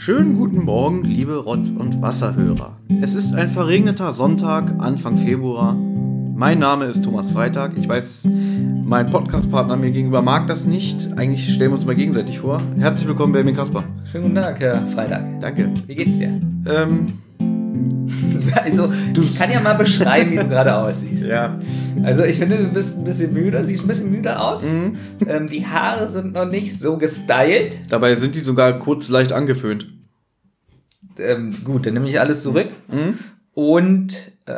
Schönen guten Morgen, liebe Rotz- und Wasserhörer. Es ist ein verregneter Sonntag, Anfang Februar. Mein Name ist Thomas Freitag. Ich weiß, mein Podcastpartner mir gegenüber mag das nicht. Eigentlich stellen wir uns mal gegenseitig vor. Herzlich willkommen, Benjamin Kasper. Schönen guten Tag, Herr Freitag. Danke. Wie geht's dir? Also, ich kann ja mal beschreiben, wie du gerade aussiehst. Ja. Also, ich finde, du bist ein bisschen müde, siehst ein bisschen müde aus. Die Haare sind noch nicht so gestylt. Dabei sind die sogar kurz leicht angeföhnt. Gut, dann nehme ich alles zurück. Und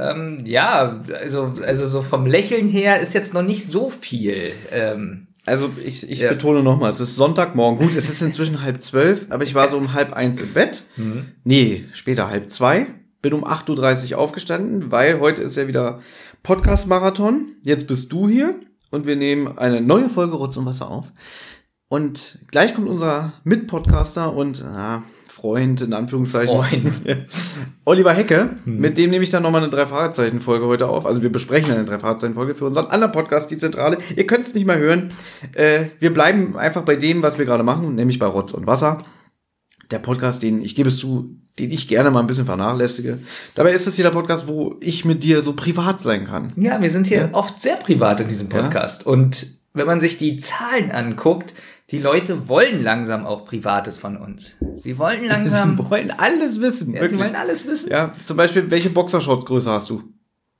also so vom Lächeln her ist jetzt noch nicht so viel. Also ich betone nochmal, es ist Sonntagmorgen. Gut, es ist inzwischen 11:30, aber ich war so um 12:30 im Bett. Nee, später 1:30. Bin um 8:30 Uhr aufgestanden, weil heute ist ja wieder Podcast-Marathon. Jetzt bist du hier und wir nehmen eine neue Folge Rotz und Wasser auf. Und gleich kommt unser Mitpodcaster und Freund, in Anführungszeichen, Oliver Hecke. Mit dem nehme ich dann nochmal eine 3-Fragezeichen-Folge heute auf. Also wir besprechen eine 3-Fragezeichen-Folge für unseren anderen Podcast, die Zentrale. Ihr könnt es nicht mehr hören. Wir bleiben einfach bei dem, was wir gerade machen, nämlich bei Rotz und Wasser. Der Podcast, den ich gerne mal ein bisschen vernachlässige. Dabei ist es hier der Podcast, wo ich mit dir so privat sein kann. Ja, wir sind hier oft sehr privat in diesem Podcast. Ja? Und wenn man sich die Zahlen anguckt, die Leute wollen langsam auch Privates von uns. Sie wollen langsam... Sie wollen alles wissen. Ja, wirklich. Sie wollen alles wissen. Ja, zum Beispiel, welche Boxershortsgröße hast du?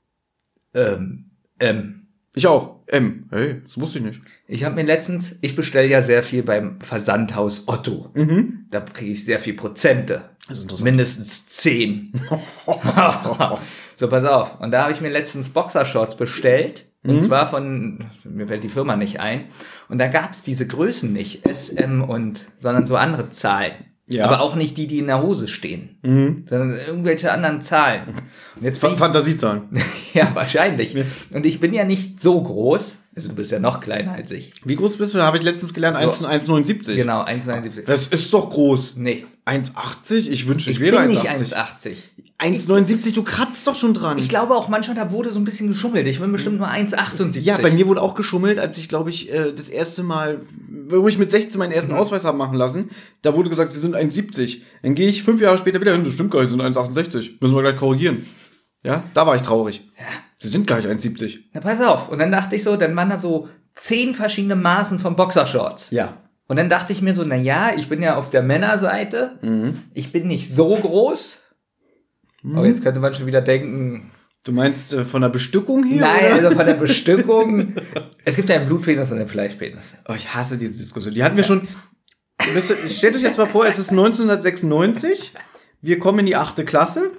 Ich auch. Hey, das wusste ich nicht. Ich bestelle ja sehr viel beim Versandhaus Otto. Da kriege ich sehr viel Prozente. Das ist interessant. Mindestens 10. So, pass auf. Und da habe ich mir letztens Boxershorts bestellt. Und zwar mir fällt die Firma nicht ein. Und da gab's diese Größen nicht, SM sondern so andere Zahlen. Ja. Aber auch nicht die in der Hose stehen, sondern irgendwelche anderen Zahlen. Und jetzt Fantasiezahlen. Ja, wahrscheinlich. Ja. Und ich bin ja nicht so groß. Also du bist ja noch kleiner als ich. Wie groß bist du? Da habe ich letztens gelernt, so, 1,79. Genau, 1,79. Das ist doch groß. Nee. 1,80? Ich wünschte, ich wäre 1,80. Ich bin nicht 1,80. 1,79, du kratzt doch schon dran. Ich glaube auch manchmal, da wurde so ein bisschen geschummelt. Ich bin bestimmt nur 1,78. Ja, bei mir wurde auch geschummelt, als ich, glaube ich, das erste Mal, wo ich mit 16 meinen ersten Ausweis habe machen lassen, da wurde gesagt, sie sind 1,70. Dann gehe ich 5 Jahre später wieder hin, das stimmt gar nicht, sie sind 1,68. Müssen wir gleich korrigieren. Ja, da war ich traurig. Ja. Sie sind gar nicht 1,70. Na, pass auf. Und dann dachte ich so, dann waren da so 10 verschiedene Maßen von Boxershorts. Ja. Und dann dachte ich mir so, ich bin ja auf der Männerseite. Ich bin nicht so groß. Aber jetzt könnte man schon wieder denken... Du meinst von der Bestückung her? Nein, oder? also von der Bestückung. Es gibt ja einen Blutpenis und einen Fleischpenis. Oh, ich hasse diese Diskussion. Die hatten wir schon... Stellt euch jetzt mal vor, es ist 1996. Wir kommen in die 8. Klasse.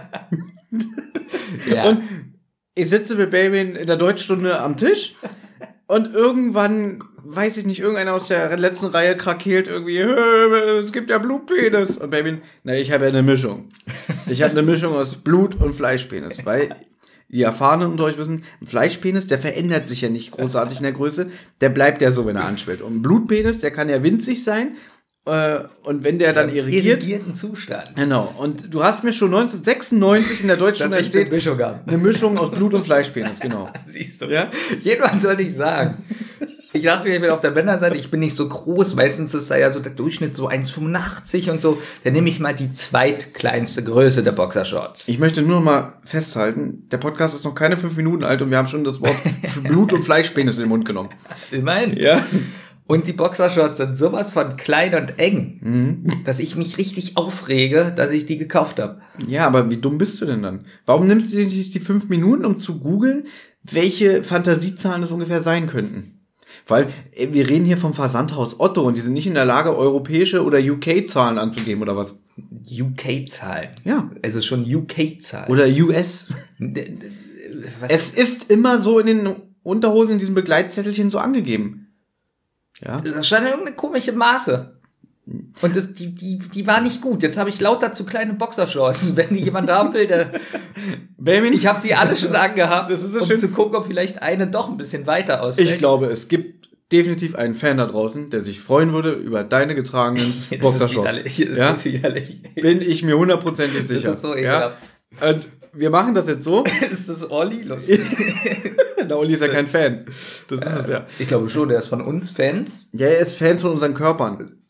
Ja. Und ich sitze mit Baby in der Deutschstunde am Tisch. Und irgendwann, weiß ich nicht, irgendeiner aus der letzten Reihe krakeelt irgendwie, es gibt ja Blutpenis. Und Baby, ich habe ja eine Mischung. Ich habe eine Mischung aus Blut- und Fleischpenis. Weil die Erfahrenen unter euch wissen, ein Fleischpenis, der verändert sich ja nicht großartig in der Größe. Der bleibt ja so, wenn er anschwillt. Und ein Blutpenis, der kann ja winzig sein. Und wenn der dann irrigierten Zustand. Genau. Und du hast mir schon 1996 in der Deutschstunde erzählt, eine Mischung aus Blut- und Fleischpenis, genau. Siehst du, ja? Jemand soll nicht sagen. Ich dachte mir, ich bin auf der Männerseite, ich bin nicht so groß. Meistens ist da ja so der Durchschnitt so 1,85 und so. Dann nehme ich mal die zweitkleinste Größe der Boxershorts. Ich möchte nur noch mal festhalten, der Podcast ist noch keine 5 Minuten alt und wir haben schon das Wort Blut- und Fleischpenis in den Mund genommen. Immerhin. Ja. Und die Boxershorts sind sowas von klein und eng, dass ich mich richtig aufrege, dass ich die gekauft habe. Ja, aber wie dumm bist du denn dann? Warum nimmst du dir nicht die 5 Minuten, um zu googeln, welche Fantasiezahlen es ungefähr sein könnten? Weil wir reden hier vom Versandhaus Otto und die sind nicht in der Lage, europäische oder UK-Zahlen anzugeben, oder was? UK-Zahlen? Ja. Also schon UK-Zahlen. Oder US. Es ist immer so in den Unterhosen, in diesem Begleitzettelchen so angegeben. Ja. Das stand irgendeine komische Maße. Und die war nicht gut. Jetzt habe ich lauter zu kleine Boxershorts. Wenn die jemand haben will, ich habe sie alle schon angehabt, das ist so um schön. zu gucken, ob vielleicht eine doch ein bisschen weiter ausfällt. Ich glaube, es gibt definitiv einen Fan da draußen, der sich freuen würde über deine getragenen Boxershorts. Das ist widerlich. Bin ich mir 100%ig sicher. Das ist so ekelhaft. Ja? Und wir machen das jetzt so. Ist das Olli lustig? Der Olli ist ja kein Fan. Das ist es ja. Ich glaube schon, der ist von uns Fans. Ja, er ist Fans von unseren Körpern.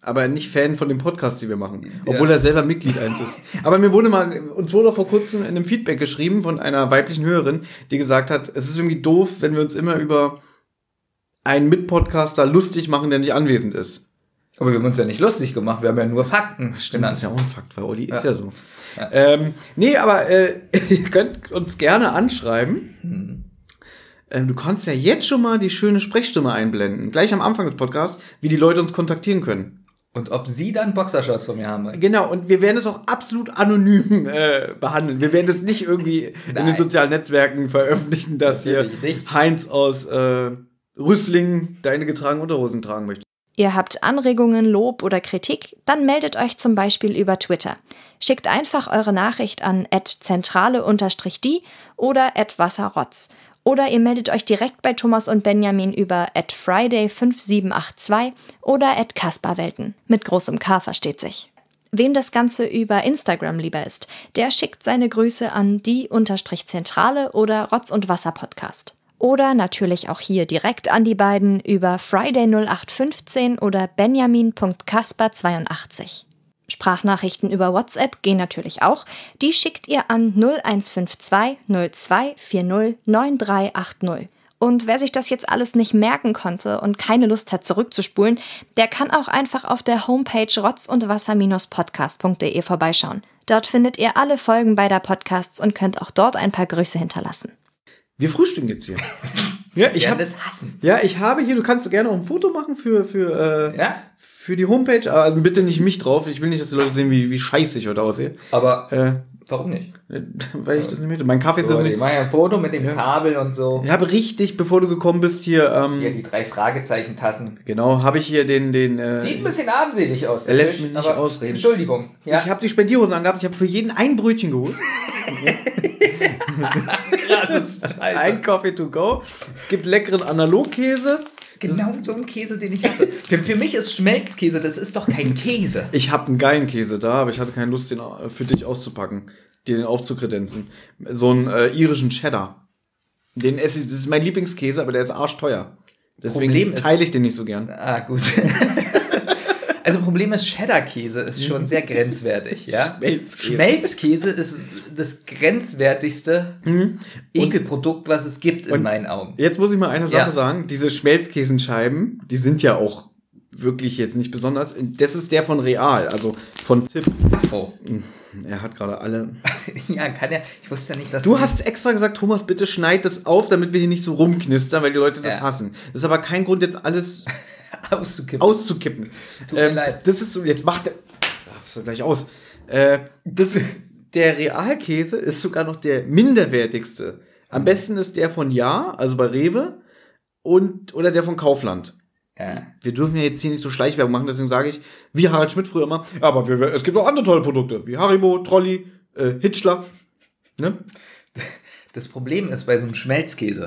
aber nicht Fan von dem Podcast, die wir machen. Obwohl er selber Mitglied eins ist. Aber uns wurde vor kurzem in einem Feedback geschrieben von einer weiblichen Hörerin, die gesagt hat, es ist irgendwie doof, wenn wir uns immer über einen Mitpodcaster lustig machen, der nicht anwesend ist. Aber wir haben uns ja nicht lustig gemacht, wir haben ja nur Fakten. Stimmt, das ist ja auch ein Fakt, weil Olli ist ja so. Ja. Nee, aber ihr könnt uns gerne anschreiben. Du kannst ja jetzt schon mal die schöne Sprechstimme einblenden, gleich am Anfang des Podcasts, wie die Leute uns kontaktieren können. Und ob sie dann Boxershorts von mir haben wollen. Genau, und wir werden es auch absolut anonym behandeln. Wir werden es nicht irgendwie in den sozialen Netzwerken veröffentlichen, dass hier Heinz aus Rüssling deine getragenen Unterhosen tragen möchte. Ihr habt Anregungen, Lob oder Kritik? Dann meldet euch zum Beispiel über Twitter. Schickt einfach eure Nachricht an @zentrale_die oder @wasserrotz. Oder ihr meldet euch direkt bei Thomas und Benjamin über @friday5782 oder @kasperwelten. Mit großem K versteht sich. Wem das Ganze über Instagram lieber ist, der schickt seine Grüße an die_Zentrale oder Rotz und Wasser Podcast. Oder natürlich auch hier direkt an die beiden über Friday0815 oder benjamin.kasper82. Sprachnachrichten über WhatsApp gehen natürlich auch. Die schickt ihr an 0152 0240 9380. Und wer sich das jetzt alles nicht merken konnte und keine Lust hat zurückzuspulen, der kann auch einfach auf der Homepage rotzundwasser-podcast.de vorbeischauen. Dort findet ihr alle Folgen beider Podcasts und könnt auch dort ein paar Grüße hinterlassen. Wir frühstücken jetzt hier. Ja, ich habe hier, du kannst gerne auch ein Foto machen für die Homepage, aber also bitte nicht mich drauf. Ich will nicht, dass die Leute sehen, wie scheiße ich heute aussehe. Aber warum nicht? Weil ich das nicht möchte. Mein Kaffee ist ich mache ja ein Foto mit dem Kabel und so. Ich habe richtig, bevor du gekommen bist, hier die 3 Fragezeichen-Tassen. Genau, habe ich hier den sieht ein bisschen armselig aus. Er lässt mich nicht ausreden. Entschuldigung. Ja? Ich habe die Spendierhosen angehabt, ich habe für jeden ein Brötchen geholt. Krass, Scheiße. Ein Coffee to go. Es gibt leckeren Analogkäse. Genau so ein Käse, den ich hasse. Für mich ist Schmelzkäse, das ist doch kein Käse. Ich habe einen geilen Käse da, aber ich hatte keine Lust, den für dich auszupacken, dir den aufzukredenzen. So einen irischen Cheddar. Den esse ich, das ist mein Lieblingskäse, aber der ist arschteuer. Deswegen teile ich den nicht so gern. Ah, gut. Also Problem ist, Cheddar-Käse ist schon sehr grenzwertig, ja. Schmelzkäse ist das grenzwertigste Ekelprodukt, was es gibt in meinen Augen. Jetzt muss ich mal eine Sache sagen. Diese Schmelzkäsenscheiben, die sind ja auch wirklich jetzt nicht besonders. Das ist der von Real, also von Tipp. Oh. Er hat gerade alle. Ja, kann er. Ich wusste ja nicht, dass du hast extra gesagt, Thomas, bitte schneid das auf, damit wir hier nicht so rumknistern, weil die Leute das hassen. Das ist aber kein Grund, jetzt alles auszukippen. Tut mir leid. Das ist so, jetzt macht er. Raffst du gleich aus. Das ist, der Realkäse ist sogar noch der minderwertigste. Am besten ist der von Ja, also bei Rewe, oder der von Kaufland. Ja. Wir dürfen ja jetzt hier nicht so Schleichwerbung machen, deswegen sage ich, wie Harald Schmidt früher immer, aber es gibt auch andere tolle Produkte, wie Haribo, Trolli, Hitchler. Ne? Das Problem ist bei so einem Schmelzkäse,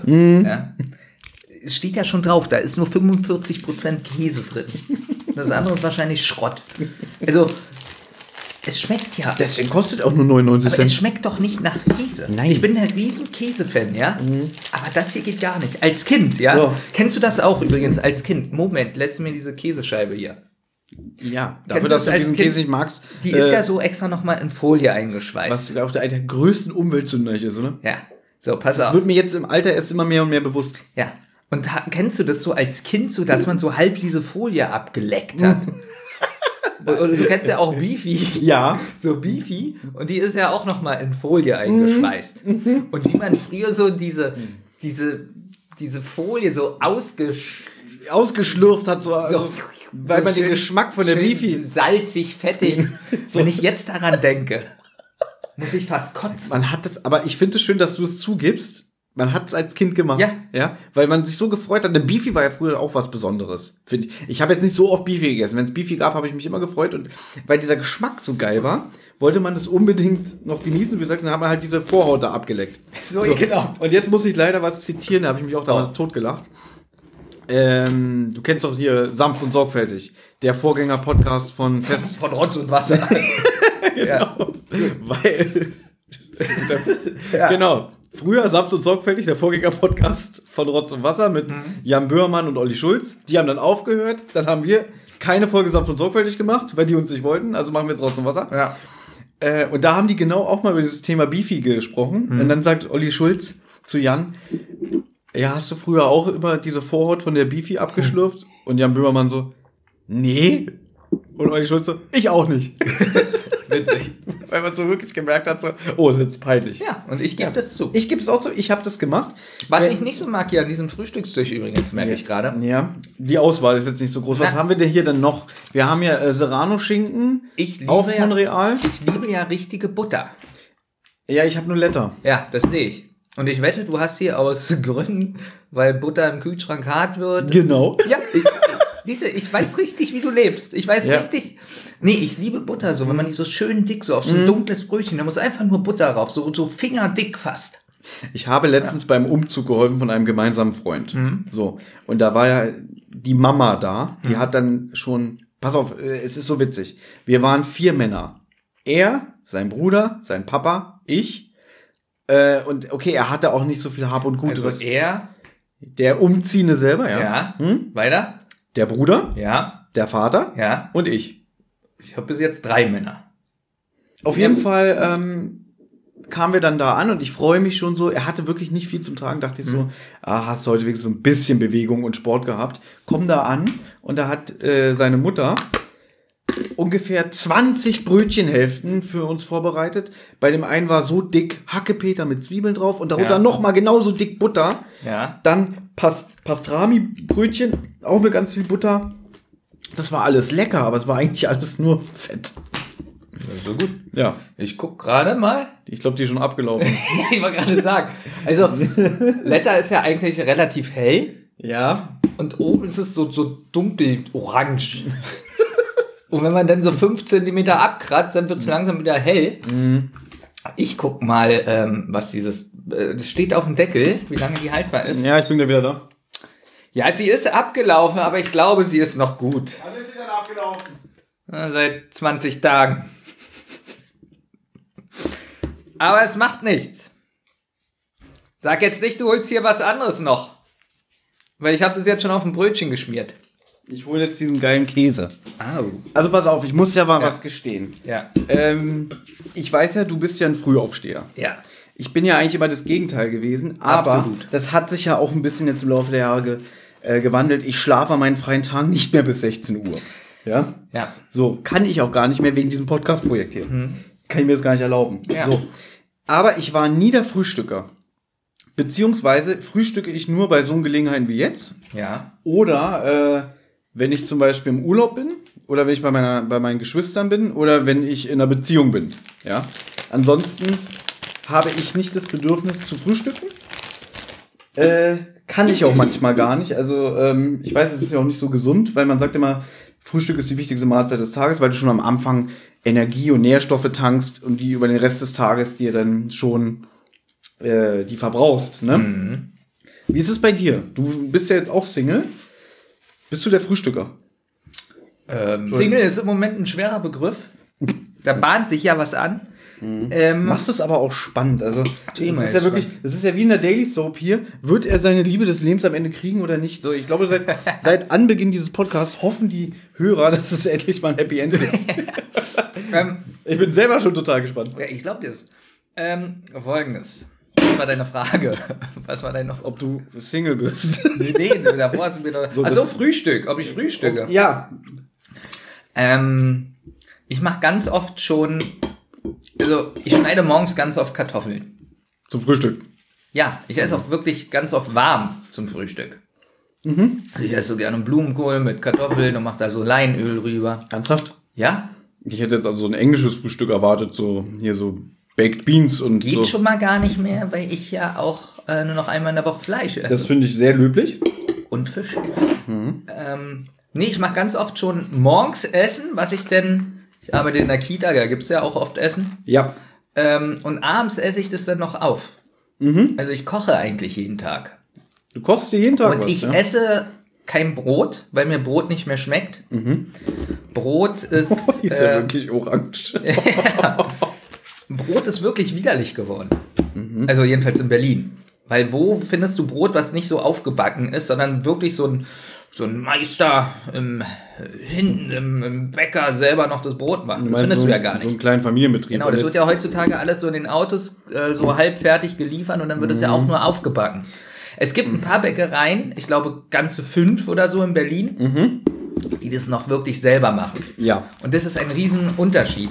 es steht ja schon drauf, da ist nur 45% Käse drin. Das andere ist wahrscheinlich Schrott. Also, es schmeckt ja. Deswegen kostet auch nur 99 Cent. Aber es schmeckt doch nicht nach Käse. Nein. Ich bin ein riesen Käsefan, ja? Aber das hier geht gar nicht. Als Kind, ja? So. Kennst du das auch übrigens als Kind? Moment, lässt du mir diese Käsescheibe hier. Ja, dafür, dass du diesen Käse nicht magst. Die ist ja so extra nochmal in Folie eingeschweißt. Was auf der größten Umweltsünder ist, oder? Ja. So, pass auf. Das wird mir jetzt im Alter erst immer mehr und mehr bewusst. Ja. Und kennst du das so als Kind, so dass man so halb diese Folie abgeleckt hat? Oder du kennst ja auch Beefy. Ja. So Beefy. Und die ist ja auch nochmal in Folie eingeschweißt. Und wie man früher so diese Folie so ausgeschlürft hat, weil man den Geschmack von der Beefy. Salzig, fettig. So. Wenn ich jetzt daran denke, muss ich fast kotzen. Man hat das, aber ich finde es schön, dass du es zugibst. Man hat es als Kind gemacht. Ja. Weil man sich so gefreut hat. Eine Beefy war ja früher auch was Besonderes, finde ich. Ich habe jetzt nicht so oft Beefy gegessen. Wenn es Beefy gab, habe ich mich immer gefreut. Und weil dieser Geschmack so geil war, wollte man das unbedingt noch genießen. Wie gesagt, dann hat man halt diese Vorhaut da abgeleckt. So, genau. Und jetzt muss ich leider was zitieren. Da habe ich mich auch damals totgelacht. Du kennst doch hier Sanft und Sorgfältig. Der Vorgänger-Podcast von Rotz und Wasser. Genau. Weil... Genau. Früher Sanft und Sorgfältig, der Vorgänger-Podcast von Rotz und Wasser mit Jan Böhrmann und Olli Schulz. Die haben dann aufgehört. Dann haben wir keine Folge sanft und sorgfältig gemacht, weil die uns nicht wollten, also machen wir jetzt trotzdem Wasser. Ja. Und da haben die genau auch mal über dieses Thema Beefy gesprochen. Und dann sagt Olli Schulz zu Jan, ja, hast du früher auch immer diese Vorhaut von der Beefy abgeschlürft? Und Jan Böhmermann so, nee. Und Olli Schulz so, ich auch nicht. Witzig. Weil man so wirklich gemerkt hat, so, oh, ist jetzt peinlich. Ja, und ich gebe das zu. Ich gebe es auch so, ich habe das gemacht. Was ich nicht so mag hier an diesem Frühstückstisch übrigens, merke ich gerade. Ja, die Auswahl ist jetzt nicht so groß. Was haben wir denn hier denn noch? Wir haben ja Serrano-Schinken, auch von Real. Ich liebe ja richtige Butter. Ja, ich habe nur Letter. Ja, das sehe ich. Und ich wette, du hast hier aus Gründen, weil Butter im Kühlschrank hart wird. Genau. Ja, siehste, ich weiß richtig, wie du lebst. Ich weiß richtig. Nee, ich liebe Butter so, wenn man die so schön dick, so auf so ein dunkles Brötchen, da muss einfach nur Butter drauf, so fingerdick fast. Ich habe letztens beim Umzug geholfen von einem gemeinsamen Freund. So. Und da war ja die Mama da, die hat dann schon, pass auf, es ist so witzig. Wir waren 4 Männer. Er, sein Bruder, sein Papa, ich. Und okay, er hatte auch nicht so viel Hab und Gut. Also er. Der Umziehende selber, ja. Ja. Weiter. Der Bruder. Ja. Der Vater. Ja. Und ich. Ich habe bis jetzt 3 Männer. Auf jeden Fall kamen wir dann da an und ich freue mich schon so. Er hatte wirklich nicht viel zum Tragen. Dachte ich so, hast du heute wirklich so ein bisschen Bewegung und Sport gehabt. Komm da an und da hat seine Mutter ungefähr 20 Brötchenhälften für uns vorbereitet. Bei dem einen war so dick Hackepeter mit Zwiebeln drauf und darunter nochmal genauso dick Butter. Ja. Dann Pastrami-Brötchen, auch mit ganz viel Butter. Das war alles lecker, aber es war eigentlich alles nur Fett. Das ist so gut. Ja. Ich guck gerade mal. Ich glaube, die ist schon abgelaufen. Ich wollte gerade sagen. Also, Letter ist ja eigentlich relativ hell. Ja. Und oben ist es so dunkel orange. Und wenn man dann so 5 Zentimeter abkratzt, dann wird es langsam wieder hell. Ich guck mal, was das steht auf dem Deckel, wie lange die haltbar ist. Ja, ich bin gleich wieder da. Ja, sie ist abgelaufen, aber ich glaube, sie ist noch gut. Wann ist sie denn abgelaufen? Seit 20 Tagen. Aber es macht nichts. Sag jetzt nicht, du holst hier was anderes noch. Weil ich habe das jetzt schon auf ein Brötchen geschmiert. Ich hole jetzt diesen geilen Käse. Au. Also pass auf, ich muss ja mal was gestehen. Ja. Ich weiß ja, du bist ja ein Frühaufsteher. Ja. Ich bin ja eigentlich immer das Gegenteil gewesen, aber Absolut. Das hat sich ja auch ein bisschen jetzt im Laufe der Jahre gewandelt. Ich schlafe an meinen freien Tagen nicht mehr bis 16 Uhr. Ja? Ja. So, kann ich auch gar nicht mehr wegen diesem Podcast-Projekt hier. Kann ich mir das gar nicht erlauben. Ja. So. Aber ich war nie der Frühstücker. Beziehungsweise frühstücke ich nur bei so einer Gelegenheit wie jetzt. Ja. Oder wenn ich zum Beispiel im Urlaub bin. Oder wenn ich bei meinen Geschwistern bin. Oder wenn ich in einer Beziehung bin. Ja. Ansonsten habe ich nicht das Bedürfnis zu frühstücken. Kann ich auch manchmal gar nicht. Also ich weiß, es ist ja auch nicht so gesund, weil man sagt immer, Frühstück ist die wichtigste Mahlzeit des Tages, weil du schon am Anfang Energie und Nährstoffe tankst und die über den Rest des Tages dir dann schon die verbrauchst. Ne? Wie ist es bei dir? Du bist ja jetzt auch Single. Bist du der Frühstücker? Single ist im Moment ein schwerer Begriff. Da bahnt sich ja was an. Machst es aber auch spannend. Also, Thema das ist ja wirklich, das ist ja wie in der Daily Soap hier. Wird er seine Liebe des Lebens am Ende kriegen oder nicht? So, ich glaube, seit Anbeginn dieses Podcasts hoffen die Hörer, dass es endlich mal ein Happy End gibt. Ich bin selber schon total gespannt. Ja, ich glaube das. Folgendes. Was war deine Frage? Was war deine Ob du Single bist? Nee, davor hast du mir noch... So, Achso, Frühstück. Ob ich frühstücke? Ja. Ich mache ganz oft schon... Also, ich schneide morgens ganz oft Kartoffeln. Zum Frühstück? Ja, ich esse auch wirklich ganz oft warm zum Frühstück. Also ich esse so gerne Blumenkohl mit Kartoffeln und mache da so Leinöl rüber. Ernsthaft? Ja? Ich hätte jetzt also so ein englisches Frühstück erwartet, so hier so Baked Beans und Geht so. schon mal gar nicht mehr, weil ich ja auch nur noch einmal in der Woche Fleisch esse. Das finde ich sehr löblich. Und Fisch. Nee, ich mache ganz oft schon morgens Essen, was ich denn... Ich arbeite in der Kita, da gibt's ja auch oft Essen. Ja. Und abends esse ich das dann noch auf. Also ich koche eigentlich jeden Tag. Du kochst dir jeden Tag Und was, ich ja? esse kein Brot, weil mir Brot nicht mehr schmeckt. Brot ist... Die ist ja wirklich orange. Brot ist wirklich widerlich geworden. Also jedenfalls in Berlin. Weil wo findest du Brot, was nicht so aufgebacken ist, sondern wirklich so so ein Meister hinten im Bäcker selber noch das Brot macht. Das findest du ja gar nicht. So einen kleinen Familienbetrieb. Genau, das wird ja heutzutage alles so in den Autos so halbfertig geliefert und dann wird es ja auch nur aufgebacken. Es gibt ein paar Bäckereien, ich glaube ganze 5 oder so in Berlin, die das noch wirklich selber machen. Ja. Und das ist ein Riesenunterschied.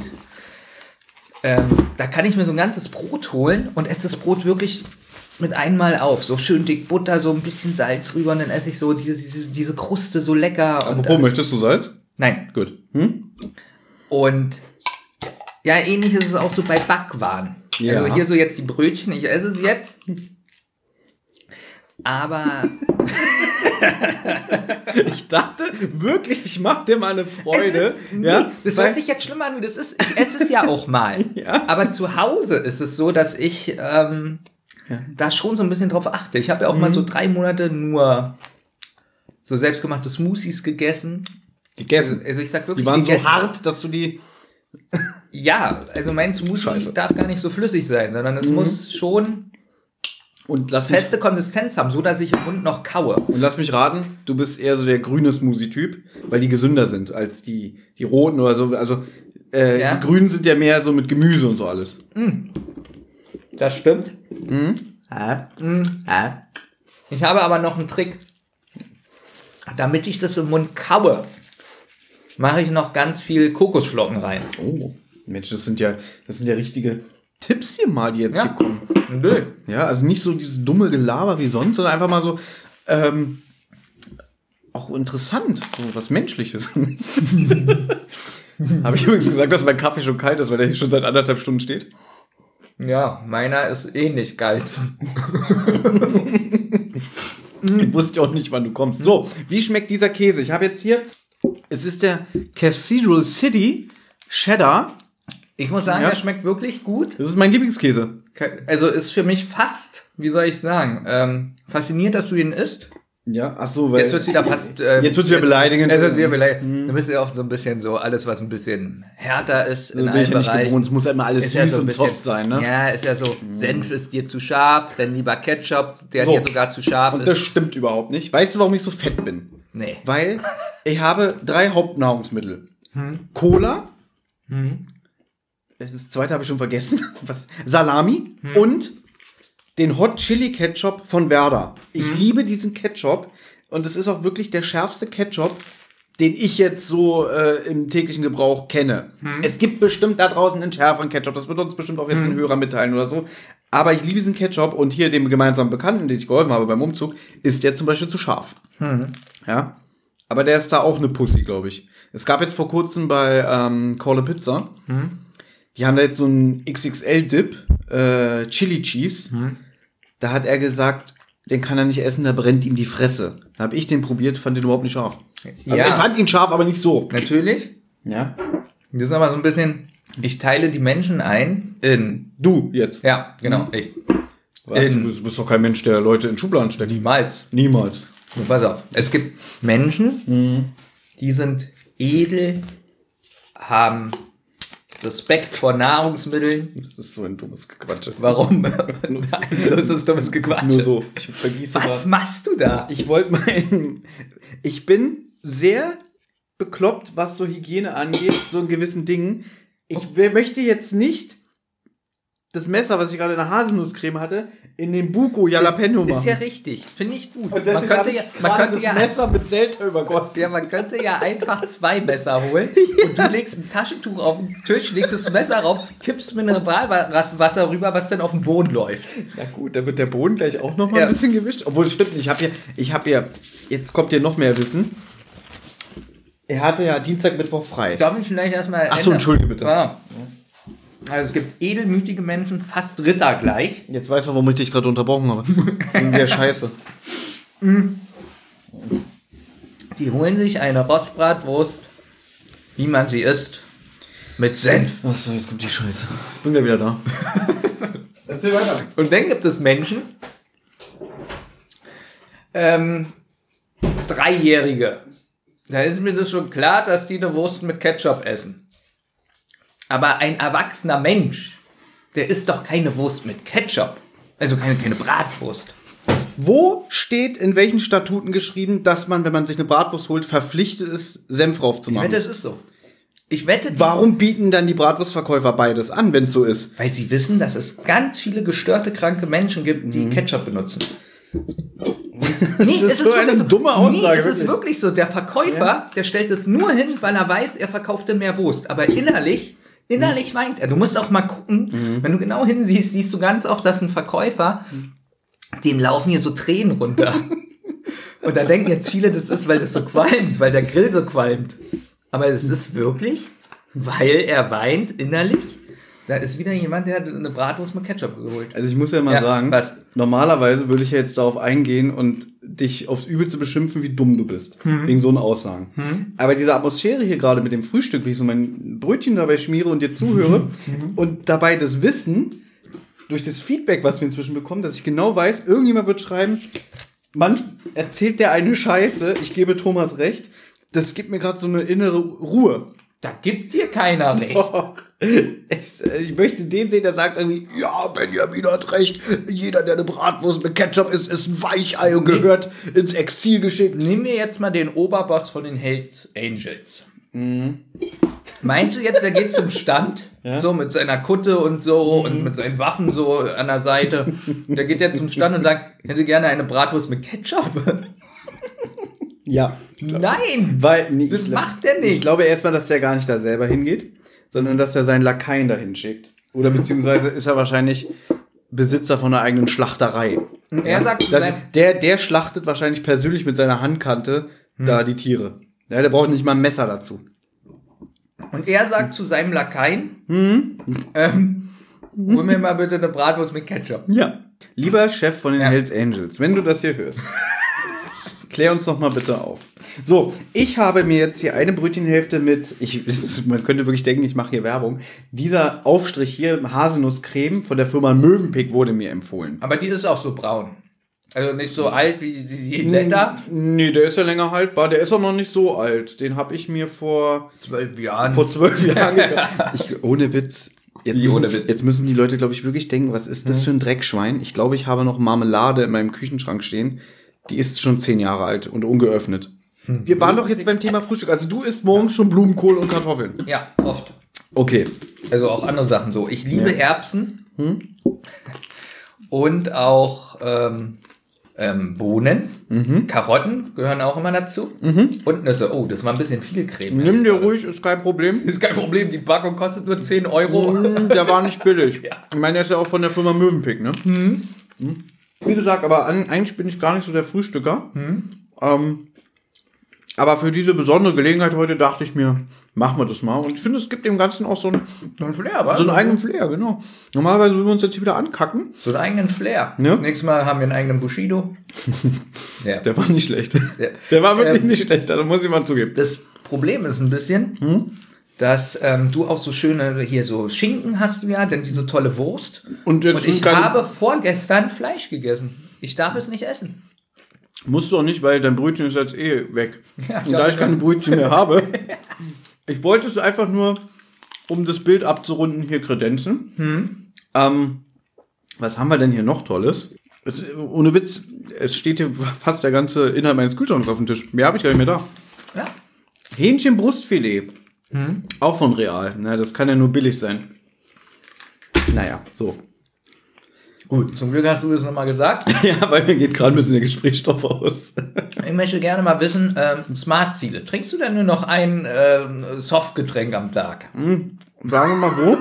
Da kann ich mir so ein ganzes Brot holen und esse das Brot wirklich mit einmal auf. So schön dick Butter, so ein bisschen Salz rüber und dann esse ich so diese Kruste so lecker. Apropos, möchtest du Salz? Nein. Gut. Und ja, ähnlich ist es auch so bei Backwaren. Ja. Also hier so jetzt die Brötchen, ich esse es jetzt. Aber ich dachte wirklich, ich mache dir mal eine Freude. Das hört sich jetzt schlimmer an, ich esse es ja auch mal. Ja. Aber zu Hause ist es so, dass ich da schon so ein bisschen drauf achte. Ich habe ja auch mal so 3 Monate nur so selbstgemachte Smoothies gegessen. Also ich sag wirklich die waren gegessen. so hart, dass du die... Ja, also mein Smoothie darf gar nicht so flüssig sein, sondern es muss schon und feste Konsistenz haben, so dass ich im Mund noch kaue. Und lass mich raten, du bist eher so der grüne Smoothie-Typ, weil die gesünder sind als die roten oder so. Also die grünen sind ja mehr so mit Gemüse und so alles. Das stimmt. Ich habe aber noch einen Trick. Damit ich das im Mund kaue, mache ich noch ganz viel Kokosflocken rein. Oh, Mensch, das sind ja richtige Tipps hier mal, die jetzt hier kommen. Nö. Ja, also nicht so dieses dumme Gelaber wie sonst, sondern einfach mal so auch interessant, so was Menschliches. Habe ich übrigens gesagt, dass mein Kaffee schon kalt ist, weil der hier schon seit 1,5 Stunden steht? Ja, meiner ist eh nicht kalt. Ich wusste auch nicht, wann du kommst. So, wie schmeckt dieser Käse? Ich habe jetzt hier, es ist der Cathedral City Cheddar. Ich muss sagen, der schmeckt wirklich gut. Das ist mein Lieblingskäse. Also ist für mich fast, wie soll ich sagen, faszinierend, dass du den isst. Ja, ach so, weil jetzt wird's wieder fast. Jetzt wird's wieder beleidigend. Jetzt wird's wieder beleidigend. Du bist ja oft so ein bisschen so alles, was ein bisschen härter ist in allen Bereichen. Es muss ja immer alles süß so und bisschen, soft sein, ne? Ja, ist ja so. Senf ist dir zu scharf, dann lieber Ketchup, der dir sogar zu scharf und ist. Das stimmt überhaupt nicht. Weißt du, warum ich so fett bin? Nee. Weil ich habe 3 Hauptnahrungsmittel. Cola. Das zweite habe ich schon vergessen. Salami und den Hot Chili Ketchup von Werder. Ich liebe diesen Ketchup und es ist auch wirklich der schärfste Ketchup, den ich jetzt so im täglichen Gebrauch kenne. Es gibt bestimmt da draußen einen schärferen Ketchup, das wird uns bestimmt auch jetzt ein Hörer mitteilen oder so. Aber ich liebe diesen Ketchup und hier dem gemeinsamen Bekannten, den ich geholfen habe beim Umzug, ist der zum Beispiel zu scharf. Ja, aber der ist da auch eine Pussy, glaube ich. Es gab jetzt vor kurzem bei Call a Pizza, die haben da jetzt so einen XXL-Dip, Chili Cheese. Da hat er gesagt, den kann er nicht essen, da brennt ihm die Fresse. Da habe ich den probiert, fand den überhaupt nicht scharf. Also ich fand ihn scharf, aber nicht so. Natürlich. Ja. Das ist aber so ein bisschen, ich teile die Menschen ein in... Du jetzt. Ja, genau, ich. Was? Du bist doch kein Mensch, der Leute in Schubladen steckt. Niemals. Niemals. So, pass auf. Es gibt Menschen, die sind edel, haben Respekt vor Nahrungsmitteln. Das ist so ein dummes Gequatsche. Warum? Das ist dummes Gequatsche. Nur so. Ich vergieße Was machst du da? Ich bin sehr bekloppt, was so Hygiene angeht, so in gewissen Dingen. Ich möchte jetzt nicht das Messer, was ich gerade in der Haselnusscreme hatte, in den Buko Jalapeno machen. Ist ja richtig. Finde ich gut. Und deswegen habe ich gerade das Messer mit Selter übergossen. Ja, man könnte ja einfach 2 Messer holen und du legst ein Taschentuch auf den Tisch, legst das Messer rauf, kippst Mineralwasser rüber, was dann auf den Boden läuft. Na gut, da wird der Boden gleich auch noch mal ein bisschen gewischt. Obwohl, es stimmt nicht. Ich habe hier, jetzt kommt hier noch mehr Wissen. Er hatte ja Dienstag, Mittwoch frei. Darf ich vielleicht erstmal... Achso, entschuldige bitte. Ja. Also es gibt edelmütige Menschen, fast Ritter gleich. Jetzt weißt du, warum ich dich gerade unterbrochen habe. Wegen der Scheiße. Die holen sich eine Rostbratwurst, wie man sie isst, mit Senf. Achso, jetzt kommt die Scheiße. Ich bin gleich wieder da. Erzähl weiter. Und dann gibt es Menschen, Dreijährige. Da ist mir das schon klar, dass die eine Wurst mit Ketchup essen. Aber ein erwachsener Mensch, der isst doch keine Wurst mit Ketchup. Also keine Bratwurst. Wo steht in welchen Statuten geschrieben, dass man, wenn man sich eine Bratwurst holt, verpflichtet ist, Senf drauf zu machen? Ich wette, das ist so. Ich wette, Warum bieten dann die Bratwurstverkäufer beides an, wenn es so ist? weil sie wissen, dass es ganz viele gestörte, kranke Menschen gibt, die Ketchup benutzen. Das ist so eine dumme Aussage. Es ist wirklich so. Der Verkäufer, der stellt es nur hin, weil er weiß, er verkaufte mehr Wurst. Aber innerlich weint er. Du musst auch mal gucken, wenn du genau hinsiehst, siehst du ganz oft, dass ein Verkäufer, dem laufen hier so Tränen runter. Und da denken jetzt viele, das ist, weil das so qualmt, weil der Grill so qualmt. Aber es ist wirklich, weil er weint innerlich. Da ist wieder jemand, der hat eine Bratwurst mit Ketchup geholt. Also ich muss ja mal sagen, normalerweise würde ich ja jetzt darauf eingehen und dich aufs Übelste beschimpfen, wie dumm du bist. Wegen so einen Aussagen. Aber diese Atmosphäre hier gerade mit dem Frühstück, wie ich so mein Brötchen dabei schmiere und dir zuhöre und dabei das Wissen, durch das Feedback, was wir inzwischen bekommen, dass ich genau weiß, irgendjemand wird schreiben, Mann, erzählt der eine Scheiße, ich gebe Thomas recht, das gibt mir gerade so eine innere Ruhe. Da gibt dir keiner recht. Doch. Ich möchte den sehen, der sagt irgendwie, ja, Benjamin hat recht, jeder, der eine Bratwurst mit Ketchup isst, ist ein Weichei und gehört ins Exil geschickt. Nehmen wir jetzt mal den Oberboss von den Hells Angels. Meinst du jetzt, der geht zum Stand, so mit seiner Kutte und so und mit seinen Waffen so an der Seite. Der geht jetzt zum Stand und sagt, ich hätte gerne eine Bratwurst mit Ketchup. Ja. Nein, das macht der nicht. Ich glaube erstmal, dass der gar nicht da selber hingeht, sondern dass er seinen Lakaien dahin schickt. Oder beziehungsweise ist er wahrscheinlich Besitzer von einer eigenen Schlachterei. Er sagt, der schlachtet wahrscheinlich persönlich mit seiner Handkante da die Tiere. Ja, der braucht nicht mal ein Messer dazu. Und er sagt zu seinem Lakaien, hol mir mal bitte eine Bratwurst mit Ketchup. Ja. Lieber Chef von den Hells Angels, wenn du das hier hörst, klär uns doch mal bitte auf. So, ich habe mir jetzt hier eine Brötchenhälfte mit, man könnte wirklich denken, ich mache hier Werbung. Dieser Aufstrich hier, Haselnusscreme von der Firma Mövenpick wurde mir empfohlen. Aber die ist auch so braun. Also nicht so alt wie die Länder. Nee, der ist ja länger haltbar. Der ist auch noch nicht so alt. Den habe ich mir vor 12 Jahren. Vor 12 Jahren gekauft. Ohne Witz. Jetzt müssen die Leute, glaube ich, wirklich denken, was ist das für ein Dreckschwein? Ich glaube, ich habe noch Marmelade in meinem Küchenschrank stehen. Die ist schon 10 Jahre alt und ungeöffnet. Wir waren doch jetzt beim Thema Frühstück. Also du isst morgens schon Blumenkohl und Kartoffeln. Ja, oft. Okay. Also auch andere Sachen so. Ich liebe Erbsen. Und auch Bohnen. Karotten gehören auch immer dazu. Und Nüsse. Oh, das war ein bisschen viel Creme. Nimm dir ruhig, ist kein Problem. Ist kein Problem. Die Packung kostet nur 10 Euro. Der war nicht billig. Ich meine, der ist ja auch von der Firma Mövenpick, ne? Wie gesagt, aber eigentlich bin ich gar nicht so der Frühstücker. Aber für diese besondere Gelegenheit heute dachte ich mir, machen wir das mal. Und ich finde, es gibt dem Ganzen auch so einen Flair, was? So einen eigenen Flair, genau. Normalerweise würden wir uns jetzt hier wieder ankacken. So einen eigenen Flair. Ja. Nächstes Mal haben wir einen eigenen Bushido. Ja. Der war nicht schlecht. Der war wirklich nicht schlecht, da muss ich mal zugeben. Das Problem ist ein bisschen, dass du auch so schöne, hier so Schinken hast du ja, denn diese tolle Wurst. Und ich habe vorgestern Fleisch gegessen. Ich darf es nicht essen. Musst du auch nicht, weil dein Brötchen ist jetzt weg. Ja, und da ich keine Brötchen mehr habe, ich wollte es einfach nur, um das Bild abzurunden, hier kredenzen. Was haben wir denn hier noch Tolles? Ohne Witz, es steht hier fast der ganze Inhalt meines Kühlschranks auf dem Tisch. Mehr habe ich gar nicht mehr da. Ja. Hähnchenbrustfilet. Auch von Real. Na, das kann ja nur billig sein. Naja, so. Gut, zum Glück hast du das nochmal gesagt. Ja, weil mir geht gerade ein bisschen der Gesprächsstoff aus. Ich möchte gerne mal wissen, Smart-Ziele. Trinkst du denn nur noch ein Softgetränk am Tag? Sagen wir mal wo?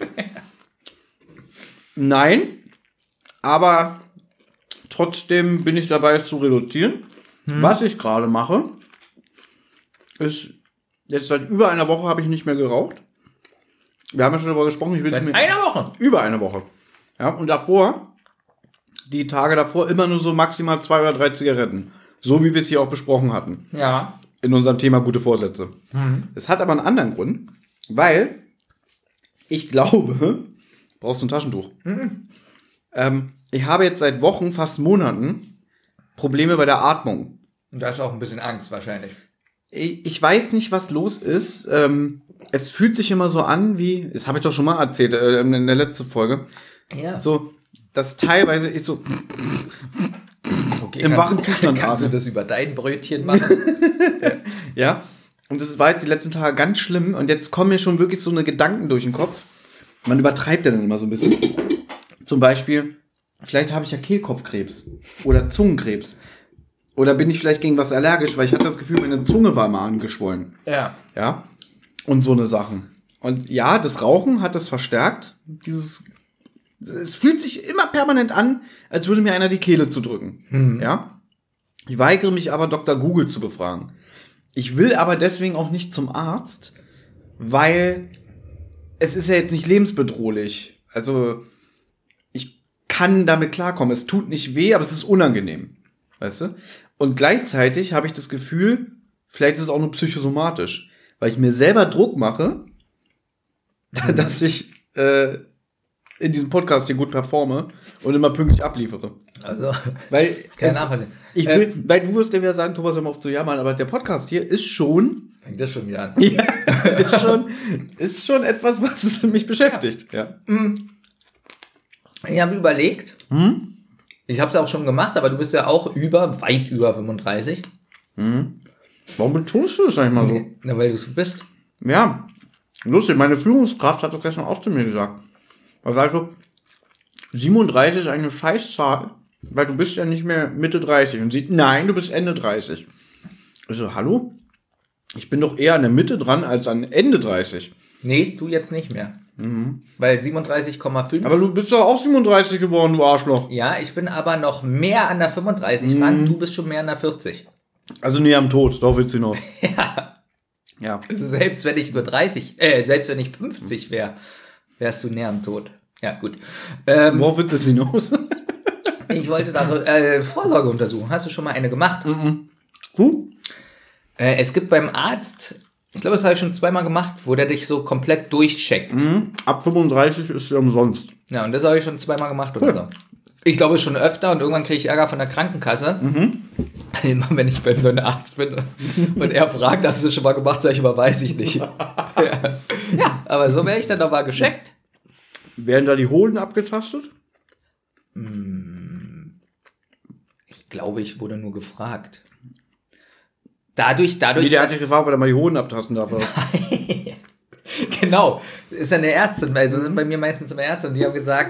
Nein, aber trotzdem bin ich dabei, es zu reduzieren. Was ich gerade mache, ist, jetzt seit über einer Woche habe ich nicht mehr geraucht. Wir haben ja schon darüber gesprochen. Seit einer Woche? Über eine Woche. Ja, und davor, die Tage davor, immer nur so maximal 2 oder 3 Zigaretten. So wie wir es hier auch besprochen hatten. Ja. In unserem Thema gute Vorsätze. Das hat aber einen anderen Grund, weil ich glaube, brauchst du ein Taschentuch? Ich habe jetzt seit Wochen, fast Monaten, Probleme bei der Atmung. Und da ist auch ein bisschen Angst wahrscheinlich. Ich weiß nicht, was los ist. Es fühlt sich immer so an wie, das habe ich doch schon mal erzählt in der letzten Folge. Ja. So, dass teilweise ich so im wachen Zustand Kannst du atme. das über dein Brötchen machen? Ja, und das war jetzt die letzten Tage ganz schlimm. Und jetzt kommen mir schon wirklich so eine Gedanken durch den Kopf. Man übertreibt ja dann immer so ein bisschen. Zum Beispiel, vielleicht habe ich ja Kehlkopfkrebs oder Zungenkrebs. Oder bin ich vielleicht gegen was allergisch, weil ich hatte das Gefühl, meine Zunge war immer angeschwollen. Ja. Ja, und so eine Sachen. Und ja, das Rauchen hat das verstärkt. Es fühlt sich immer permanent an, als würde mir einer die Kehle zudrücken. Ja. Ich weigere mich aber, Dr. Google zu befragen. Ich will aber deswegen auch nicht zum Arzt, weil es ist ja jetzt nicht lebensbedrohlich. Also, ich kann damit klarkommen. Es tut nicht weh, aber es ist unangenehm. Weißt du? Und gleichzeitig habe ich das Gefühl, vielleicht ist es auch nur psychosomatisch, weil ich mir selber Druck mache, dass ich in diesem Podcast hier gut performe und immer pünktlich abliefere. Also, Weil keine Ahnung. weil du wirst ja wieder sagen, Thomas, hör mal auf zu jammern, aber der Podcast hier ist schon Fängt das schon wieder an. ja, ist schon etwas, was mich beschäftigt. Ja. Ich habe überlegt, ich habe es auch schon gemacht, aber du bist ja auch weit über 35. Warum betonst du das eigentlich mal so? Na, weil du es bist. Ja, lustig. Meine Führungskraft hat das gestern auch zu mir gesagt. Also 37 ist eine Scheißzahl, weil du bist ja nicht mehr Mitte 30. Und sie, nein, du bist Ende 30. Ich so, hallo? Ich bin doch eher an der Mitte dran als an Ende 30. Nee, du jetzt nicht mehr. Weil 37,5. Aber du bist doch auch 37 geworden, du Arschloch. Ja, ich bin aber noch mehr an der 35 dran. Du bist schon mehr an der 40. Also näher am Tod, darauf willst du hinaus. Ja. Also selbst wenn ich nur 50 wäre, wärst du näher am Tod. Ja, gut. Worauf willst du jetzt hinaus? Ich wollte da Vorsorgeuntersuchung. Hast du schon mal eine gemacht? Es gibt beim Arzt, ich glaube, das habe ich schon zweimal gemacht, wo der dich so komplett durchcheckt. Ab 35 ist ja umsonst. Ja, und das habe ich schon zweimal gemacht oder so. Ich glaube schon öfter und irgendwann kriege ich Ärger von der Krankenkasse. Immer wenn ich beim neuen Arzt bin und er fragt, hast du das schon mal gemacht, sage ich immer, weiß ich nicht. Ja, aber so wäre ich dann nochmal gescheckt. Werden da die Hoden abgetastet? Ich glaube, ich wurde nur gefragt. Dadurch. Wie, der hat sich gefragt, ob er mal die Hoden abtasten darf. Genau, ist eine Ärztin, also sind bei mir meistens immer Ärzte und die haben gesagt,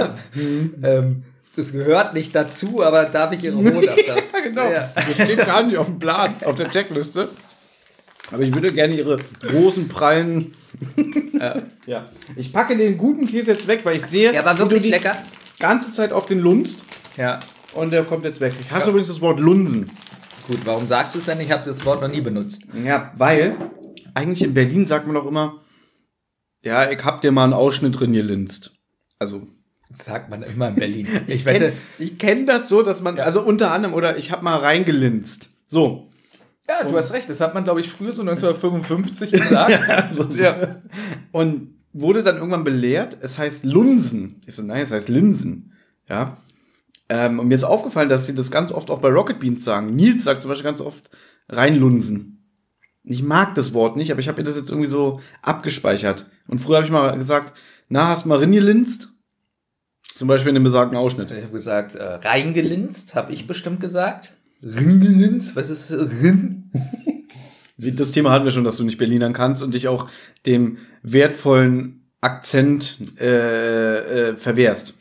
das gehört nicht dazu, aber darf ich ihre Hoden abtasten? Ja, genau. Ja. Das steht gar nicht auf dem Plan, auf der Checkliste. Aber ich würde gerne ihre großen, prallen... Ja. Ich packe den guten Käse jetzt weg, weil ich sehe... Ja, war wirklich wie du lecker. Die ganze Zeit auf den lunst. Ja. Und der kommt jetzt weg. Ich hasse übrigens das Wort lunsen. Gut, warum sagst du es denn? Ich habe das Wort noch nie benutzt. Ja, weil eigentlich in Berlin sagt man doch immer, ja, ich hab dir mal einen Ausschnitt drin gelinst. Also... Das sagt man immer in Berlin. Ich kenn das so, dass man, also unter anderem, oder ich hab mal reingelinst. So. Ja, du hast recht. Das hat man, glaube ich, früher so 1955 gesagt. Ja. Und wurde dann irgendwann belehrt, es heißt Lunsen. Ich so, nein, es heißt Linsen. Ja. Und mir ist aufgefallen, dass sie das ganz oft auch bei Rocket Beans sagen. Nils sagt zum Beispiel ganz oft reinlunsen. Ich mag das Wort nicht, aber ich habe mir das jetzt irgendwie so abgespeichert. Und früher habe ich mal gesagt, na, hast du mal ringelinst? Zum Beispiel in dem besagten Ausschnitt. Ich habe gesagt, reingelinst, habe ich bestimmt gesagt. Ringelinst, was ist Rin? Das Thema hatten wir schon, dass du nicht Berlinern kannst und dich auch dem wertvollen Akzent verwehrst.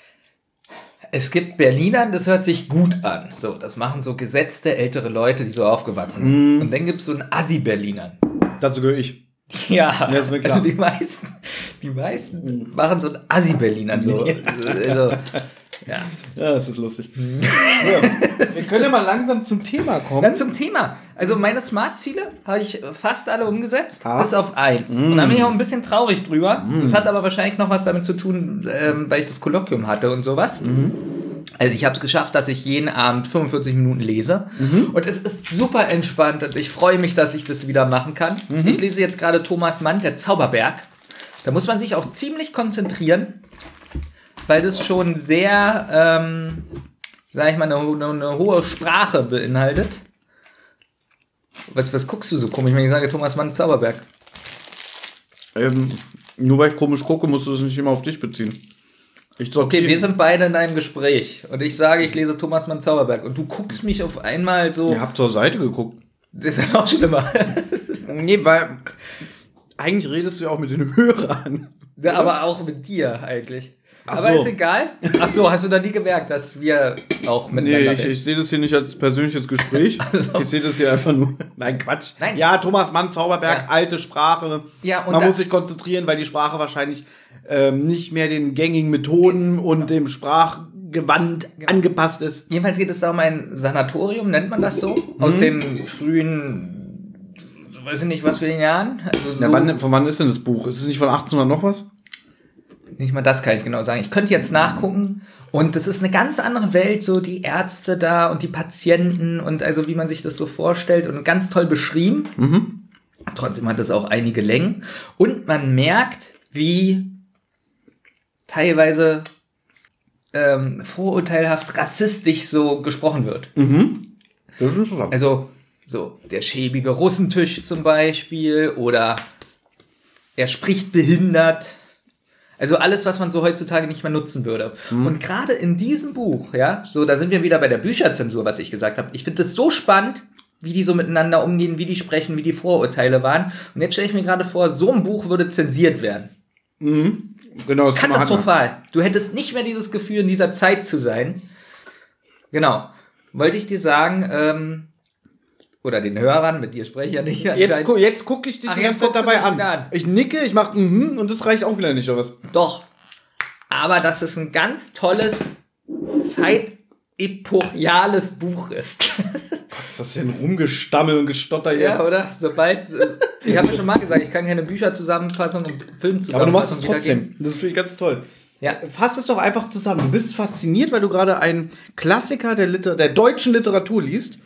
Es gibt Berlinern, das hört sich gut an. So, das machen so gesetzte ältere Leute, die so aufgewachsen sind. Und dann gibt es so einen Assi-Berlinern. Dazu gehöre ich. Ja, ist mir klar. also die meisten machen so einen Assi-Berlinern. So. Also, ja, das ist lustig. Ja. Wir können ja mal langsam zum Thema kommen. Dann zum Thema. Also meine Smart-Ziele habe ich fast alle umgesetzt, bis auf 1. Und da bin ich auch ein bisschen traurig drüber. Das hat aber wahrscheinlich noch was damit zu tun, weil ich das Kolloquium hatte und sowas. Also ich habe es geschafft, dass ich jeden Abend 45 Minuten lese. Und es ist super entspannt und ich freue mich, dass ich das wieder machen kann. Ich lese jetzt gerade Thomas Mann, der Zauberberg. Da muss man sich auch ziemlich konzentrieren, weil das schon sehr, sag ich mal, eine hohe Sprache beinhaltet. Was guckst du so komisch, wenn ich sage Thomas Mann, Zauberberg? Nur weil ich komisch gucke, musst du das nicht immer auf dich beziehen. Okay, wir sind beide in einem Gespräch und ich sage, ich lese Thomas Mann Zauberberg und du guckst mich auf einmal so... Ihr habt zur Seite geguckt. Das ist ja noch schlimmer. Nee, weil eigentlich redest du ja auch mit den Hörern. Ja, aber auch mit dir eigentlich. Ach Aber so. ist egal. Ach so, hast du da nie gemerkt, dass wir auch miteinander Nee, ich sehe das hier nicht als persönliches Gespräch. Ich sehe das hier einfach nur... Nein, Quatsch. Nein. Ja, Thomas Mann Zauberberg, Ja. alte Sprache. Ja, und Man da- muss sich konzentrieren, weil die Sprache wahrscheinlich nicht mehr den gängigen Methoden und dem Sprachgewand angepasst ist. Jedenfalls geht es da um ein Sanatorium, nennt man das so? Aus den frühen, weiß ich nicht, was für den Jahren? Also so, Ja, von wann ist denn das Buch? Ist es nicht von 1800 noch was? nicht mal das kann ich genau sagen. Ich könnte jetzt nachgucken und das ist eine ganz andere Welt, so die Ärzte da und die Patienten und also wie man sich das so vorstellt und ganz toll beschrieben. Trotzdem hat es auch einige Längen und man merkt, wie teilweise vorurteilhaft rassistisch so gesprochen wird. Das ist interessant. Also so der schäbige Russentisch zum Beispiel oder er spricht behindert. Also alles, was man so heutzutage nicht mehr nutzen würde. Und gerade in diesem Buch, ja, so da sind wir wieder bei der Bücherzensur, was ich gesagt habe. Ich finde das so spannend, wie die so miteinander umgehen, wie die sprechen, wie die Vorurteile waren. Und jetzt stelle ich mir gerade vor, so ein Buch würde zensiert werden. Genau, das Katastrophal. Du hättest nicht mehr dieses Gefühl, in dieser Zeit zu sein. Genau. Wollte ich dir sagen, oder den Hörern, mit dir spreche ich ja nicht. Jetzt gucke ich dich Ach, die jetzt ganze Zeit guckst du dabei mich an. wieder an. Ich nicke, ich mache und das reicht auch wieder nicht, oder was? Doch. Aber dass es ein ganz tolles, zeitepochiales Buch ist. Was ist das denn rumgestammel und gestotter hier? Ja, oder? Sobald, ich habe ja schon mal gesagt, ich kann keine Bücher zusammenfassen und Film zusammenfassen. Aber du machst es wieder trotzdem. gehen. Das finde ich ganz toll. Ja. Fass es doch einfach zusammen. Du bist fasziniert, weil du gerade einen Klassiker der deutschen Literatur liest.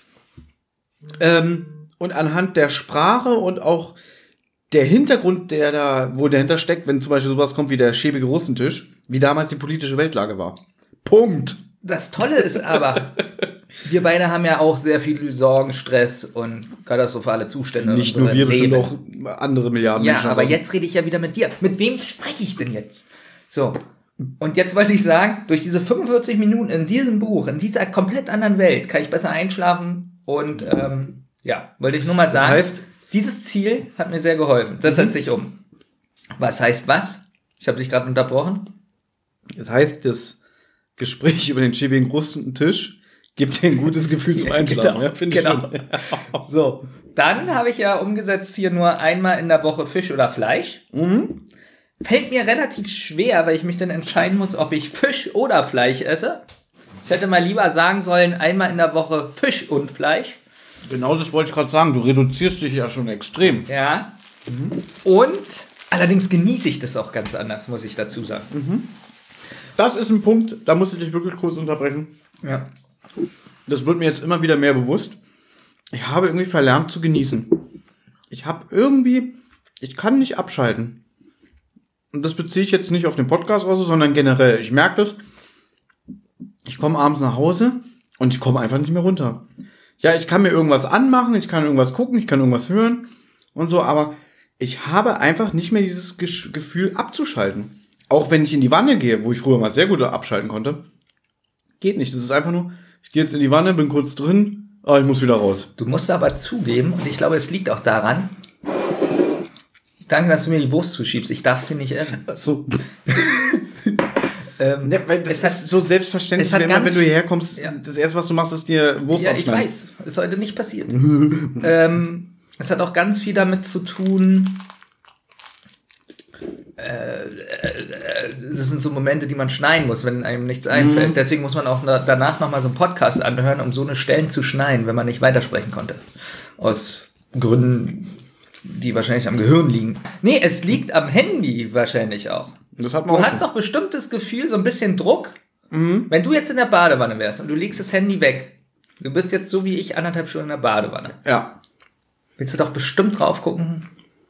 Und anhand der Sprache und auch der Hintergrund, wo dahinter steckt, wenn zum Beispiel sowas kommt wie der schäbige Russentisch, wie damals die politische Weltlage war. Punkt. Das Tolle ist aber, wir beide haben ja auch sehr viel Sorgen, Stress und katastrophale Zustände. Nicht in nur wir, unserem bestimmt Leben. auch andere Milliarden Ja, Menschen. aber draußen. jetzt rede ich ja wieder mit dir. Mit wem spreche ich denn jetzt? So. Und jetzt wollte ich sagen, durch diese 45 Minuten in diesem Buch, in dieser komplett anderen Welt, kann ich besser einschlafen und ja, wollte ich nur mal sagen, heißt- dieses Ziel hat mir sehr geholfen. Das setzt sich um. Was heißt was? Ich habe dich gerade unterbrochen. Das heißt, das Gespräch über den schäbigen Russentisch gibt dir ein gutes Gefühl zum Einschlafen. Genau, Ja, finde ich genau. schon. So, dann habe ich ja umgesetzt hier nur einmal in der Woche Fisch oder Fleisch. Fällt mir relativ schwer, weil ich mich dann entscheiden muss, ob ich Fisch oder Fleisch esse. Ich hätte mal lieber sagen sollen, einmal in der Woche Fisch und Fleisch. Genau das wollte ich gerade sagen. Du reduzierst dich ja schon extrem. Ja. Und allerdings genieße ich das auch ganz anders, muss ich dazu sagen. Das ist ein Punkt, da muss ich dich wirklich kurz unterbrechen. Ja. Das wird mir jetzt immer wieder mehr bewusst. Ich habe irgendwie verlernt zu genießen. Ich kann nicht abschalten. Und das beziehe ich jetzt nicht auf den Podcast oder so, sondern generell. Ich merke das. Ich komme abends nach Hause und ich komme einfach nicht mehr runter. Ja, ich kann mir irgendwas anmachen, ich kann irgendwas gucken, ich kann irgendwas hören und so, aber ich habe einfach nicht mehr dieses Gefühl abzuschalten. Auch wenn ich in die Wanne gehe, wo ich früher mal sehr gut abschalten konnte. Geht nicht. Das ist einfach nur, ich gehe jetzt in die Wanne, bin kurz drin, aber ich muss wieder raus. Du musst aber zugeben, und ich glaube, es liegt auch daran, danke, dass du mir die Wurst zuschiebst, ich darf sie nicht essen. So. Ne, weil das ist so selbstverständlich, es hat wenn ganz- du hierher kommst, Ja. das erste, was du machst, ist dir Wurst Ja, ich aufschneiden. weiß. Ist heute nicht passiert. Es hat auch ganz viel damit zu tun. Das sind so Momente, die man schneiden muss, wenn einem nichts einfällt. Deswegen muss man auch danach nochmal so einen Podcast anhören, um so eine Stellen zu schneiden, wenn man nicht weitersprechen konnte. Aus Gründen, die wahrscheinlich am Gehirn liegen. Nee, es liegt am Handy wahrscheinlich auch. Das hat man Du auch hast schon. doch bestimmt das Gefühl, so ein bisschen Druck. Wenn du jetzt in der Badewanne wärst und du legst das Handy weg, du bist jetzt so wie ich 1,5 Stunden in der Badewanne, Ja. willst du doch bestimmt drauf gucken.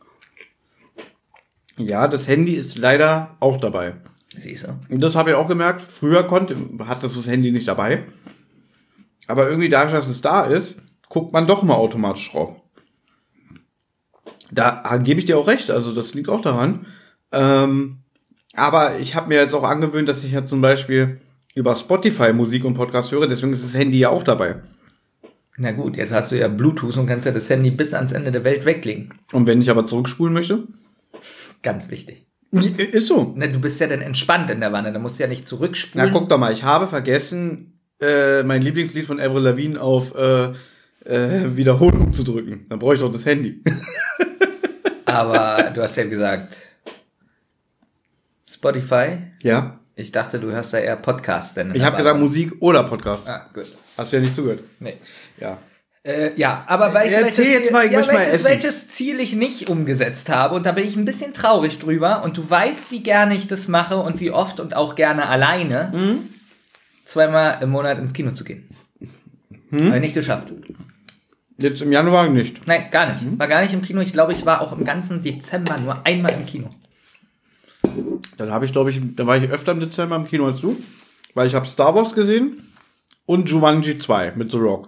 Ja, das Handy ist leider auch dabei. Siehst du? Und das habe ich auch gemerkt. Früher hatte das Handy nicht dabei. Aber irgendwie dadurch, dass es da ist, guckt man doch mal automatisch drauf. Da gebe ich dir auch recht. Also das liegt auch daran. Aber ich habe mir jetzt auch angewöhnt, dass ich ja zum Beispiel über Spotify Musik und Podcast höre. Deswegen ist das Handy ja auch dabei. Na gut, jetzt hast du ja Bluetooth und kannst ja das Handy bis ans Ende der Welt weglegen. Und wenn ich aber zurückspulen möchte? Ganz wichtig. Ist so. Na, du bist ja dann entspannt in der Wanne, da musst du ja nicht zurückspulen. Na, guck doch mal, ich habe vergessen, mein Lieblingslied von Avril Lavigne auf Wiederholung zu drücken. Dann brauche ich doch das Handy. Aber du hast ja gesagt, Spotify? Ja. Ich dachte, du hörst da eher Podcast. Denn Ich habe gesagt Musik oder Podcast. Ah, gut. Hast du ja nicht zugehört? Nee. Ja. Ja, aber weißt du, welches welches Ziel ich nicht umgesetzt habe? Und da bin ich ein bisschen traurig drüber. Und du weißt, wie gerne ich das mache und wie oft und auch gerne alleine 2-mal im Monat ins Kino zu gehen. Habe ich nicht geschafft. Jetzt im Januar nicht? Nein, gar nicht. War gar nicht im Kino. Ich glaube, ich war auch im ganzen Dezember nur einmal im Kino. Dann war ich öfter im Dezember im Kino als du. Weil ich habe Star Wars gesehen und Jumanji 2 mit The Rock.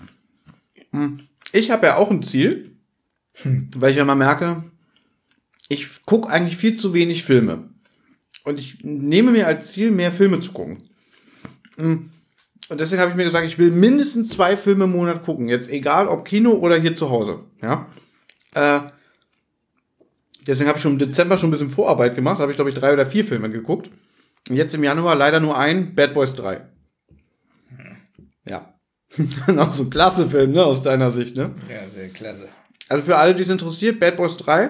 Ich habe ja auch ein Ziel, weil ich ja mal merke, ich gucke eigentlich viel zu wenig Filme. Und ich nehme mir als Ziel, mehr Filme zu gucken. Und deswegen habe ich mir gesagt, ich will mindestens 2 Filme im Monat gucken. Jetzt egal, ob Kino oder hier zu Hause. Ja. Deswegen habe ich schon im Dezember schon ein bisschen Vorarbeit gemacht. Da habe ich, glaube ich, 3 oder 4 Filme geguckt. Und jetzt im Januar leider nur ein, Bad Boys 3. Ja. Noch so ein klasse Film, ne, aus deiner Sicht, ne? Ja, sehr klasse. Also für alle, die es interessiert, Bad Boys 3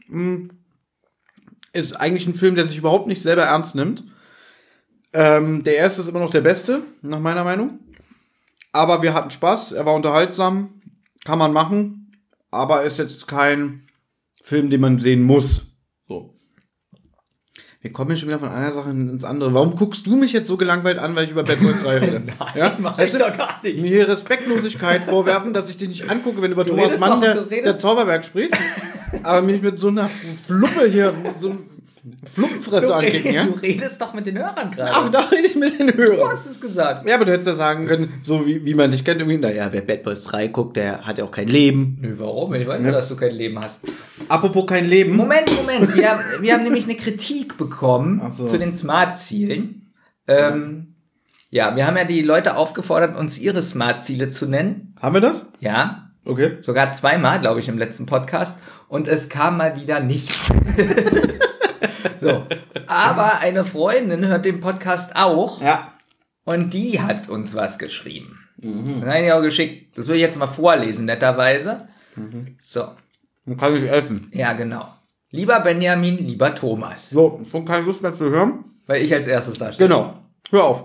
ist eigentlich ein Film, der sich überhaupt nicht selber ernst nimmt. Der erste ist immer noch der beste, nach meiner Meinung. Aber wir hatten Spaß, er war unterhaltsam, kann man machen, aber ist jetzt kein Film, den man sehen muss. So. Wir kommen hier schon wieder von einer Sache ins andere. Warum guckst du mich jetzt so gelangweilt an, weil ich über Bad Boys 3 rede? Nein, ja? mach ich doch gar nicht. Mir hier Respektlosigkeit vorwerfen, dass ich dich nicht angucke, wenn du über Thomas Mann, der Zauberberg sprichst. Aber mich mit so einer Fluppe hier, so einem Fluppenfresse ankicken, ja? Du redest doch mit den Hörern gerade. Ach, da rede ich mit den Hörern. Du hast es gesagt. Ja, aber du hättest ja sagen können, so wie man dich kennt, irgendwie, naja, wer Bad Boys 3 guckt, der hat ja auch kein Leben. Nö, warum? Ich weiß ja, dass du kein Leben hast. Apropos kein Leben. Moment. Wir haben nämlich eine Kritik bekommen zu den Smart-Zielen. Ja, wir haben ja die Leute aufgefordert, uns ihre Smart-Ziele zu nennen. Haben wir das? Ja. Okay. Sogar 2-mal, glaube ich, im letzten Podcast. Und es kam mal wieder nichts. So. Aber eine Freundin hört den Podcast auch. Ja. Und die hat uns was geschrieben. Das habe ich auch geschickt. Das will ich jetzt mal vorlesen, netterweise. So. Dann kann ich essen. Ja, genau. Lieber Benjamin, lieber Thomas. So, schon keine Lust mehr zu hören? Weil ich als erstes da stehe. Genau. Hör auf.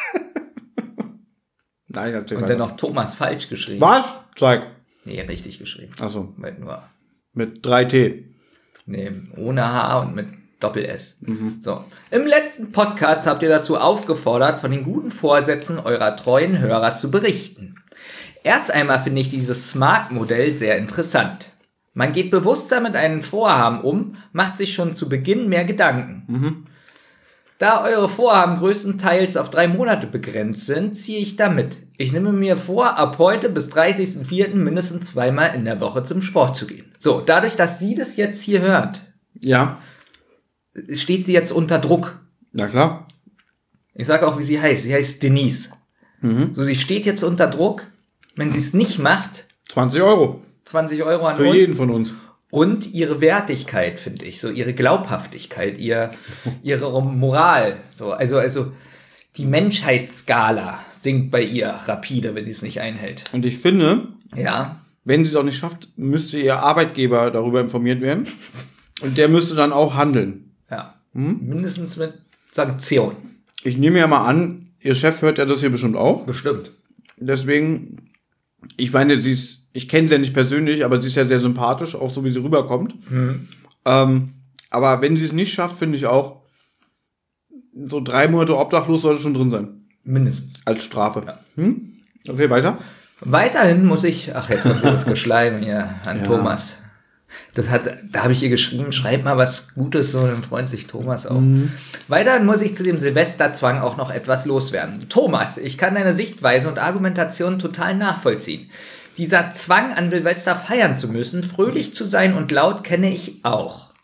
Nein, Und dann noch Thomas falsch geschrieben. Was? Zeig. Nee, richtig geschrieben. Achso. Weil nur, Mit 3T. nee, ohne H und mit Doppel-S. So. Im letzten Podcast habt ihr dazu aufgefordert, von den guten Vorsätzen eurer treuen Hörer zu berichten. Erst einmal finde ich dieses Smart-Modell sehr interessant. Man geht bewusster mit einem Vorhaben um, macht sich schon zu Beginn mehr Gedanken. Da eure Vorhaben größtenteils auf 3 Monate begrenzt sind, ziehe ich damit. Ich nehme mir vor, ab heute bis 30.04. mindestens 2-mal in der Woche zum Sport zu gehen. So, dadurch, dass sie das jetzt hier hört, Ja. steht sie jetzt unter Druck. Na klar. Ich sage auch, wie sie heißt. Sie heißt Denise. So, sie steht jetzt unter Druck. Wenn sie es nicht macht, 20 Euro. 20 Euro an Für uns. jeden von uns. Und ihre Wertigkeit, finde ich. So ihre Glaubhaftigkeit, ihre Moral. So, also die Menschheitsskala sinkt bei ihr rapide, wenn sie es nicht einhält. Und ich finde, Ja. wenn sie es auch nicht schafft, müsste ihr Arbeitgeber darüber informiert werden. Und der müsste dann auch handeln. Ja. Mindestens mit Sanktionen. Ich nehme ja mal an, ihr Chef hört ja das hier bestimmt auch. Bestimmt. Deswegen, ich meine, ich kenne sie ja nicht persönlich, aber sie ist ja sehr sympathisch, auch so wie sie rüberkommt. Aber wenn sie es nicht schafft, finde ich auch, so 3 Monate obdachlos sollte schon drin sein. Mindestens. Als Strafe. Ja. Okay, weiter. Weiterhin muss ich, ach, jetzt kommt das Geschleim hier an Thomas. Da habe ich ihr geschrieben, schreib mal was Gutes, so, dann freut sich Thomas auch. Weiterhin muss ich zu dem Silvesterzwang auch noch etwas loswerden. Thomas, ich kann deine Sichtweise und Argumentation total nachvollziehen. Dieser Zwang, an Silvester feiern zu müssen, fröhlich zu sein und laut, kenne ich auch.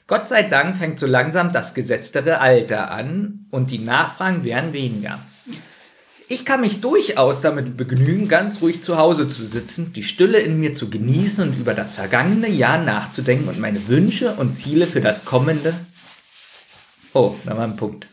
Gott sei Dank fängt so langsam das gesetztere Alter an und die Nachfragen werden weniger. Ich kann mich durchaus damit begnügen, ganz ruhig zu Hause zu sitzen, die Stille in mir zu genießen und über das vergangene Jahr nachzudenken und meine Wünsche und Ziele für das kommende... Oh, da war ein Punkt.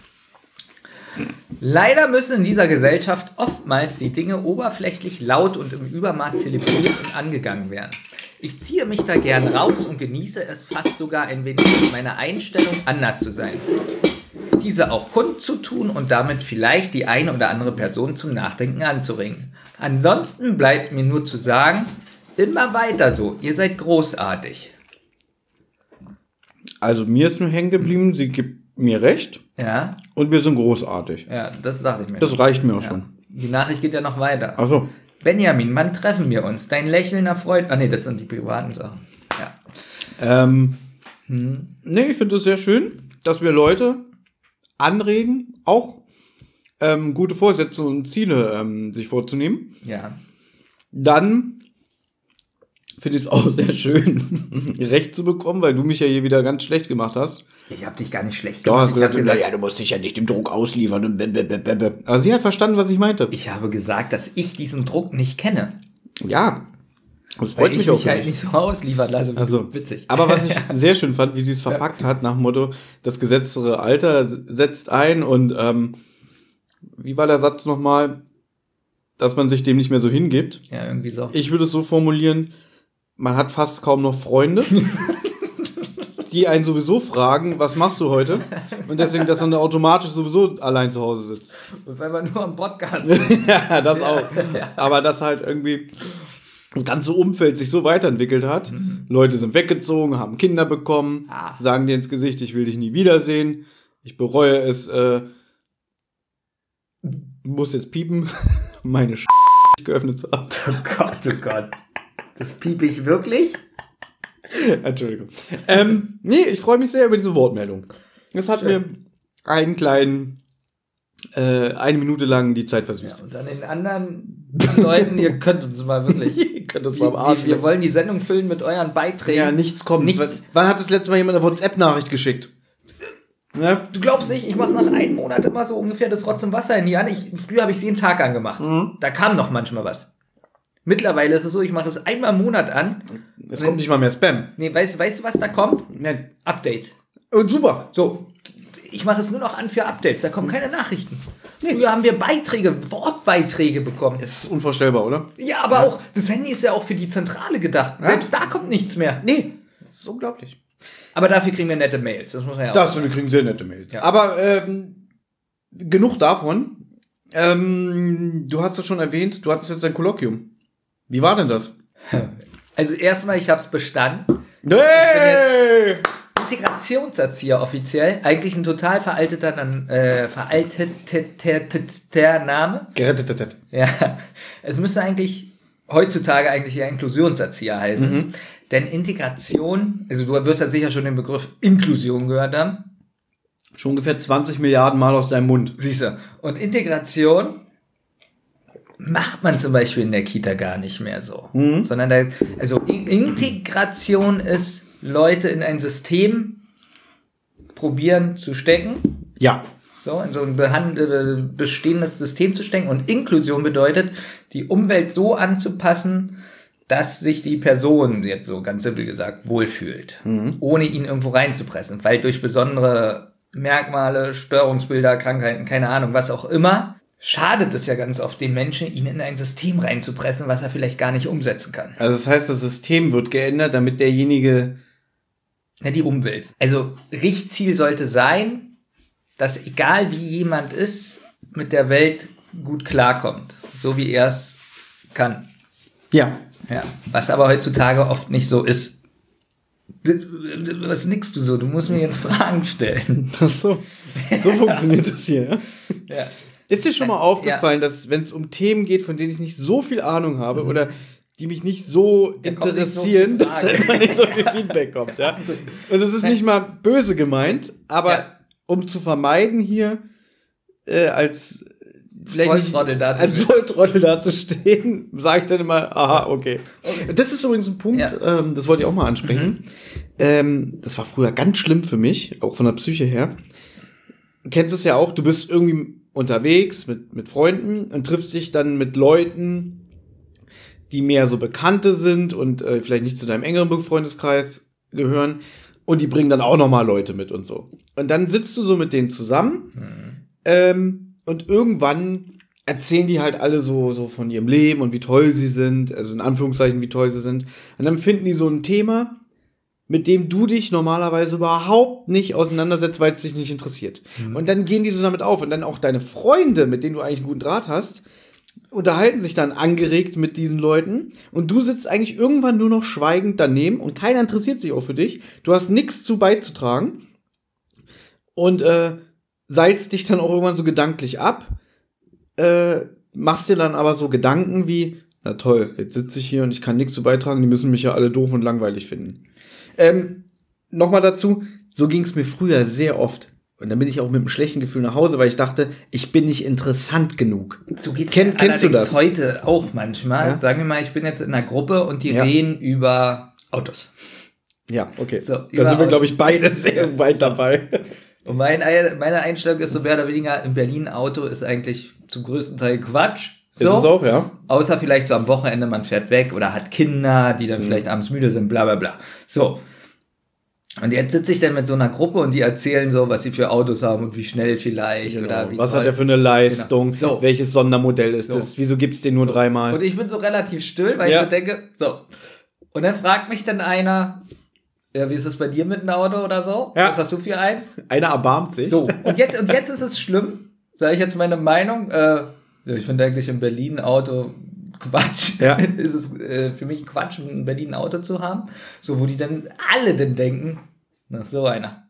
Leider müssen in dieser Gesellschaft oftmals die Dinge oberflächlich laut und im Übermaß zelebriert und angegangen werden. Ich ziehe mich da gern raus und genieße es fast sogar ein wenig mit meiner Einstellung anders zu sein. Diese auch kundzutun und damit vielleicht die eine oder andere Person zum Nachdenken anzuregen. Ansonsten bleibt mir nur zu sagen, immer weiter so, ihr seid großartig. Also mir ist nur hängen geblieben, sie gibt mir recht. Ja. Und wir sind großartig. Ja, das dachte ich mir. Das reicht mir auch schon. Die Nachricht geht ja noch weiter. Ach so. Benjamin, wann treffen wir uns? Dein Lächeln erfreut... Ah nee, das sind die privaten Sachen. Ja. Nee, ich finde es sehr schön, dass wir Leute anregen, auch gute Vorsätze und Ziele sich vorzunehmen. Ja. Dann finde ich es auch sehr schön, Recht zu bekommen, weil du mich ja hier wieder ganz schlecht gemacht hast. Ich habe dich gar nicht schlecht Du gemacht. hast gesagt, ja, du musst dich ja nicht dem Druck ausliefern. Und aber sie hat verstanden, was ich meinte. Ich habe gesagt, dass ich diesen Druck nicht kenne. Ja, das Weil freut ich mich auch mich halt nicht so ausliefern lasse. Also Witzig. Aber was ich sehr schön fand, wie sie es verpackt hat, nach dem Motto, das gesetztere Alter setzt ein und wie war der Satz nochmal, dass man sich dem nicht mehr so hingibt. Ja, irgendwie so. Ich würde es so formulieren, man hat fast kaum noch Freunde, die einen sowieso fragen, was machst du heute? Und deswegen, dass man da automatisch sowieso allein zu Hause sitzt. Und wenn man nur am Podcast ist. Ja, das auch. Aber dass halt irgendwie das ganze Umfeld sich so weiterentwickelt hat. Leute sind weggezogen, haben Kinder bekommen, sagen dir ins Gesicht, ich will dich nie wiedersehen. Ich bereue es, muss jetzt piepen, meine geöffnet zu haben. Oh Gott, oh Gott. Das piepe ich wirklich? Entschuldigung. Nee, ich freue mich sehr über diese Wortmeldung. Das hat mir einen kleinen, 1 Minute lang die Zeit versüßt. Ja, und dann den anderen Leuten, ihr könnt uns mal wirklich... Ihr könnt uns mal am Arsch wir wollen die Sendung füllen mit euren Beiträgen. Ja, nichts kommt. Nichts. Wann hat das letzte Mal jemand eine WhatsApp-Nachricht geschickt? Ja? Du glaubst nicht, ich mache nach einem Monat immer so ungefähr das Rotz im Wasser in die an. Früher habe ich es jeden Tag angemacht. Da kam noch manchmal was. Mittlerweile ist es so, ich mache es einmal im Monat an. Es kommt nicht mal mehr Spam. Nee, weißt du, was da kommt? Nein. Update. Und super. So, ich mache es nur noch an für Updates. Da kommen keine Nachrichten. Früher haben wir Wortbeiträge bekommen. Es ist unvorstellbar, oder? Ja, aber auch, das Handy ist ja auch für die Zentrale gedacht. Selbst da kommt nichts mehr. Nee. Das ist unglaublich. Aber dafür kriegen wir nette Mails. Das muss man ja auch Das, wir kriegen sehr nette Mails. Ja. Aber genug davon. Du hast es schon erwähnt, du hattest jetzt ein Kolloquium. Wie war denn das? Also erstmal, ich habe es bestanden. Hey! Integrationserzieher offiziell. Eigentlich ein total veralteter Name. Gerettet. Ja, es müsste eigentlich heutzutage eigentlich eher Inklusionserzieher heißen. Denn Integration, also du wirst ja sicher schon den Begriff Inklusion gehört haben. Schon ungefähr 20 Milliarden Mal aus deinem Mund. Siehst du. Und Integration macht man zum Beispiel in der Kita gar nicht mehr so. Sondern Integration ist, Leute in ein System probieren zu stecken. Ja. So, in so ein bestehendes System zu stecken. Und Inklusion bedeutet, die Umwelt so anzupassen, dass sich die Person, jetzt so ganz simpel gesagt, wohlfühlt. Ohne ihn irgendwo reinzupressen. Weil durch besondere Merkmale, Störungsbilder, Krankheiten, keine Ahnung, was auch immer, schadet es ja ganz oft dem Menschen, ihn in ein System reinzupressen, was er vielleicht gar nicht umsetzen kann. Also das heißt, das System wird geändert, damit derjenige... Ja, die Umwelt. Also Richtziel sollte sein, dass egal wie jemand ist, mit der Welt gut klarkommt. So wie er es kann. Ja. Ja. Was aber heutzutage oft nicht so ist. Was nickst du so? Du musst mir jetzt Fragen stellen. Ach so. So funktioniert das hier, ja? Ja. Ist dir schon mal aufgefallen, dass wenn es um Themen geht, von denen ich nicht so viel Ahnung habe oder die mich nicht so interessieren, dass da immer nicht so viel Feedback kommt, ja? Und das ist nicht mal böse gemeint, aber um zu vermeiden hier als vielleicht als Volltrottel dazustehen, sage ich dann immer, aha, okay. Das ist übrigens ein Punkt, das wollte ich auch mal ansprechen. Das war früher ganz schlimm für mich, auch von der Psyche her. Du kennst es ja auch, du bist irgendwie unterwegs mit Freunden und triffst dich dann mit Leuten, die mehr so Bekannte sind und vielleicht nicht zu deinem engeren Freundeskreis gehören. Und die bringen dann auch nochmal Leute mit und so. Und dann sitzt du so mit denen zusammen. Und irgendwann erzählen die halt alle so von ihrem Leben und wie toll sie sind. Also in Anführungszeichen, wie toll sie sind. Und dann finden die so ein Thema, mit dem du dich normalerweise überhaupt nicht auseinandersetzt, weil es dich nicht interessiert. Und dann gehen die so damit auf. Und dann auch deine Freunde, mit denen du eigentlich einen guten Draht hast, unterhalten sich dann angeregt mit diesen Leuten und du sitzt eigentlich irgendwann nur noch schweigend daneben und keiner interessiert sich auch für dich. Du hast nichts zu beizutragen und seilst dich dann auch irgendwann so gedanklich ab, machst dir dann aber so Gedanken wie, na toll, jetzt sitze ich hier und ich kann nichts zu beitragen, die müssen mich ja alle doof und langweilig finden. Nochmal dazu, so ging es mir früher sehr oft. Und dann bin ich auch mit einem schlechten Gefühl nach Hause, weil ich dachte, ich bin nicht interessant genug. So geht's kennst du das? Heute auch manchmal. Ja? Sagen wir mal, ich bin jetzt in einer Gruppe und die reden über Autos. Ja, okay. So, da sind wir, glaube ich, beide sehr weit dabei. Und meine Einstellung ist so mehr oder weniger, in Berlin Auto ist eigentlich zum größten Teil Quatsch. So. Ist es auch, ja. Außer vielleicht so am Wochenende, man fährt weg oder hat Kinder, die dann vielleicht abends müde sind, bla bla bla. So. Und jetzt sitze ich dann mit so einer Gruppe und die erzählen so, was sie für Autos haben und wie schnell vielleicht oder wie was toll. Hat der für eine Leistung, so. Welches Sondermodell ist das, wieso gibt's den nur 3 Mal? Und ich bin so relativ still, weil ich so denke, so. Und dann fragt mich dann einer, ja, wie ist es bei dir mit einem Auto oder so? Ja. Was hast du für eins? Einer erbarmt sich. So, und jetzt ist es schlimm, sage ich jetzt meine Meinung, ich finde eigentlich in Berlin ein Auto Quatsch. Ja. Ist es für mich Quatsch, in Berlin ein Auto zu haben. So, wo die dann alle dann denken, nach so einer.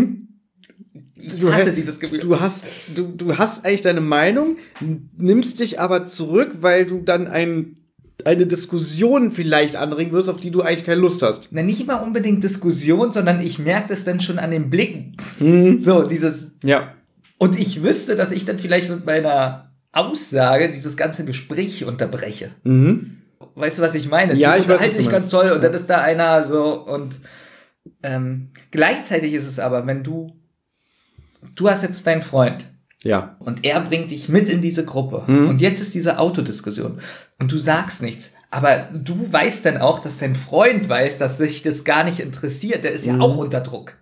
Ich hasse dieses Gefühl. Du hast eigentlich deine Meinung, nimmst dich aber zurück, weil du dann eine Diskussion vielleicht anregen wirst, auf die du eigentlich keine Lust hast. Na, nicht immer unbedingt Diskussion, sondern ich merke das dann schon an den Blicken. So, dieses. Ja. Und ich wüsste, dass ich dann vielleicht mit meiner Aussage dieses ganze Gespräch unterbreche. Weißt du, was ich meine? Ja, ich weiß, was nicht ganz toll und dann ist da einer so und gleichzeitig ist es aber, wenn du hast jetzt deinen Freund. Ja. Und er bringt dich mit in diese Gruppe. Und jetzt ist diese Autodiskussion. Und du sagst nichts. Aber du weißt dann auch, dass dein Freund weiß, dass sich das gar nicht interessiert. Der ist ja auch unter Druck.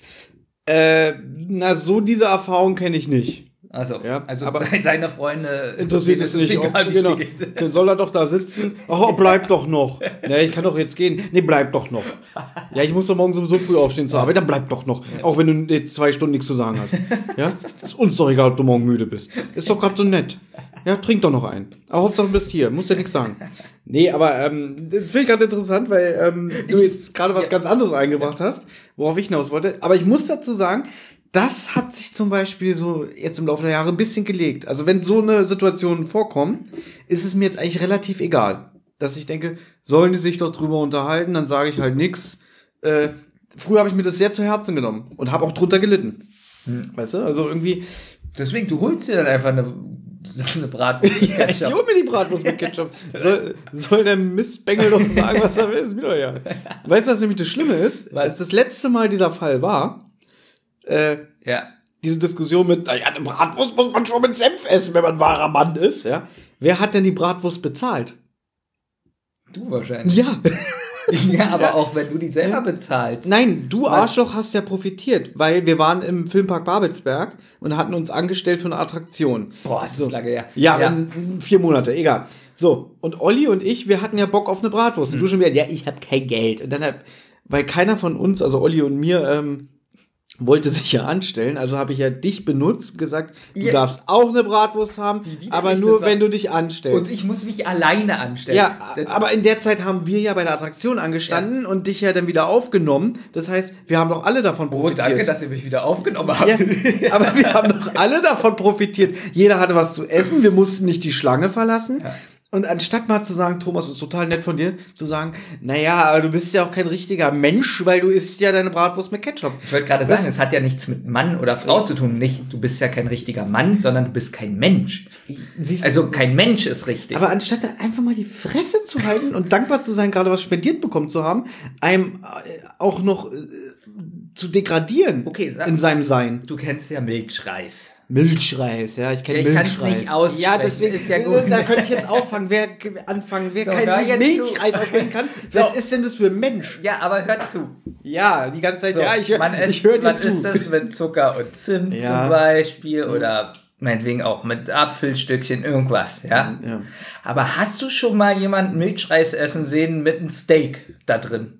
So diese Erfahrung kenne ich nicht. Also aber deine Freunde interessiert es nicht. Egal, genau. Soll er doch da sitzen? Oh, bleib doch noch. Ja, ich kann doch jetzt gehen. Nee, bleib doch noch. Ja, ich muss doch morgen so früh aufstehen zur Arbeit, dann bleib doch noch. Ja. Auch wenn du jetzt 2 Stunden nichts zu sagen hast. Ja? Ist uns doch egal, ob du morgen müde bist. Ist doch gerade so nett. Ja, trink doch noch einen. Aber Hauptsache du bist hier. Musst ja nichts sagen. Nee, aber das finde ich gerade interessant, weil du jetzt gerade was ganz anderes eingebracht hast, worauf ich hinaus wollte. Aber ich muss dazu sagen, das hat sich zum Beispiel so jetzt im Laufe der Jahre ein bisschen gelegt. Also wenn so eine Situation vorkommt, ist es mir jetzt eigentlich relativ egal. Dass ich denke, sollen die sich doch drüber unterhalten, dann sage ich halt nix. Früher habe ich mir das sehr zu Herzen genommen und habe auch drunter gelitten. Weißt du, also irgendwie. Deswegen, du holst dir dann einfach eine Bratwurst mit Ketchup. Ich hol mir die Bratwurst mit Ketchup. Soll der Mistbengel doch sagen, was er will? Ist mir doch ja. Weißt du, was nämlich das Schlimme ist? Als das letzte Mal dieser Fall war, diese Diskussion mit, eine Bratwurst muss man schon mit Senf essen, wenn man ein wahrer Mann ist, ja. Wer hat denn die Bratwurst bezahlt? Du wahrscheinlich. Ja. Ja, aber auch wenn du die selber bezahlst. Nein, du Arschloch hast ja profitiert, weil wir waren im Filmpark Babelsberg und hatten uns angestellt für eine Attraktion. Boah, ist das lange her. Ja, 4 Monate, egal. So, und Olli und ich, wir hatten ja Bock auf eine Bratwurst. Und du schon wieder, ja, ich habe kein Geld. Und dann weil keiner von uns, also Olli und mir, wollte sich ja anstellen, also habe ich ja dich benutzt, gesagt, du darfst auch eine Bratwurst haben, aber nur, wenn du dich anstellst. Und ich muss mich alleine anstellen. Ja, aber in der Zeit haben wir ja bei der Attraktion angestanden und dich ja dann wieder aufgenommen. Das heißt, wir haben doch alle davon profitiert. Oh, danke, dass ihr mich wieder aufgenommen habt. Ja, aber wir haben doch alle davon profitiert. Jeder hatte was zu essen, wir mussten nicht die Schlange verlassen. Ja. Und anstatt mal zu sagen, Thomas, ist total nett von dir, zu sagen, naja, aber du bist ja auch kein richtiger Mensch, weil du isst ja deine Bratwurst mit Ketchup. Ich wollte gerade sagen, es hat ja nichts mit Mann oder Frau zu tun. Nicht, du bist ja kein richtiger Mann, sondern du bist kein Mensch. Also kein Mensch ist richtig. Aber anstatt einfach mal die Fresse zu halten und dankbar zu sein, gerade was spendiert bekommen zu haben, einem auch noch zu degradieren in seinem Sein. Du kennst ja Milchreis. Milchreis, ja, ich kenne Milchreis. Ich kann es nicht aussprechen. Ja, deswegen ist ja gut. Da könnte ich jetzt anfangen, wer kein Milchreis aussprechen kann. Was ist denn das für ein Mensch? Ja, aber hör zu. Ja, die ganze Zeit, So, ja, ich höre dir zu. Man isst das mit Zucker und Zimt zum Beispiel oder meinetwegen auch mit Apfelstückchen, irgendwas, ja? Aber hast du schon mal jemanden Milchreis essen sehen mit einem Steak da drin?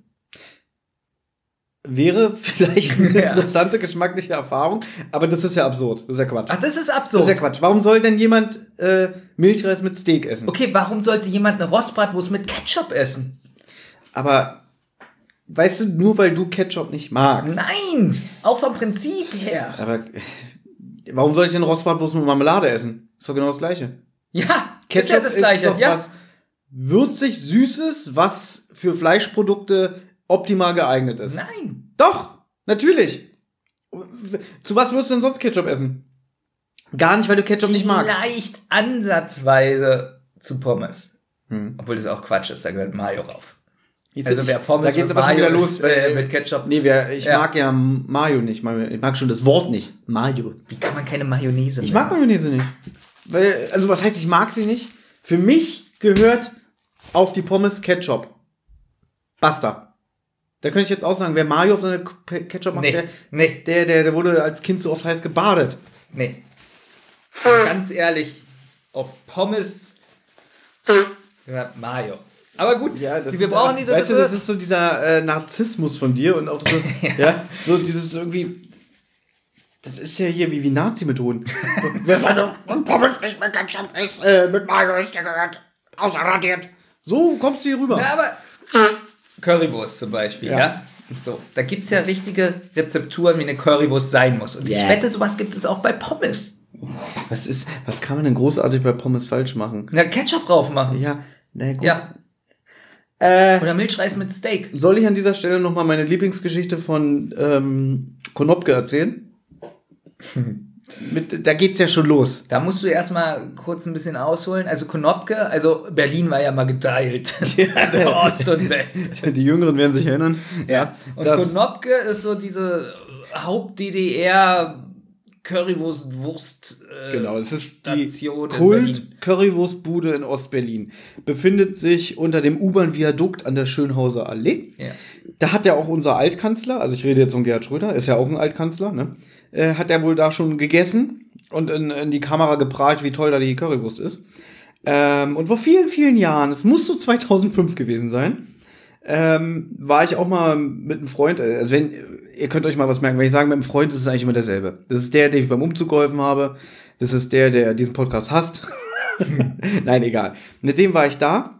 Wäre vielleicht eine interessante geschmackliche Erfahrung, aber das ist ja absurd. Das ist ja Quatsch. Ach, das ist absurd. Das ist ja Quatsch. Warum soll denn jemand Milchreis mit Steak essen? Okay, warum sollte jemand eine Rostbratwurst mit Ketchup essen? Aber, weißt du, nur weil du Ketchup nicht magst. Nein, auch vom Prinzip her. Aber warum soll ich denn Rostbratwurst mit Marmelade essen? Ist doch genau das Gleiche. Ja, Ketchup ist ja das Gleiche. Ist doch was würzig Süßes, was für Fleischprodukte optimal geeignet ist. Nein. Doch, natürlich. Zu was würdest du denn sonst Ketchup essen? Gar nicht, weil du Ketchup nicht magst. Vielleicht ansatzweise zu Pommes. Obwohl das auch Quatsch ist, da gehört Mayo rauf. Also wer Pommes da geht's aber schon wieder los mit Ketchup. Nee, ich mag ja Mayo nicht. Ich mag schon das Wort nicht. Mayo. Wie kann man keine Mayonnaise machen? Ich mag Mayonnaise nicht. Weil, also was heißt, ich mag sie nicht? Für mich gehört auf die Pommes Ketchup. Basta. Da könnte ich jetzt auch sagen, wer Mayo auf seine Ketchup macht, der wurde als Kind so oft heiß gebadet. Nee. Ganz ehrlich, auf Pommes gehört Mayo. Aber gut, ja, wir brauchen diese... Weißt du, das ist so dieser Narzissmus von dir und auch so, so dieses irgendwie... Das ist ja hier wie Nazi-Methoden. Und Pommes nicht mit Ketchup ist, mit Mayo ist der gehört ausradiert. So kommst du hier rüber. Ja, aber... Currywurst zum Beispiel, ja? So, da gibt's ja richtige Rezepturen, wie eine Currywurst sein muss. Und ich wette, sowas gibt es auch bei Pommes. Was kann man denn großartig bei Pommes falsch machen? Na, Ketchup drauf machen. Ja, na gut. Ja. Oder Milchreis mit Steak. Soll ich an dieser Stelle nochmal meine Lieblingsgeschichte von Konopke erzählen? Da geht's ja schon los. Da musst du erstmal kurz ein bisschen ausholen. Also Konopke, Berlin war ja mal geteilt. Ost und West. Die Jüngeren werden sich erinnern. Ja. Und Konopke ist so diese Haupt-DDR Currywurst genau, das ist Station die Kult-Currywurstbude in Ostberlin. Befindet sich unter dem U-Bahn-Viadukt an der Schönhauser Allee. Ja. Da hat ja auch unser Altkanzler, also ich rede jetzt von Gerhard Schröder, ist ja auch ein Altkanzler, ne? Hat er wohl da schon gegessen und in die Kamera geprahlt, wie toll da die Currywurst ist. Und vor vielen, vielen Jahren, es muss so 2005 gewesen sein, war ich auch mal mit einem Freund, also ihr könnt euch mal was merken, wenn ich sage, mit einem Freund ist es eigentlich immer derselbe. Das ist der, dem ich beim Umzug geholfen habe. Das ist der diesen Podcast hasst. Nein, egal. Mit dem war ich da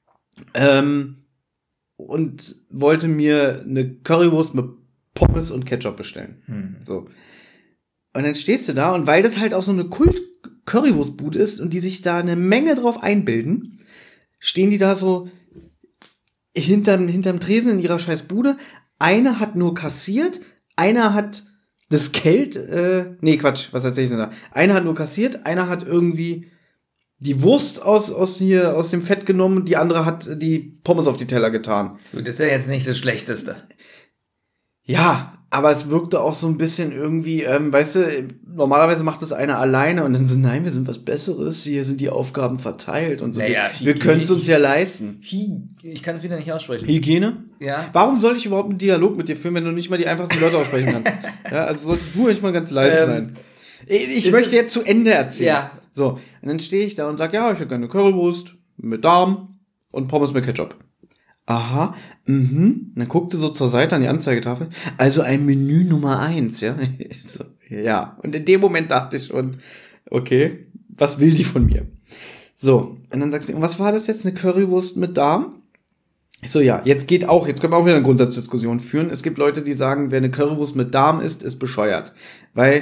und wollte mir eine Currywurst mit Pommes und Ketchup bestellen. So. Und dann stehst du da und weil das halt auch so eine Kult-Currywurstbude ist und die sich da eine Menge drauf einbilden, stehen die da so hinterm Tresen in ihrer scheiß Bude. Einer hat nur kassiert, einer hat das Geld, was erzähl ich denn da? Einer hat nur kassiert, einer hat irgendwie die Wurst aus dem Fett genommen, die andere hat die Pommes auf die Teller getan. Gut, das ist ja jetzt nicht das Schlechteste. Ja, aber es wirkte auch so ein bisschen irgendwie, weißt du, normalerweise macht das einer alleine und dann so, nein, wir sind was Besseres, hier sind die Aufgaben verteilt und so. Naja, wir können es uns ja leisten. Ich kann es wieder nicht aussprechen. Hygiene? Ja. Warum soll ich überhaupt einen Dialog mit dir führen, wenn du nicht mal die einfachsten Wörter aussprechen kannst? Ja, also solltest du nicht mal ganz leise sein. Ich möchte jetzt zu Ende erzählen. Ja. So, und dann stehe ich da und sage, ja, ich hätte gerne Currywurst mit Darm und Pommes mit Ketchup. Aha, Dann guckt sie so zur Seite an die Anzeigetafel. Also ein Menü Nummer 1, ja? So, ja. Und in dem Moment dachte ich schon, okay, was will die von mir? So, und dann sagt sie, was war das jetzt, eine Currywurst mit Darm? Ich so, ja, jetzt können wir auch wieder eine Grundsatzdiskussion führen. Es gibt Leute, die sagen, wer eine Currywurst mit Darm isst, ist bescheuert. Weil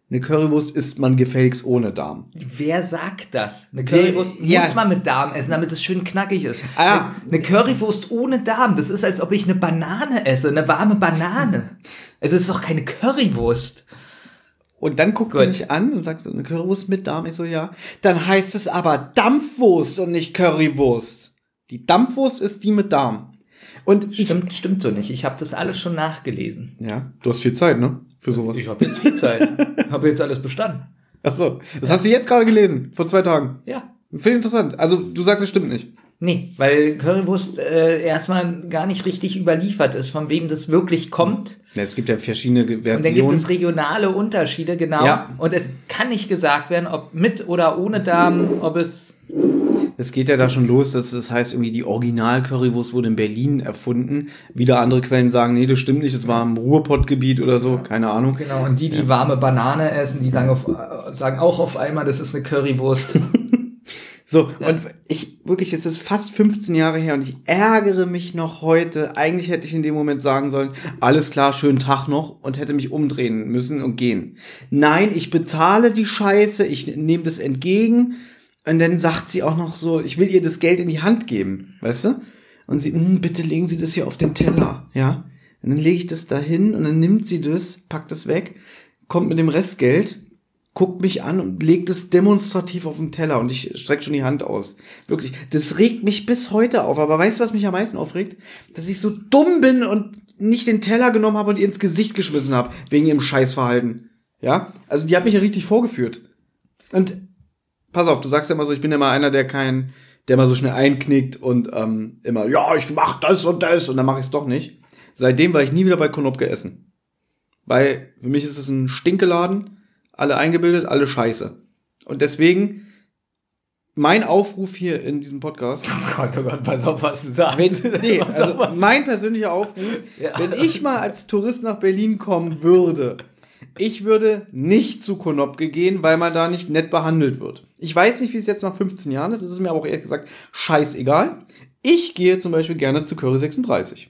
eine Currywurst isst man gefälligst ohne Darm. Wer sagt das? Eine Currywurst muss man mit Darm essen, damit es schön knackig ist. Eine Currywurst ohne Darm, das ist, als ob ich eine Banane esse, eine warme Banane. Es ist doch keine Currywurst. Und dann guckt du mich an und sagst, eine Currywurst mit Darm? Ich so, ja. Dann heißt es aber Dampfwurst und nicht Currywurst. Die Dampfwurst ist die mit Darm. Und stimmt so nicht. Ich habe das alles schon nachgelesen. Ja, du hast viel Zeit, ne? Für sowas. Ich habe jetzt viel Zeit. Habe jetzt alles bestanden. Ach so, das hast du jetzt gerade gelesen, vor 2 Tagen. Ja. Finde ich interessant. Also du sagst, es stimmt nicht. Nee, weil Currywurst erstmal gar nicht richtig überliefert ist, von wem das wirklich kommt. Ja, es gibt ja verschiedene Versionen. Und dann gibt es regionale Unterschiede, genau. Ja. Und es kann nicht gesagt werden, ob mit oder ohne Darm, ob es... Es geht ja da schon los, dass das heißt, irgendwie die Original-Currywurst wurde in Berlin erfunden. Wieder andere Quellen sagen, nee, das stimmt nicht, es war im Ruhrpottgebiet oder so, keine Ahnung. Genau, und die warme Banane essen, die sagen auch auf einmal, das ist eine Currywurst. So, ja. Und es ist fast 15 Jahre her und ich ärgere mich noch heute. Eigentlich hätte ich in dem Moment sagen sollen, alles klar, schönen Tag noch und hätte mich umdrehen müssen und gehen. Nein, ich bezahle die Scheiße, ich nehme das entgegen. Und dann sagt sie auch noch so, ich will ihr das Geld in die Hand geben, weißt du? Und sie, bitte legen Sie das hier auf den Teller, ja? Und dann lege ich das da hin und dann nimmt sie das, packt das weg, kommt mit dem Restgeld, guckt mich an und legt es demonstrativ auf den Teller und ich strecke schon die Hand aus. Wirklich, das regt mich bis heute auf. Aber weißt du, was mich am meisten aufregt? Dass ich so dumm bin und nicht den Teller genommen habe und ihr ins Gesicht geschmissen habe, wegen ihrem Scheißverhalten. Ja? Also die hat mich ja richtig vorgeführt. Und pass auf, du sagst ja immer so, ich bin ja immer einer, der mal so schnell einknickt und immer, ja, ich mach das und dann mache ich es doch nicht. Seitdem war ich nie wieder bei Konopke essen. Weil für mich ist es ein Stinkeladen, alle eingebildet, alle scheiße. Und deswegen mein Aufruf hier in diesem Podcast. Oh Gott, pass auf, was du sagst. Mein persönlicher Aufruf, wenn ich mal als Tourist nach Berlin kommen würde, ich würde nicht zu Konopke gehen, weil man da nicht nett behandelt wird. Ich weiß nicht, wie es jetzt nach 15 Jahren ist. Es ist mir aber auch ehrlich gesagt scheißegal. Ich gehe zum Beispiel gerne zu Curry 36.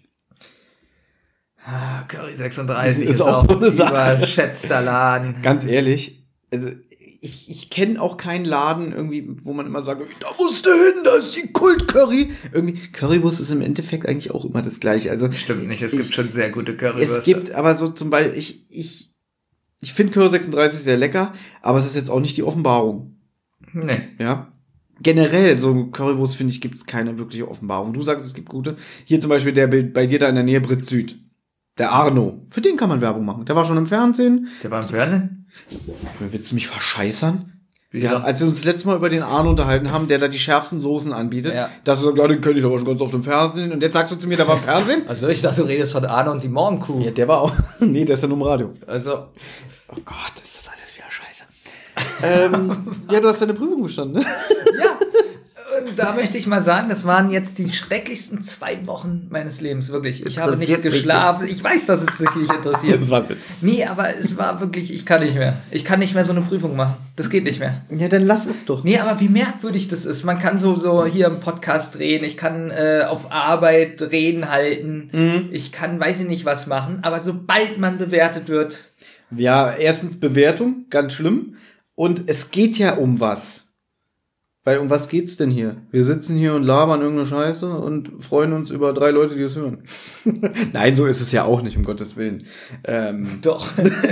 Curry 36 ist auch so eine überschätzter Laden. Ganz ehrlich, also ich kenne auch keinen Laden irgendwie, wo man immer sagt, da musst du hin, da ist die Kult-Curry. Irgendwie, Currywurst ist im Endeffekt eigentlich auch immer das Gleiche. Also stimmt nicht, es gibt schon sehr gute Currywürste. Es gibt aber so zum Beispiel, ich finde Curry 36 sehr lecker, aber es ist jetzt auch nicht die Offenbarung. Nee. Ja. Generell, so Currywurst, finde ich, gibt es keine wirkliche Offenbarung. Du sagst, es gibt gute. Hier zum Beispiel der bei dir da in der Nähe, Brit Süd. Der Arno. Für den kann man Werbung machen. Der war schon im Fernsehen. Der war im Fernsehen? Willst du mich verscheißern? Ja, als wir uns das letzte Mal über den Arno unterhalten haben, der da die schärfsten Soßen anbietet, da hast du gesagt, ja, den kenne ich aber schon ganz oft im Fernsehen. Und jetzt sagst du zu mir, der war im Fernsehen? Also ich dachte, du redest von Arno und die Morgencrew. Ja, der war auch. Nee, der ist ja nur im Radio. Also. Oh Gott, ist das alles wieder scheiße. Ja, du hast deine Prüfung bestanden, ne? Ja. Und da möchte ich mal sagen, das waren jetzt die schrecklichsten 2 Wochen meines Lebens, wirklich. Ich habe nicht geschlafen. Ich weiß, dass es dich nicht interessiert. Das war ein Witz. Nee, aber es war wirklich, ich kann nicht mehr. Ich kann nicht mehr so eine Prüfung machen. Das geht nicht mehr. Ja, dann lass es doch. Nee, aber wie merkwürdig das ist. Man kann so hier im Podcast reden. Ich kann auf Arbeit Reden halten. Mhm. Ich kann, weiß ich nicht, was machen. Aber sobald man bewertet wird. Ja, erstens Bewertung, ganz schlimm. Und es geht ja um was. Weil um was geht's denn hier? Wir sitzen hier und labern irgendeine Scheiße und freuen uns über 3 Leute, die es hören. Nein, so ist es ja auch nicht, um Gottes Willen. Doch.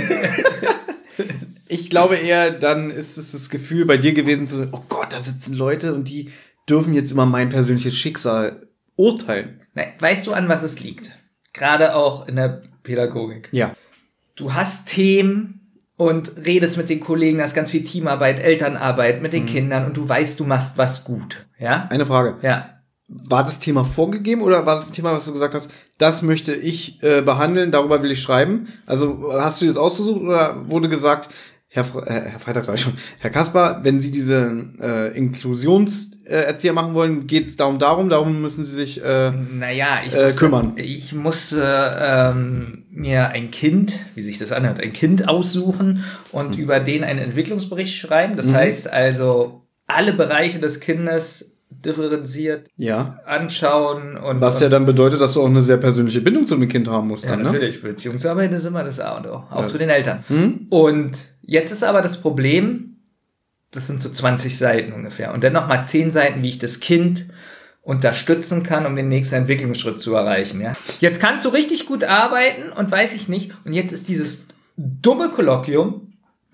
Ich glaube eher, dann ist es das Gefühl bei dir gewesen, so, oh Gott, da sitzen Leute und die dürfen jetzt über mein persönliches Schicksal urteilen. Nein, weißt du, an was es liegt? Gerade auch in der Pädagogik. Ja. Du hast Themen und redest mit den Kollegen, hast ganz viel Teamarbeit, Elternarbeit mit den Kindern und du weißt, du machst was gut. Ja? Eine Frage. Ja. War das Thema vorgegeben oder war das ein Thema, was du gesagt hast, das möchte ich behandeln, darüber will ich schreiben? Also hast du das ausgesucht oder wurde gesagt, Herr Freitag sag ich schon, Herr Kaspar, wenn Sie diese Inklusionserzieher machen wollen, geht es darum müssen Sie sich kümmern. Ich musste mir ein Kind, wie sich das anhört, ein Kind aussuchen und über den einen Entwicklungsbericht schreiben. Das heißt also, alle Bereiche des Kindes differenziert Ja. anschauen. Und Was ja dann bedeutet, dass du auch eine sehr persönliche Bindung zu dem Kind haben musst. ja, dann, natürlich. Beziehungsarbeit ist immer das A und O. Auch Ja. zu den Eltern. Und jetzt ist aber das Problem, das sind so 20 Seiten ungefähr. Und dann nochmal 10 Seiten, wie ich das Kind unterstützen kann, um den nächsten Entwicklungsschritt zu erreichen. Ja? Jetzt kannst du richtig gut arbeiten und weiß ich nicht. Und jetzt ist dieses dumme Kolloquium,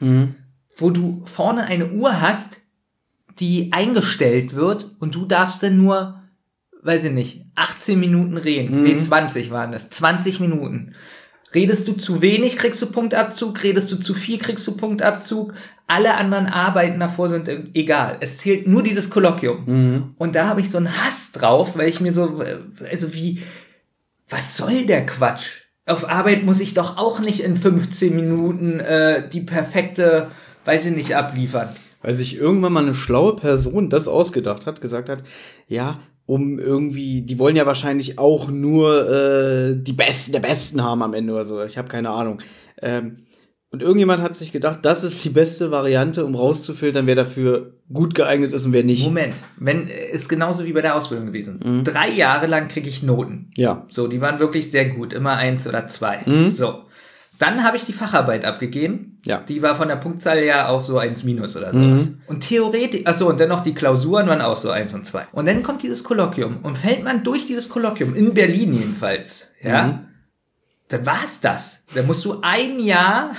wo du vorne eine Uhr hast, die eingestellt wird und du darfst dann nur, weiß ich nicht, 18 Minuten reden. Nee, 20 waren das. 20 Minuten. Redest du zu wenig, kriegst du Punktabzug. Redest du zu viel, kriegst du Punktabzug. Alle anderen Arbeiten davor sind egal. Es zählt nur dieses Kolloquium. Und da habe ich so einen Hass drauf, weil ich mir so, also wie, was soll der Quatsch? Auf Arbeit muss ich doch auch nicht in 15 Minuten die perfekte, weiß ich nicht, abliefern. Weil sich irgendwann mal eine schlaue Person das ausgedacht hat, gesagt hat, ja, um irgendwie, die wollen ja wahrscheinlich auch nur die Besten der Besten haben am Ende oder so. Ich habe keine Ahnung. Und irgendjemand hat sich gedacht, das ist die beste Variante, um rauszufiltern, wer dafür gut geeignet ist und wer nicht. Moment, ist genauso wie bei der Ausbildung gewesen. 3 Jahre lang kriege ich Noten. Ja. So, die waren wirklich sehr gut, immer 1 oder 2. So. Dann habe ich die Facharbeit abgegeben. Ja. Die war von der Punktzahl ja auch so 1- oder sowas. Und theoretisch, und dann noch die Klausuren waren auch so 1 und 2. Und dann kommt dieses Kolloquium. Und fällt man durch dieses Kolloquium, in Berlin jedenfalls, ja, dann war's das. Dann musst du ein Jahr,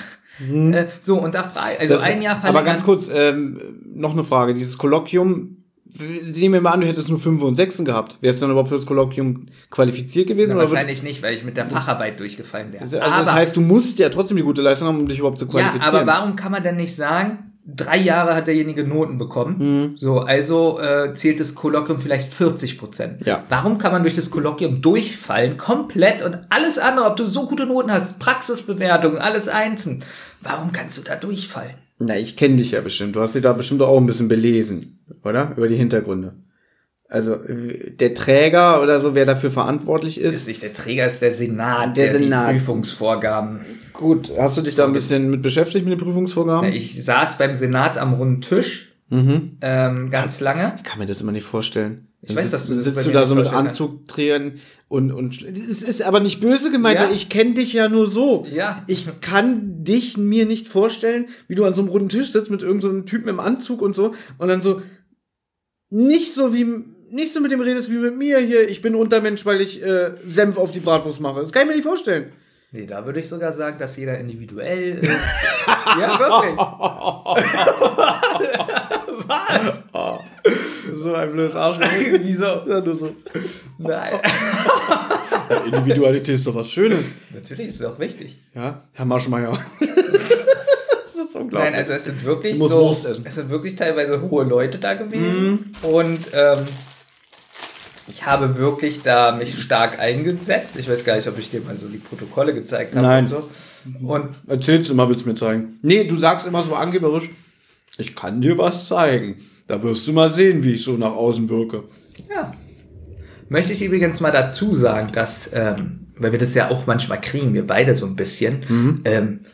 und da frei, also Das, ein Jahr verlängern. aber ganz kurz, noch eine Frage. Dieses Kolloquium, nehmen wir mal an, du hättest nur 5 und 6 gehabt. Wärst du dann überhaupt für das Kolloquium qualifiziert gewesen? Ja, wahrscheinlich nicht, weil ich mit der Facharbeit durchgefallen wäre. Also das heißt, du musst ja trotzdem die gute Leistung haben, um dich überhaupt zu qualifizieren. Ja, aber warum kann man denn nicht sagen, 3 Jahre hat derjenige Noten bekommen, so, also zählt das Kolloquium vielleicht 40%. Ja. Warum kann man durch das Kolloquium durchfallen, komplett, und alles andere, ob du so gute Noten hast, Praxisbewertung, alles einzeln, warum kannst du da durchfallen? Na, ich kenne dich ja bestimmt. Du hast dich da bestimmt auch ein bisschen belesen, oder? Über die Hintergründe. Also der Träger oder so, wer dafür verantwortlich Ist ist. nicht der Träger, ist der Senat, Der Senat. die Prüfungsvorgaben. Gut, hast du dich da ein bisschen mit beschäftigt mit den Prüfungsvorgaben? Ich saß beim Senat am runden Tisch, ganz lange. Ich kann mir das immer nicht vorstellen. Ich weiß, dass du das sitzt bei du mir da nicht so mit vorstellen Anzugträgern und es ist aber nicht böse gemeint, Ja. weil ich kenne dich ja nur so. Ja. Ich kann dich mir nicht vorstellen, wie du an so einem runden Tisch sitzt mit irgendeinem so einem Typen im Anzug und so und dann so nicht so mit dem redest wie mit mir hier. Ich bin Untermensch, weil ich Senf auf die Bratwurst mache. Das kann ich mir nicht vorstellen. Nee, da würde ich sogar sagen, dass jeder individuell ist. Ja, wirklich. Was? So ein blödes Arschloch. Wieso? Ja, nur so. Nein. Ja, Individualität ist doch was Schönes. Natürlich ist es auch wichtig. Ja, Herr Maschmeyer. Das ist unglaublich. Nein, also es sind wirklich Du musst Wurst essen. es sind wirklich teilweise hohe Leute da gewesen. Und ich habe wirklich da mich stark eingesetzt. Ich weiß gar nicht, ob ich dir mal so die Protokolle gezeigt habe. Nein. Und so. Und Erzählst immer, willst du mir zeigen. Nee, du sagst immer so angeberisch, ich kann dir was zeigen. Da wirst du mal sehen, wie ich so nach außen wirke. ja. Möchte ich übrigens mal dazu sagen, dass, weil wir das ja auch manchmal kriegen, wir beide so ein bisschen,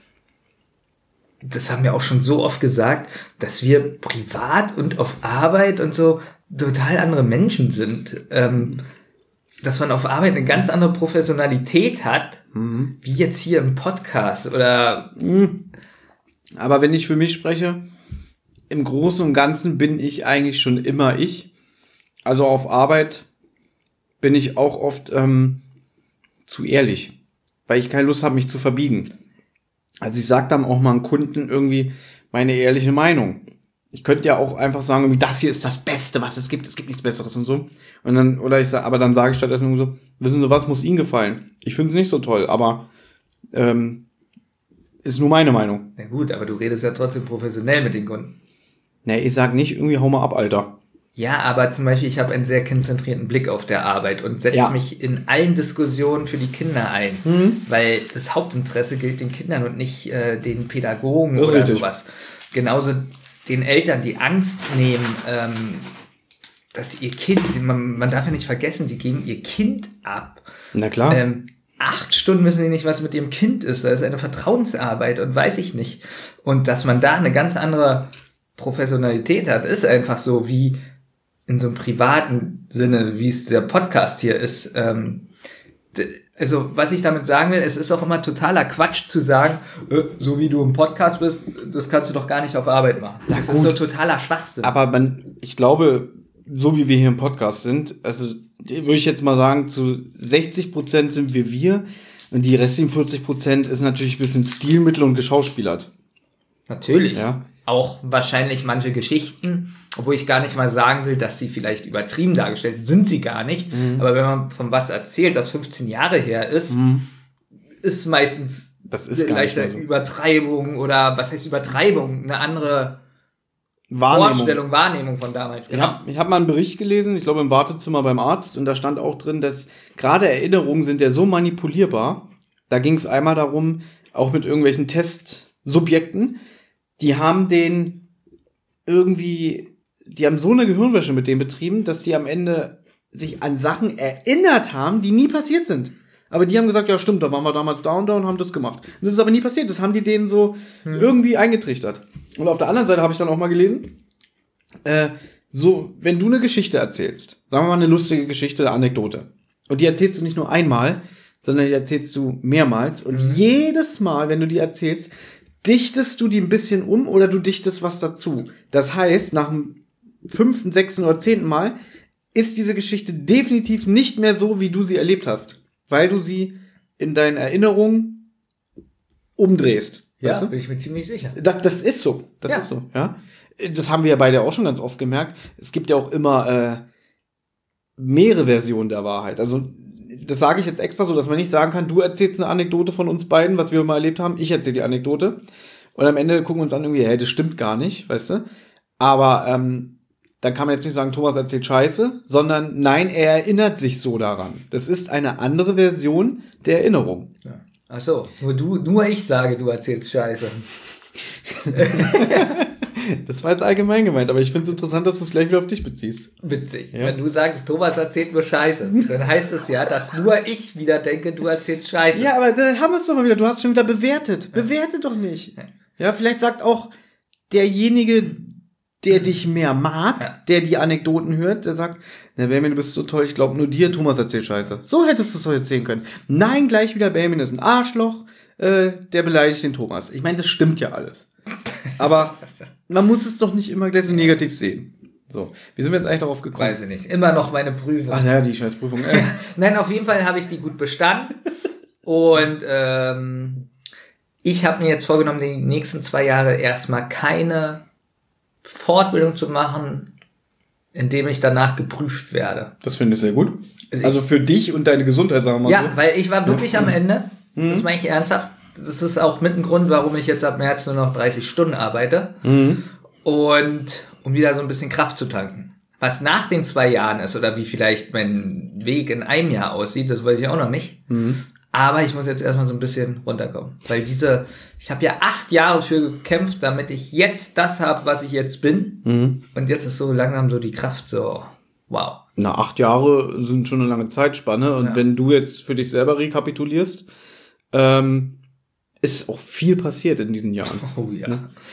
das haben wir auch schon so oft gesagt, dass wir privat und auf Arbeit und so total andere Menschen sind. Dass man auf Arbeit eine ganz andere Professionalität hat, wie jetzt hier im Podcast oder... Aber wenn ich für mich spreche, im Großen und Ganzen bin ich eigentlich schon immer ich. Also auf Arbeit bin ich auch oft zu ehrlich, weil ich keine Lust habe, mich zu verbiegen. Also ich sage dann auch mal einem Kunden irgendwie meine ehrliche Meinung. Ich könnte ja auch einfach sagen, irgendwie, das hier ist das Beste, was es gibt nichts Besseres und so. Und dann, oder ich sage, aber dann sage ich stattdessen so, wissen Sie was, muss Ihnen gefallen. Ich finde es nicht so toll, aber ist nur meine Meinung. Na gut, aber du redest ja trotzdem professionell mit den Kunden. Nee, ich sag nicht irgendwie, hau mal ab, Alter. Ja, aber zum Beispiel, ich habe einen sehr konzentrierten Blick auf der Arbeit und setze mich in allen Diskussionen für die Kinder ein, weil das Hauptinteresse gilt den Kindern und nicht den Pädagogen oder richtig. sowas. Genauso den Eltern, die Angst nehmen, dass ihr Kind, man darf ja nicht vergessen, die geben ihr Kind ab. Na klar. 8 Stunden wissen sie nicht, was mit ihrem Kind ist. Da ist eine Vertrauensarbeit und weiß ich nicht. Und dass man da eine ganz andere Professionalität hat, ist einfach so wie in so einem privaten Sinne, wie es der Podcast hier ist, also was ich damit sagen will, es ist auch immer totaler Quatsch zu sagen, so wie du im Podcast bist, das kannst du doch gar nicht auf Arbeit machen. Das ist so totaler Schwachsinn. Aber ich glaube, so wie wir hier im Podcast sind, also würde ich jetzt mal sagen, zu 60% sind wir und die restlichen 40% ist natürlich ein bisschen Stilmittel und geschauspielert. Natürlich. Ja. Auch wahrscheinlich manche Geschichten, obwohl ich gar nicht mal sagen will, dass sie vielleicht übertrieben dargestellt sind sie gar nicht. Aber wenn man von was erzählt, das 15 Jahre her ist, ist meistens eine leichte Übertreibung oder was heißt Übertreibung? Eine andere Wahrnehmung von damals. Genau. Ich hab mal einen Bericht gelesen, ich glaube im Wartezimmer beim Arzt, und da stand auch drin, dass gerade Erinnerungen sind ja so manipulierbar. Da ging es einmal darum, auch mit irgendwelchen Testsubjekten, die haben so eine Gehirnwäsche mit denen betrieben, dass die am Ende sich an Sachen erinnert haben, die nie passiert sind. Aber die haben gesagt, ja stimmt, da waren wir damals da und haben das gemacht. Und das ist aber nie passiert, das haben die denen so irgendwie eingetrichtert. Und auf der anderen Seite habe ich dann auch mal gelesen, so, wenn du eine Geschichte erzählst, sagen wir mal eine lustige Geschichte, eine Anekdote, und die erzählst du nicht nur einmal, sondern die erzählst du mehrmals, und jedes Mal, wenn du die erzählst, dichtest du die ein bisschen um oder du dichtest was dazu. Das heißt, nach dem 5., 6. oder 10. Mal ist diese Geschichte definitiv nicht mehr so, wie du sie erlebt hast, weil du sie in deinen Erinnerungen umdrehst. Ja, weißt du? bin ich mir ziemlich sicher. Das ist so. Das ist so, ja. Das haben wir ja beide auch schon ganz oft gemerkt. Es gibt ja auch immer mehrere Versionen der Wahrheit. Also das sage ich jetzt extra so, dass man nicht sagen kann, du erzählst eine Anekdote von uns beiden, was wir mal erlebt haben, ich erzähle die Anekdote. Und am Ende gucken wir uns an irgendwie, hey, das stimmt gar nicht, weißt du? Aber dann kann man jetzt nicht sagen, Thomas erzählt Scheiße, sondern nein, er erinnert sich so daran. Das ist eine andere Version der Erinnerung. Ja. Ach so, nur ich sage, du erzählst Scheiße. Das war jetzt allgemein gemeint, aber ich finde es interessant, dass du es gleich wieder auf dich beziehst. Witzig. Ja. Wenn du sagst, Thomas erzählt nur Scheiße, dann heißt es ja, dass nur ich wieder denke, du erzählst Scheiße. Ja, aber da haben wir es doch mal wieder. Du hast schon wieder bewertet. Bewerte doch nicht. Ja, vielleicht sagt auch derjenige, der dich mehr mag, der die Anekdoten hört, der sagt, na Benjamin, du bist so toll, ich glaube nur dir, Thomas erzählt Scheiße. So hättest du es doch erzählen können. Nein, gleich wieder, Benjamin ist ein Arschloch, der beleidigt den Thomas. Ich meine, das stimmt ja alles. Aber man muss es doch nicht immer gleich so negativ sehen. So, wie sind wir jetzt eigentlich darauf gekommen? Weiß ich nicht. Immer noch meine Prüfung. Ach ja, die Scheißprüfung. Nein, auf jeden Fall habe ich die gut bestanden. Und ich habe mir jetzt vorgenommen, die nächsten 2 Jahre erstmal keine Fortbildung zu machen, indem ich danach geprüft werde. Das finde ich sehr gut. Also für dich und deine Gesundheit, sagen wir mal so. Ja, weil ich war wirklich am Ende. Das meine ich ernsthaft. Das ist auch mit ein Grund, warum ich jetzt ab März nur noch 30 Stunden arbeite. Und um wieder so ein bisschen Kraft zu tanken. Was nach den 2 Jahren ist oder wie vielleicht mein Weg in einem Jahr aussieht, das weiß ich auch noch nicht. Aber ich muss jetzt erstmal so ein bisschen runterkommen. Weil ich habe ja 8 Jahre für gekämpft, damit ich jetzt das habe, was ich jetzt bin. Und jetzt ist so langsam so die Kraft so, wow. Na, 8 Jahre sind schon eine lange Zeitspanne. Und wenn du jetzt für dich selber rekapitulierst, ist auch viel passiert in diesen Jahren. Oh ja.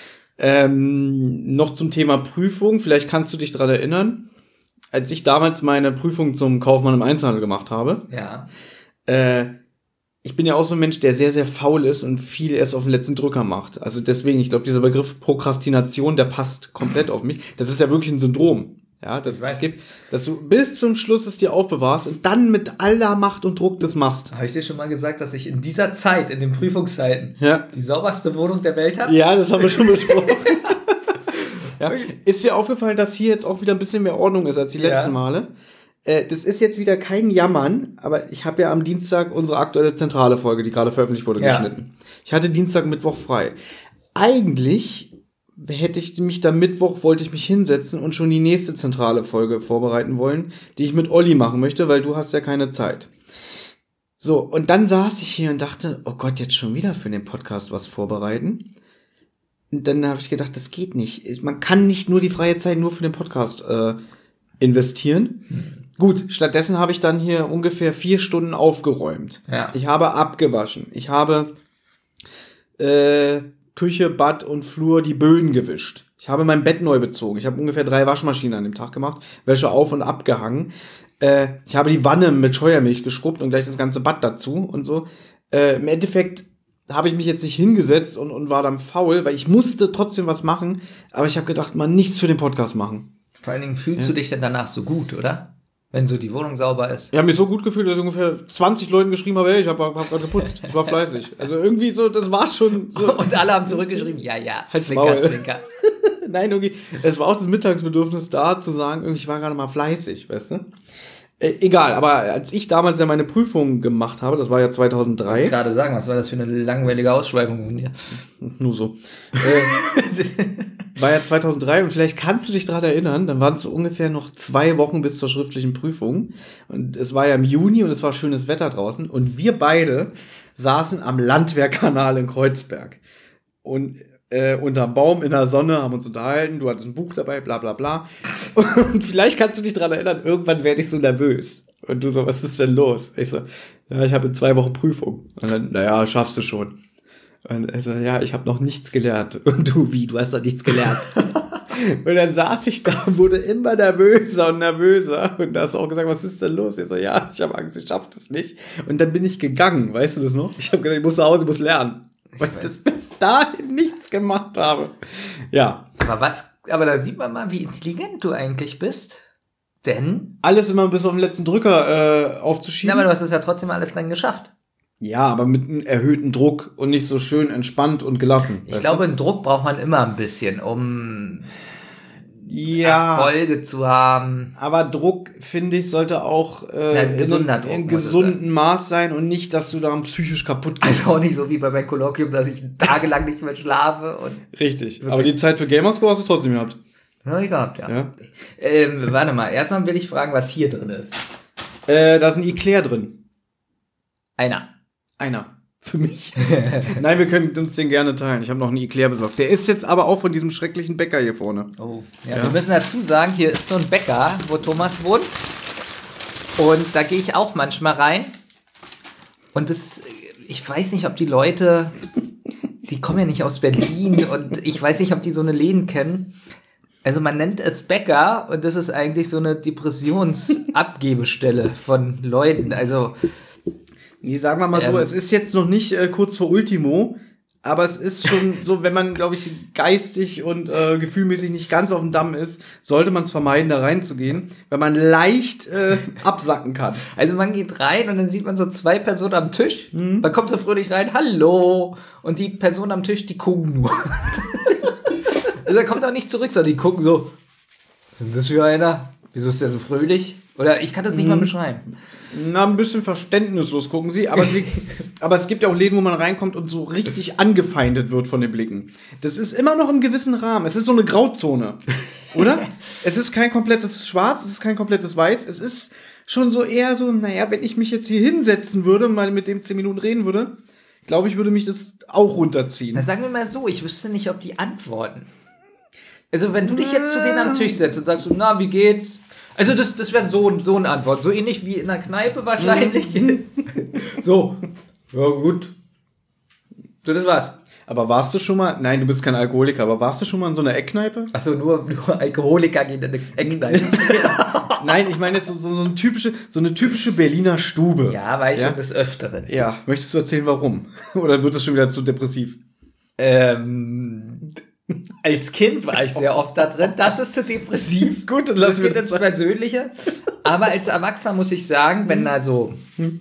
Noch zum Thema Prüfung, vielleicht kannst du dich daran erinnern, als ich damals meine Prüfung zum Kaufmann im Einzelhandel gemacht habe. Ja. Ich bin ja auch so ein Mensch, der sehr, sehr faul ist und viel erst auf den letzten Drücker macht. Also deswegen, ich glaube, dieser Begriff Prokrastination, der passt komplett auf mich. Das ist ja wirklich ein Syndrom. Ja, das es gibt, dass du bis zum Schluss es dir aufbewahrst und dann mit aller Macht und Druck das machst. Habe ich dir schon mal gesagt, dass ich in dieser Zeit, in den Prüfungszeiten, die sauberste Wohnung der Welt habe? Ja, das haben wir schon besprochen. Ja. Ist dir aufgefallen, dass hier jetzt auch wieder ein bisschen mehr Ordnung ist als die letzten Male? Das ist jetzt wieder kein Jammern, aber ich habe ja am Dienstag unsere aktuelle zentrale Folge, die gerade veröffentlicht wurde, geschnitten. Ich hatte Dienstag, Mittwoch frei. Eigentlich hätte ich mich dann Mittwoch, wollte ich mich hinsetzen und schon die nächste zentrale Folge vorbereiten wollen, die ich mit Olli machen möchte, weil du hast ja keine Zeit. So, und dann saß ich hier und dachte, oh Gott, jetzt schon wieder für den Podcast was vorbereiten. Und dann habe ich gedacht, das geht nicht. Man kann nicht nur die freie Zeit nur für den Podcast investieren. Gut, stattdessen habe ich dann hier ungefähr 4 Stunden aufgeräumt. Ja. Ich habe abgewaschen. Ich habe Küche, Bad und Flur die Böden gewischt. Ich habe mein Bett neu bezogen. Ich habe ungefähr 3 Waschmaschinen an dem Tag gemacht. Wäsche auf- und abgehangen. Ich habe die Wanne mit Scheuermilch geschrubbt und gleich das ganze Bad dazu und so. Im Endeffekt habe ich mich jetzt nicht hingesetzt und war dann faul, weil ich musste trotzdem was machen. Aber ich habe gedacht, mal nichts für den Podcast machen. Vor allen Dingen fühlst du dich denn danach so gut, oder? Wenn so die Wohnung sauber ist. Ich habe mich so gut gefühlt, dass ich ungefähr 20 Leuten geschrieben habe, hey, ich habe gerade geputzt. Ich war fleißig. Also irgendwie so, das war schon so. Und alle haben zurückgeschrieben, ja, Halt's Zwinker, Maul. Zwinker. Nein, irgendwie, es war auch das Mittagsbedürfnis da, zu sagen, irgendwie, ich war gerade mal fleißig, weißt du? Egal, aber als ich damals ja meine Prüfung gemacht habe, das war ja 2003. Gerade sagen, was war das für eine langweilige Ausschweifung von dir? Nur so. War ja 2003 und vielleicht kannst du dich daran erinnern, dann waren es so ungefähr noch 2 Wochen bis zur schriftlichen Prüfung und es war ja im Juni und es war schönes Wetter draußen und wir beide saßen am Landwehrkanal in Kreuzberg und unterm Baum in der Sonne, haben uns unterhalten, du hattest ein Buch dabei, bla bla bla. Und vielleicht kannst du dich daran erinnern, irgendwann werde ich so nervös. Und du so, was ist denn los? Ich so, ja, ich habe in 2 Wochen Prüfung. Und dann, naja, schaffst du schon. Und er so, ja, ich habe noch nichts gelernt. Und du, wie, du hast noch nichts gelernt? Und dann saß ich da und wurde immer nervöser und nervöser. Und da hast du auch gesagt, was ist denn los? Ich so, ja, ich habe Angst, ich schaffe das nicht. Und dann bin ich gegangen, weißt du das noch? Ich habe gesagt, ich muss nach Hause, ich muss lernen. Weil ich das bis dahin nichts gemacht habe. Ja. Aber da sieht man mal, wie intelligent du eigentlich bist. Denn? Alles immer bis auf den letzten Drücker aufzuschieben. Na, aber du hast es ja trotzdem alles dann geschafft. Ja, aber mit einem erhöhten Druck und nicht so schön entspannt und gelassen. Ich glaube, einen Druck braucht man immer ein bisschen, um Erfolge zu haben. Aber Druck, finde ich, sollte auch gesunder Druck in gesundem Maß sein und nicht, dass du daran psychisch kaputt gehst. Also auch nicht so wie bei meinem Kolloquium, dass ich tagelang nicht mehr schlafe. Und richtig. Wirklich. Aber die Zeit für Gamerscore hast du trotzdem gehabt. Ja, gehabt, ja. Warte mal, erstmal will ich fragen, was hier drin ist. Da ist ein Eclair drin. Einer. Für mich. Nein, wir können uns den gerne teilen. Ich habe noch einen Eclair besorgt. Der ist jetzt aber auch von diesem schrecklichen Bäcker hier vorne. Oh. Ja, wir müssen dazu sagen, hier ist so ein Bäcker, wo Thomas wohnt. Und da gehe ich auch manchmal rein. Und ich weiß nicht, ob die Leute, sie kommen ja nicht aus Berlin und ich weiß nicht, ob die so eine Läden kennen. Also man nennt es Bäcker und das ist eigentlich so eine Depressionsabgebestelle von Leuten. Also nee, sagen wir mal so, es ist jetzt noch nicht kurz vor Ultimo, aber es ist schon so, wenn man, glaube ich, geistig und gefühlmäßig nicht ganz auf dem Damm ist, sollte man es vermeiden, da reinzugehen, weil man leicht absacken kann. Also man geht rein und dann sieht man so 2 Personen am Tisch, man kommt so fröhlich rein, hallo, und die Personen am Tisch, die gucken nur. Also er kommt auch nicht zurück, sondern die gucken so, was ist denn das für einer? Wieso ist der so fröhlich? Oder ich kann das nicht mal beschreiben. Na, ein bisschen verständnislos gucken sie, aber es gibt ja auch Läden, wo man reinkommt und so richtig angefeindet wird von den Blicken. Das ist immer noch im gewissen Rahmen. Es ist so eine Grauzone, oder? Es ist kein komplettes Schwarz, es ist kein komplettes Weiß. Es ist schon so eher so, naja, wenn ich mich jetzt hier hinsetzen würde und mal mit dem 10 Minuten reden würde, glaube ich, würde mich das auch runterziehen. Dann sagen wir mal so, ich wüsste nicht, ob die antworten. Also wenn du dich jetzt zu denen am Tisch setzt und sagst so, na, wie geht's? Also das wäre so eine Antwort. So ähnlich wie in der Kneipe wahrscheinlich. So, ja gut. So, das war's. Aber warst du schon mal, nein, du bist kein Alkoholiker, aber warst du schon mal in so einer Eckkneipe? Achso, nur Alkoholiker gehen in eine Eckkneipe. Nein, ich meine jetzt so eine typische Berliner Stube. Ja, war ich schon des Öfteren. Ja, möchtest du erzählen, warum? Oder wird das schon wieder zu depressiv? Als Kind war ich sehr oft da drin. Das ist zu depressiv. Gut, dann lassen wir das Persönliche. Aber als Erwachsener muss ich sagen, wenn da so,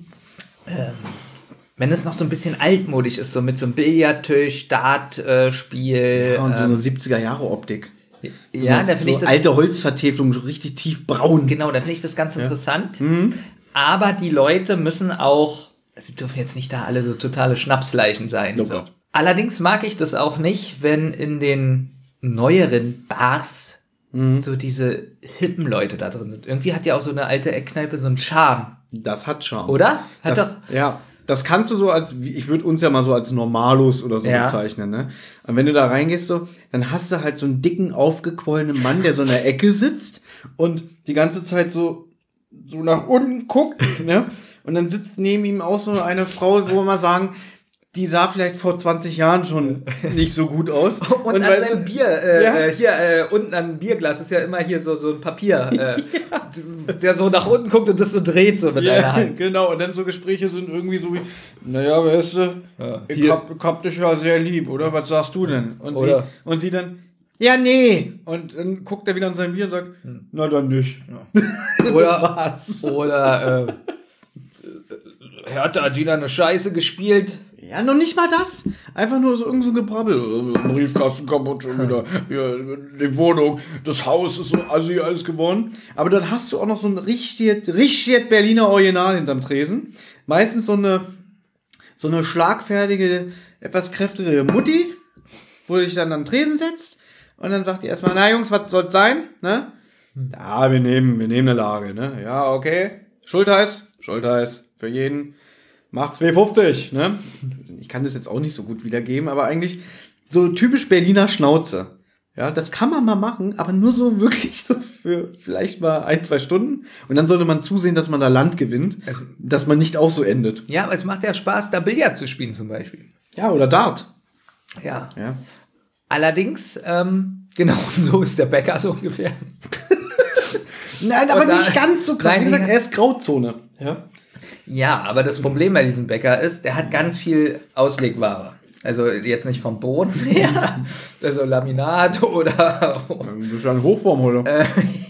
wenn es noch so ein bisschen altmodisch ist, so mit so einem Billardtisch, Dartspiel. Ja, und so eine 70er-Jahre-Optik. Ja, da finde ich das. Alte Holzvertäfelung, so richtig tiefbraun. Genau, da finde ich das ganz interessant. Aber die Leute müssen auch, sie dürfen jetzt nicht da alle so totale Schnapsleichen sein. Oh so. Gott. Allerdings mag ich das auch nicht, wenn in den neueren Bars so diese hippen Leute da drin sind. Irgendwie hat ja auch so eine alte Eckkneipe so einen Charme. Das hat Charme. Oder? Ja, das kannst du so ich würde uns ja mal so als Normalos oder so bezeichnen, ne? Und wenn du da reingehst so, dann hast du halt so einen dicken, aufgequollenen Mann, der so in der Ecke sitzt und die ganze Zeit so nach unten guckt, ne? Und dann sitzt neben ihm auch so eine Frau, wo wir mal sagen, die sah vielleicht vor 20 Jahren schon nicht so gut aus. Und an seinem Bier, unten an dem Bierglas ist ja immer hier so ein Papier, der so nach unten guckt und das so dreht so mit einer Hand. Genau, und dann so Gespräche sind irgendwie so wie, naja, weißt du, ich hab dich ja sehr lieb, oder? Was sagst du denn? Und sie dann, ja, nee. Und dann guckt er wieder an sein Bier und sagt, na dann nicht. Ja. Oder Hertha hat wieder eine Scheiße gespielt. Ja, noch nicht mal das. Einfach nur so irgend so ein Gebrabbel. Briefkasten kaputt schon wieder. Ja, die Wohnung, das Haus ist so assi alles geworden. Aber dann hast du auch noch so ein richtig Berliner Original hinterm Tresen. Meistens so eine schlagfertige, etwas kräftigere Mutti, wo du dich dann am Tresen setzt. Und dann sagt die erstmal, na Jungs, was soll's sein? Ne? Ja, wir nehmen eine Lage. Ne? Ja, okay. Schultheiß für jeden. Macht 2,50, ne? Ich kann das jetzt auch nicht so gut wiedergeben, aber eigentlich so typisch Berliner Schnauze. Ja, das kann man mal machen, aber nur so wirklich so für vielleicht mal 1-2 Stunden. Und dann sollte man zusehen, dass man da Land gewinnt, dass man nicht auch so endet. Ja, aber es macht ja Spaß, da Billard zu spielen zum Beispiel. Ja, oder Dart. Ja. Allerdings, genau so ist der Bäcker so ungefähr. Nein, aber nicht ganz so krass. Wie gesagt, er ist Grauzone. Ja, aber das Problem bei diesem Bäcker ist, der hat ganz viel Auslegware. Also jetzt nicht vom Boden her, also Laminat oder... Das ist ja eine Hochform, oder?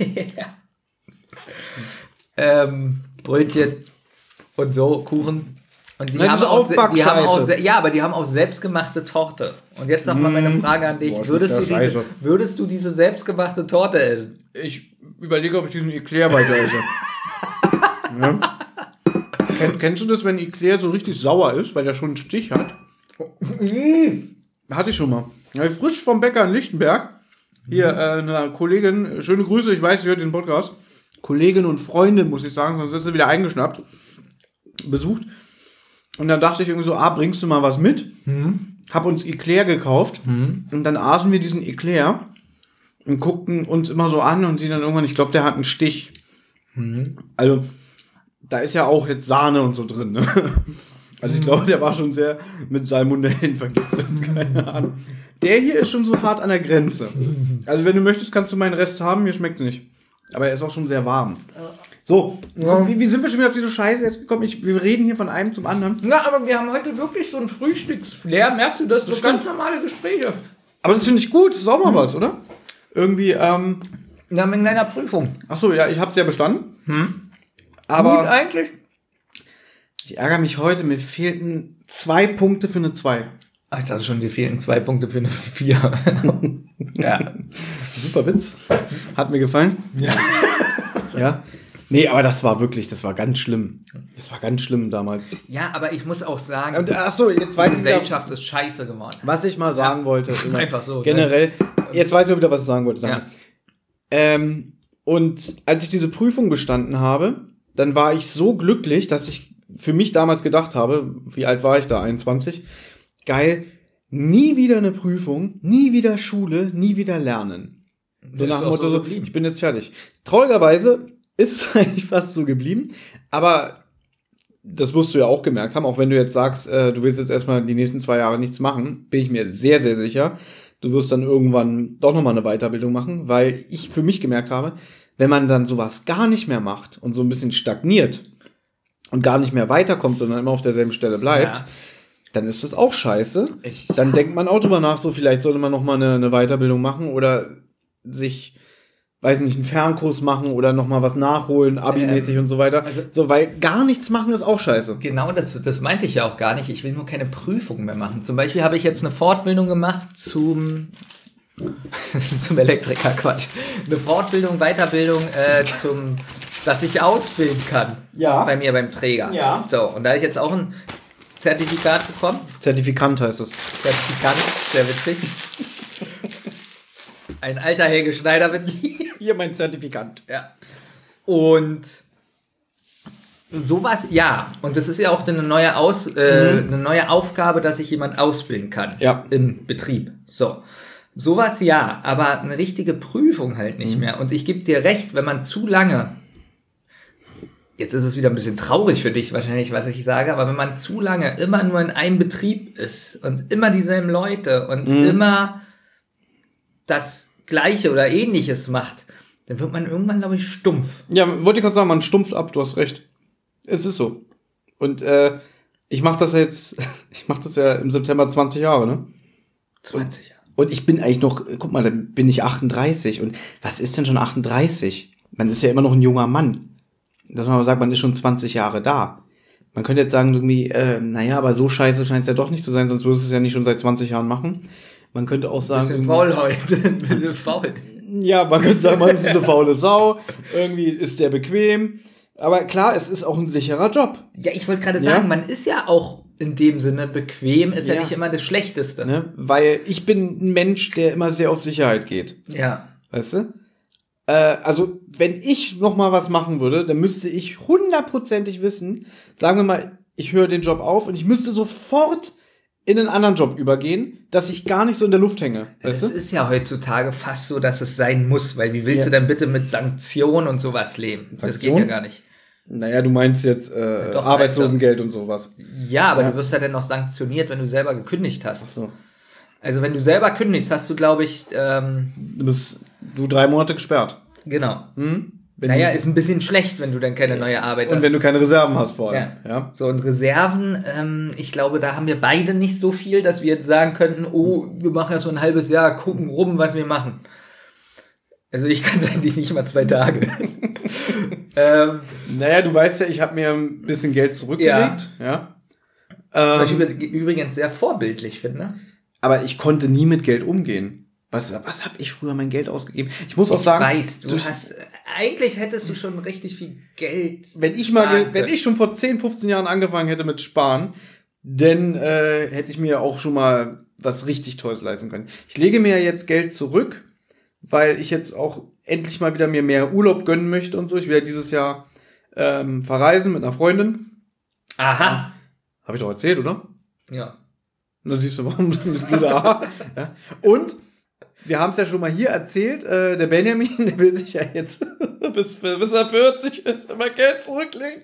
Brötchen und so, Kuchen. Und die Nein, haben aber die haben auch selbstgemachte Torte. Und jetzt noch mal meine Frage an dich. Würdest du diese selbstgemachte Torte essen? Ich überlege, ob ich diesen Eclair weiter esse. Ja. Kennst du das, wenn Eclair so richtig sauer ist, weil der schon einen Stich hat? Hatte ich schon mal. Ja, frisch vom Bäcker in Lichtenberg. Hier, eine Kollegin, schöne Grüße, ich weiß, sie hört diesen Podcast. Kollegin und Freundin, muss ich sagen, sonst ist sie wieder eingeschnappt. Besucht. Und dann dachte ich irgendwie so, bringst du mal was mit? Hab uns Eclair gekauft. Und dann aßen wir diesen Eclair und guckten uns immer so an und sie dann irgendwann, ich glaube, der hat einen Stich. Also, da ist ja auch jetzt Sahne und so drin, ne? Also ich glaube, der war schon sehr mit Salmonellen vergiftet, keine Ahnung. Der hier ist schon so hart an der Grenze. Also wenn du möchtest, kannst du meinen Rest haben, mir schmeckt's nicht. Aber er ist auch schon sehr warm. So, wie sind wir schon wieder auf diese Scheiße jetzt gekommen? Wir reden hier von einem zum anderen. Na, aber wir haben heute wirklich so ein Frühstücksflair. Merkst du das? So ganz normale Gespräche. Aber das finde ich gut, das ist auch mal was, oder? Irgendwie, Ja, mit einer Prüfung. Achso, ja, ich hab's ja bestanden. Aber gut eigentlich. Ich ärgere mich heute, mir fehlten 2 Punkte für eine 2. Ach, ich dachte schon, dir fehlten 2 Punkte für eine 4. Ja. Super Witz. Hat mir gefallen. Ja. Nee, aber das war ganz schlimm. Das war ganz schlimm damals. Ja, aber ich muss auch sagen, achso, jetzt weiß die Gesellschaft ist scheiße geworden. Was ich mal sagen wollte. Einfach so. Generell. Jetzt weiß ich auch wieder, was ich sagen wollte. Ja. Und als ich diese Prüfung bestanden habe, dann war ich so glücklich, dass ich für mich damals gedacht habe, wie alt war ich da? 21. Geil, nie wieder eine Prüfung, nie wieder Schule, nie wieder lernen. So nach dem Motto, so, ich bin jetzt fertig. Traurigerweise ist es eigentlich fast so geblieben, aber das wirst du ja auch gemerkt haben, auch wenn du jetzt sagst, du willst jetzt erstmal die nächsten 2 Jahre nichts machen, bin ich mir sehr, sehr sicher, du wirst dann irgendwann doch nochmal eine Weiterbildung machen, weil ich für mich gemerkt habe, wenn man dann sowas gar nicht mehr macht und so ein bisschen stagniert und gar nicht mehr weiterkommt, sondern immer auf derselben Stelle bleibt, dann ist das auch scheiße. Dann denkt man auch drüber nach, so vielleicht sollte man noch mal eine Weiterbildung machen oder sich, weiß nicht, einen Fernkurs machen oder noch mal was nachholen, Abi-mäßig und so weiter. Also, so, weil gar nichts machen ist auch scheiße. Genau, das meinte ich ja auch gar nicht. Ich will nur keine Prüfungen mehr machen. Zum Beispiel habe ich jetzt eine Fortbildung gemacht zum Elektriker, Quatsch. Eine Fortbildung, Weiterbildung dass ich ausbilden kann. Ja. Bei mir beim Träger. Ja. So, und da habe ich jetzt auch ein Zertifikat bekommen. Zertifikant heißt es. Zertifikant, sehr witzig. Ein alter Helge Schneider mit hier mein Zertifikant. Ja. Und sowas ja. Und das ist ja auch eine neue Aufgabe, dass ich jemand ausbilden kann. Ja. Im Betrieb. So. Sowas ja, aber eine richtige Prüfung halt nicht mehr. Und ich gebe dir recht, wenn man zu lange jetzt ist es wieder ein bisschen traurig für dich wahrscheinlich, was ich sage, aber wenn man zu lange immer nur in einem Betrieb ist und immer dieselben Leute und immer das Gleiche oder Ähnliches macht, dann wird man irgendwann, glaube ich, stumpf. Ja, wollte ich gerade sagen, man stumpft ab, du hast recht. Es ist so. Und ich mache das ja im September 20 Jahre, ne? 20 Jahre. Und ich bin eigentlich noch, guck mal, da bin ich 38. Und was ist denn schon 38? Man ist ja immer noch ein junger Mann. Dass man aber sagt, man ist schon 20 Jahre da. Man könnte jetzt sagen, irgendwie, naja, aber so scheiße scheint es ja doch nicht zu sein, sonst würdest du es ja nicht schon seit 20 Jahren machen. Man könnte auch sagen... Bisschen faul heute. Faul. Ja, man könnte sagen, man ist eine faule Sau. Irgendwie ist der bequem. Aber klar, es ist auch ein sicherer Job. Ja, ich wollte gerade sagen, man ist ja auch in dem Sinne bequem, ist ja nicht immer das Schlechteste. Ne? Weil ich bin ein Mensch, der immer sehr auf Sicherheit geht. Ja. Weißt du? Also, wenn ich noch mal was machen würde, dann müsste ich 100%ig wissen, sagen wir mal, ich höre den Job auf und ich müsste sofort in einen anderen Job übergehen, dass ich gar nicht so in der Luft hänge. Weißt du? Es ist ja heutzutage fast so, dass es sein muss, weil wie willst du denn bitte mit Sanktionen und sowas leben? Das geht ja gar nicht. Naja, du meinst jetzt doch, Arbeitslosengeld und sowas. Ja, aber du wirst ja dann noch sanktioniert, wenn du selber gekündigt hast. Ach so. Also wenn du selber kündigst, hast du, glaube ich... du bist 3 Monate gesperrt. Genau. Naja, ist ein bisschen schlecht, wenn du dann keine neue Arbeit hast. Und wenn du keine Reserven hast vor allem. Ja. So, und Reserven, ich glaube, da haben wir beide nicht so viel, dass wir jetzt sagen könnten, oh, wir machen erst mal ein halbes Jahr, gucken rum, was wir machen. Also ich kann es eigentlich nicht mal 2 Tage. Naja, du weißt ja, ich habe mir ein bisschen Geld zurückgelegt. Ja. Was ich übrigens sehr vorbildlich finde. Aber ich konnte nie mit Geld umgehen. Was habe ich früher mein Geld ausgegeben? Ich muss auch sagen, eigentlich hättest du schon richtig viel Geld. Wenn ich schon vor 10, 15 Jahren angefangen hätte mit Sparen, dann hätte ich mir auch schon mal was richtig Tolles leisten können. Ich lege mir jetzt Geld zurück, weil ich jetzt auch endlich mal wieder mir mehr Urlaub gönnen möchte und so. Ich will ja dieses Jahr verreisen mit einer Freundin. Aha. Habe ich doch erzählt, oder? Ja. Und dann siehst du, warum das blöde A. Ja. Und wir haben es ja schon mal hier erzählt, der Benjamin, der will sich ja jetzt bis er 40 ist, immer Geld zurücklegen.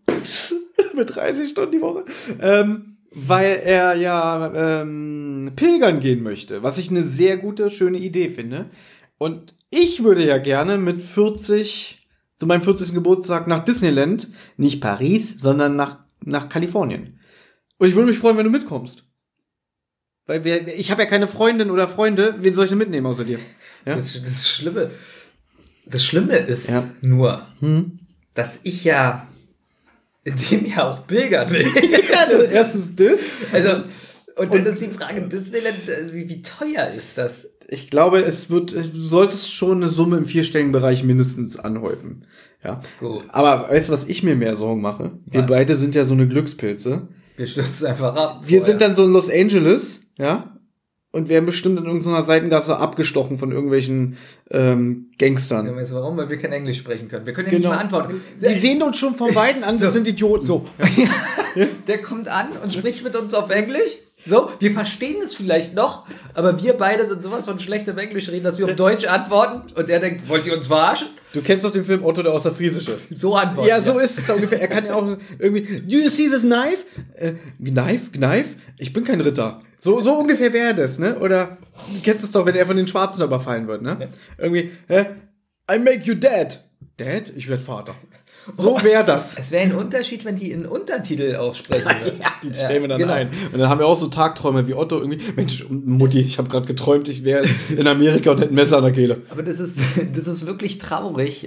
Mit 30 Stunden die Woche. Weil er ja pilgern gehen möchte, was ich eine sehr gute, schöne Idee finde. Und ich würde ja gerne mit 40, zu meinem 40. Geburtstag nach Disneyland, nicht Paris, sondern nach Kalifornien. Und ich würde mich freuen, wenn du mitkommst. Weil ich habe ja keine Freundin oder Freunde, wen soll ich denn mitnehmen außer dir? Ja? Das Schlimme ist nur, dass ich ja in dem Jahr auch pilgern will. Erstens das. Also, und dann ist die Frage, Disneyland, wie teuer ist das? Ich glaube, du solltest schon eine Summe im 4-stelligen Bereich mindestens anhäufen. Ja. Gut. Aber weißt du, was ich mir mehr Sorgen mache? Wir beide sind ja so eine Glückspilze. Wir stürzen einfach ab. Wir sind dann so in Los Angeles, ja, und werden bestimmt in irgendeiner Seitengasse abgestochen von irgendwelchen Gangstern. Ja, weißt du warum? Weil wir kein Englisch sprechen können. Wir können ja nicht mal antworten. Die sehen uns schon von Weitem an, das sind Idioten. So. Ja. Der kommt an und spricht mit uns auf Englisch. So, wir verstehen es vielleicht noch, aber wir beide sind sowas von schlecht im Englisch reden, dass wir auf Deutsch antworten und er denkt, wollt ihr uns verarschen? Du kennst doch den Film Otto der Außerfriesische. So antworten. Ja, so ist es ungefähr. Er kann ja auch irgendwie, do you see this knife? Knife? Ich bin kein Ritter. So ungefähr wäre das, ne? Oder, du kennst es doch, wenn er von den Schwarzen überfallen wird, ne? Ja. Irgendwie, I make you dad. Dad? Ich werd Vater. So wäre das. Es wäre ein Unterschied, wenn die in Untertitel aussprechen würden. Ja, die stellen wir dann ein. Und dann haben wir auch so Tagträume wie Otto irgendwie. Mensch, Mutti, ich habe gerade geträumt, ich wäre in Amerika und hätte ein Messer an der Kehle. Aber das ist wirklich traurig.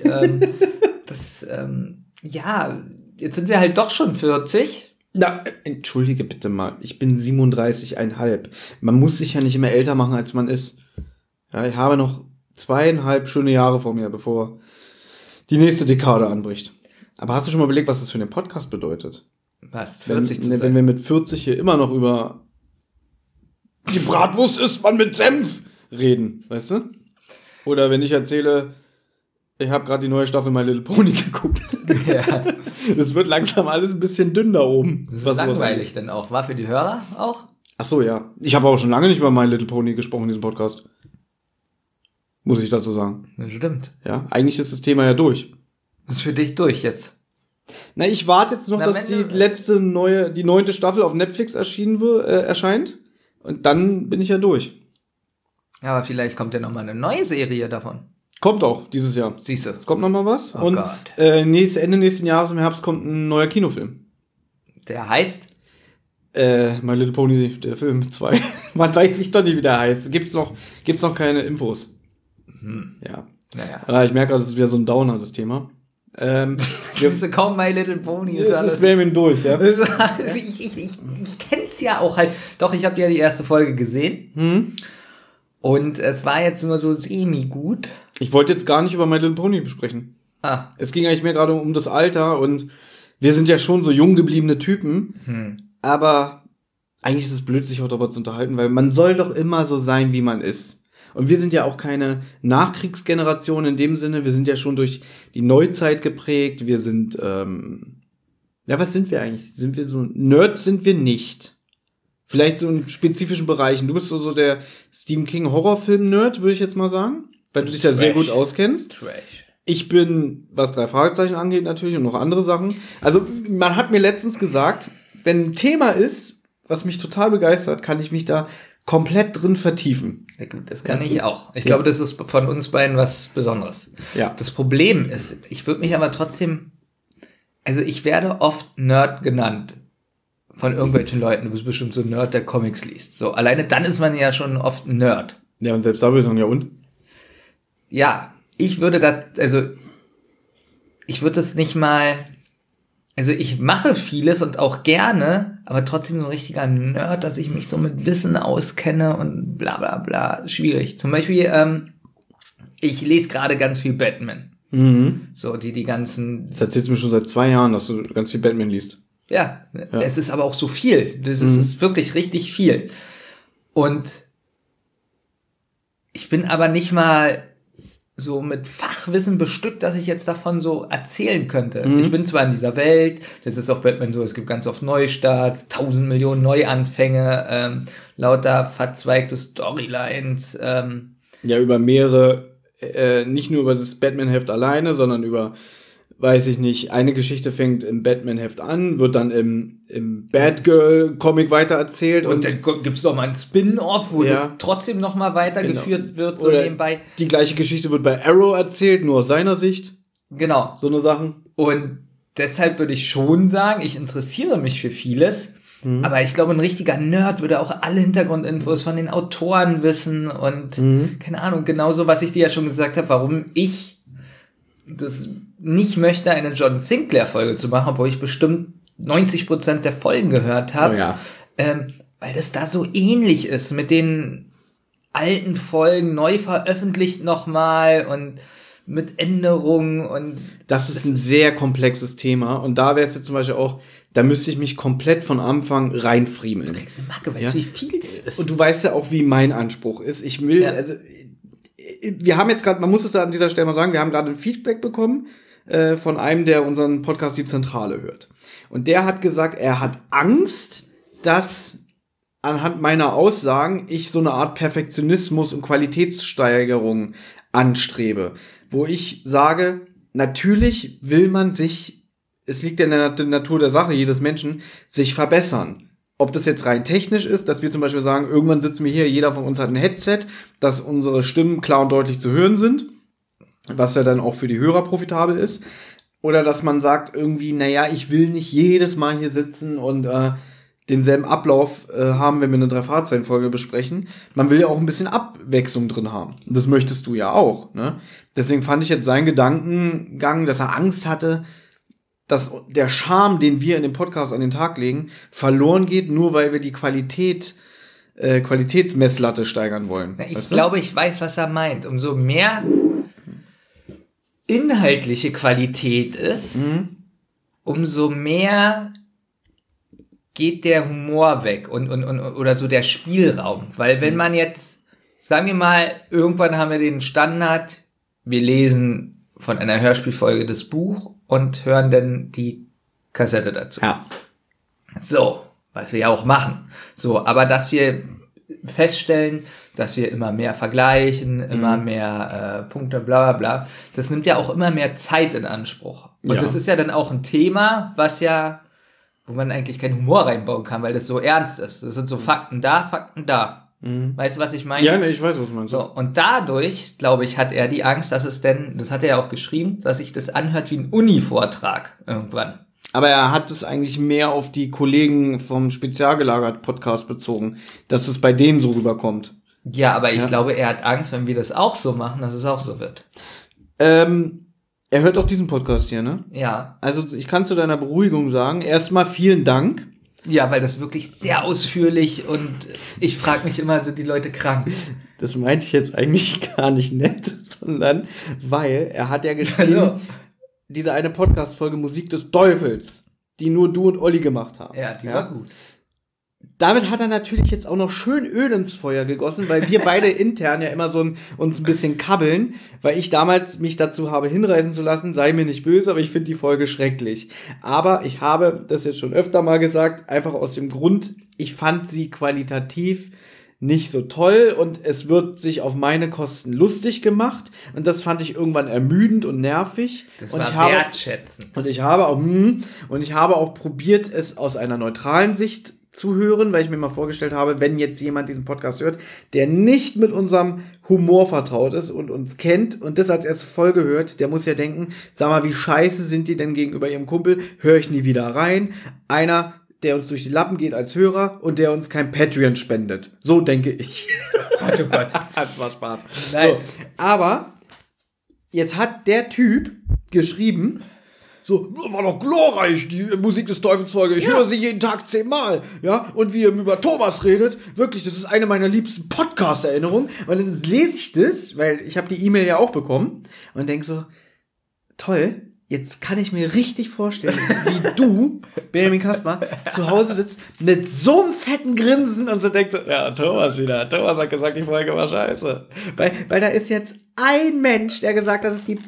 Jetzt sind wir halt doch schon 40. Na, entschuldige bitte mal. Ich bin 37,5. Man muss sich ja nicht immer älter machen, als man ist. Ja, ich habe noch 2,5 schöne Jahre vor mir, bevor die nächste Dekade anbricht. Aber hast du schon mal überlegt, was das für den Podcast bedeutet? Was? 40 zu sein? Wenn wir mit 40 hier immer noch über die Bratwurst isst man mit Senf reden, weißt du? Oder wenn ich erzähle, ich habe gerade die neue Staffel My Little Pony geguckt. Ja. Es wird langsam alles ein bisschen dünn da oben. Das ist langweilig dann auch. War für die Hörer auch? Ach so, ja. Ich habe aber schon lange nicht über My Little Pony gesprochen in diesem Podcast. Muss ich dazu sagen. Das stimmt. Ja, eigentlich ist das Thema ja durch. Das ist für dich durch jetzt. Na, ich warte jetzt noch, dass die die 9. Staffel auf Netflix erscheint. Und dann bin ich ja durch. Aber vielleicht kommt ja noch mal eine neue Serie davon. Kommt auch dieses Jahr. Siehst du. Es kommt noch mal was. Oh und Gott. Ende nächsten Jahres im Herbst kommt ein neuer Kinofilm. Der heißt? My Little Pony, der Film 2. Man weiß nicht doch nicht, wie der heißt. Gibt's noch keine Infos. Ja. Naja. Ich merke gerade, das ist wieder so ein Downer, das Thema. Das ist kaum My Little Pony. Das ist Benjamin durch, ja. Ich kenn's ja auch halt. Doch, ich habe ja die erste Folge gesehen. Und es war jetzt nur so semi-gut. Ich wollte jetzt gar nicht über My Little Pony besprechen. Es ging eigentlich mehr gerade um das Alter und wir sind ja schon so jung gebliebene Typen. Aber eigentlich ist es blöd, sich auch darüber zu unterhalten, weil man soll doch immer so sein, wie man ist. Und wir sind ja auch keine Nachkriegsgeneration in dem Sinne. Wir sind ja schon durch die Neuzeit geprägt. Wir sind, was sind wir eigentlich? Sind wir so, Nerds sind wir nicht. Vielleicht so in spezifischen Bereichen. Du bist so der Stephen King Horrorfilm-Nerd, würde ich jetzt mal sagen. Weil du dich ja sehr gut auskennst. Trash. Ich bin, was 3 Fragezeichen angeht natürlich und noch andere Sachen. Also man hat mir letztens gesagt, wenn ein Thema ist, was mich total begeistert, kann ich mich da komplett drin vertiefen. Ja gut, das kann ich auch. Ich glaube, das ist von uns beiden was Besonderes. Ja. Das Problem ist, ich würde mich aber trotzdem, also ich werde oft Nerd genannt von irgendwelchen Leuten. Du bist bestimmt so ein Nerd, der Comics liest. So, alleine dann ist man ja schon oft ein Nerd. Ja, und selbst da würde ich sagen, ja und? Ja, ich würde das nicht mal, also ich mache vieles und auch gerne, aber trotzdem so ein richtiger Nerd, dass ich mich so mit Wissen auskenne und bla bla bla, schwierig. Zum Beispiel, ich lese gerade ganz viel Batman. So, die ganzen... Das erzählst du mir schon seit 2 Jahren, dass du ganz viel Batman liest. Ja, es ist aber auch so viel. Das ist wirklich richtig viel. Und ich bin aber nicht mal so mit Fachwissen bestückt, dass ich jetzt davon so erzählen könnte. Ich bin zwar in dieser Welt, das ist auch Batman so, es gibt ganz oft Neustarts, 1000 Millionen Neuanfänge, lauter verzweigte Storylines. Ja, über mehrere, nicht nur über das Batman-Heft alleine, sondern über, weiß ich nicht, eine Geschichte fängt im Batman-Heft an, wird dann im Batgirl-Comic weitererzählt. Und dann gibt's noch mal ein Spin-Off, wo das trotzdem noch mal weitergeführt wird, so oder nebenbei. Die gleiche Geschichte wird bei Arrow erzählt, nur aus seiner Sicht. Genau. So eine Sachen. Und deshalb würde ich schon sagen, ich interessiere mich für vieles, aber ich glaube, ein richtiger Nerd würde auch alle Hintergrundinfos von den Autoren wissen und keine Ahnung, genauso, was ich dir ja schon gesagt habe, warum ich das nicht möchte, eine John Sinclair-Folge zu machen, obwohl ich bestimmt 90% der Folgen gehört habe, Oh ja. weil das da so ähnlich ist mit den alten Folgen, neu veröffentlicht nochmal und mit Änderungen und... Das ist ein sehr komplexes Thema und da wäre es jetzt zum Beispiel auch, da müsste ich mich komplett von Anfang reinfriemeln. Du kriegst eine Macke, weißt du, wie viel es ist? Und du weißt ja auch, wie mein Anspruch ist. Ich will, also wir haben jetzt gerade, man muss es da an dieser Stelle mal sagen, wir haben gerade ein Feedback bekommen von einem, der unseren Podcast Die Zentrale hört. Und der hat gesagt, er hat Angst, dass anhand meiner Aussagen ich so eine Art Perfektionismus und Qualitätssteigerung anstrebe. Wo ich sage, natürlich will man sich, es liegt ja in der Natur der Sache jedes Menschen, sich verbessern. Ob das jetzt rein technisch ist, dass wir zum Beispiel sagen, irgendwann sitzen wir hier, jeder von uns hat ein Headset, dass unsere Stimmen klar und deutlich zu hören sind, was ja dann auch für die Hörer profitabel ist. Oder dass man sagt irgendwie, naja, ich will nicht jedes Mal hier sitzen und denselben Ablauf haben, wenn wir eine 3-Fahrzeichen-Folge besprechen. Man will ja auch ein bisschen Abwechslung drin haben. Und das möchtest du ja auch, ne? Deswegen fand ich jetzt seinen Gedankengang, dass er Angst hatte, dass der Charme, den wir in dem Podcast an den Tag legen, verloren geht, nur weil wir die Qualitätsmesslatte steigern wollen. Ich glaube, ich weiß, was er meint. Umso mehr inhaltliche Qualität ist, umso mehr geht der Humor weg und oder so der Spielraum. Weil wenn man jetzt, sagen wir mal, irgendwann haben wir den Standard, wir lesen von einer Hörspielfolge das Buch und hören dann die Kassette dazu. Ja. So, was wir ja auch machen. So, aber dass wir feststellen, dass wir immer mehr vergleichen, immer mehr Punkte, bla bla bla. Das nimmt ja auch immer mehr Zeit in Anspruch. Und das ist ja dann auch ein Thema, wo man eigentlich keinen Humor reinbauen kann, weil das so ernst ist. Das sind so Fakten da, Fakten da. Weißt du, was ich meine? Ja, ich weiß, was du meinst. So, und dadurch, glaube ich, hat er die Angst, dass es denn, das hat er ja auch geschrieben, dass sich das anhört wie ein Uni-Vortrag irgendwann. Aber er hat es eigentlich mehr auf die Kollegen vom Spezialgelagert-Podcast bezogen, dass es bei denen so rüberkommt. Ja, aber ich glaube, er hat Angst, wenn wir das auch so machen, dass es auch so wird. Er hört auch diesen Podcast hier, ne? Ja. Also ich kann zu deiner Beruhigung sagen, erstmal vielen Dank. Ja, weil das wirklich sehr ausführlich und ich frage mich immer, sind die Leute krank? Das meinte ich jetzt eigentlich gar nicht nett, sondern weil er hat ja geschrieben, diese eine Podcast-Folge Musik des Teufels, die nur du und Olli gemacht haben. Ja, die war gut. Damit hat er natürlich jetzt auch noch schön Öl ins Feuer gegossen, weil wir beide intern ja immer uns ein bisschen kabbeln, weil ich damals mich dazu habe hinreißen zu lassen, sei mir nicht böse, aber ich finde die Folge schrecklich. Aber ich habe das jetzt schon öfter mal gesagt, einfach aus dem Grund, ich fand sie qualitativ nicht so toll und es wird sich auf meine Kosten lustig gemacht und das fand ich irgendwann ermüdend und nervig. Das und war wertschätzend. Und ich habe auch probiert, es aus einer neutralen Sicht zu hören, weil ich mir mal vorgestellt habe, wenn jetzt jemand diesen Podcast hört, der nicht mit unserem Humor vertraut ist und uns kennt und das als erste Folge hört, der muss ja denken, sag mal, wie scheiße sind die denn gegenüber ihrem Kumpel? Höre ich nie wieder rein. Einer, der uns durch die Lappen geht als Hörer und der uns kein Patreon spendet. So denke ich. Oh Gott. Das war Spaß. Nein. So, aber jetzt hat der Typ geschrieben, so, war doch glorreich, die Musik des Teufels Folge. Ich höre sie jeden Tag 10-mal. Ja, und wie ihr über Thomas redet, wirklich, das ist eine meiner liebsten Podcast-Erinnerungen. Und dann lese ich das, weil ich habe die E-Mail ja auch bekommen und denke so, toll, jetzt kann ich mir richtig vorstellen, wie du, Benjamin Kaspar, zu Hause sitzt mit so einem fetten Grinsen und so denkst, ja, Thomas wieder. Thomas hat gesagt, die Folge war scheiße. Weil da ist jetzt ein Mensch, der gesagt hat, das ist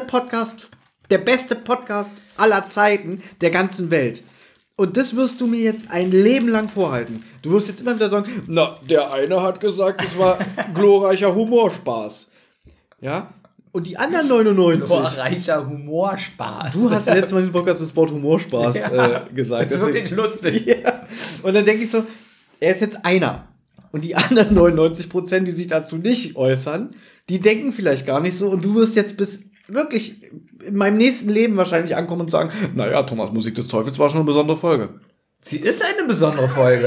der beste Podcast aller Zeiten der ganzen Welt. Und das wirst du mir jetzt ein Leben lang vorhalten. Du wirst jetzt immer wieder sagen, na, der eine hat gesagt, es war glorreicher Humorspaß. Ja? Und die anderen 99. Glorreicher Humorspaß. Du hast letztes Mal in diesem Podcast das Wort Humorspaß gesagt. Das ist wirklich lustig. Ja. Und dann denke ich so, er ist jetzt einer. Und die anderen 99%, die sich dazu nicht äußern, die denken vielleicht gar nicht so. Und du wirst jetzt wirklich in meinem nächsten Leben wahrscheinlich ankommen und sagen, naja, Thomas, Musik des Teufels war schon eine besondere Folge. Sie ist eine besondere Folge.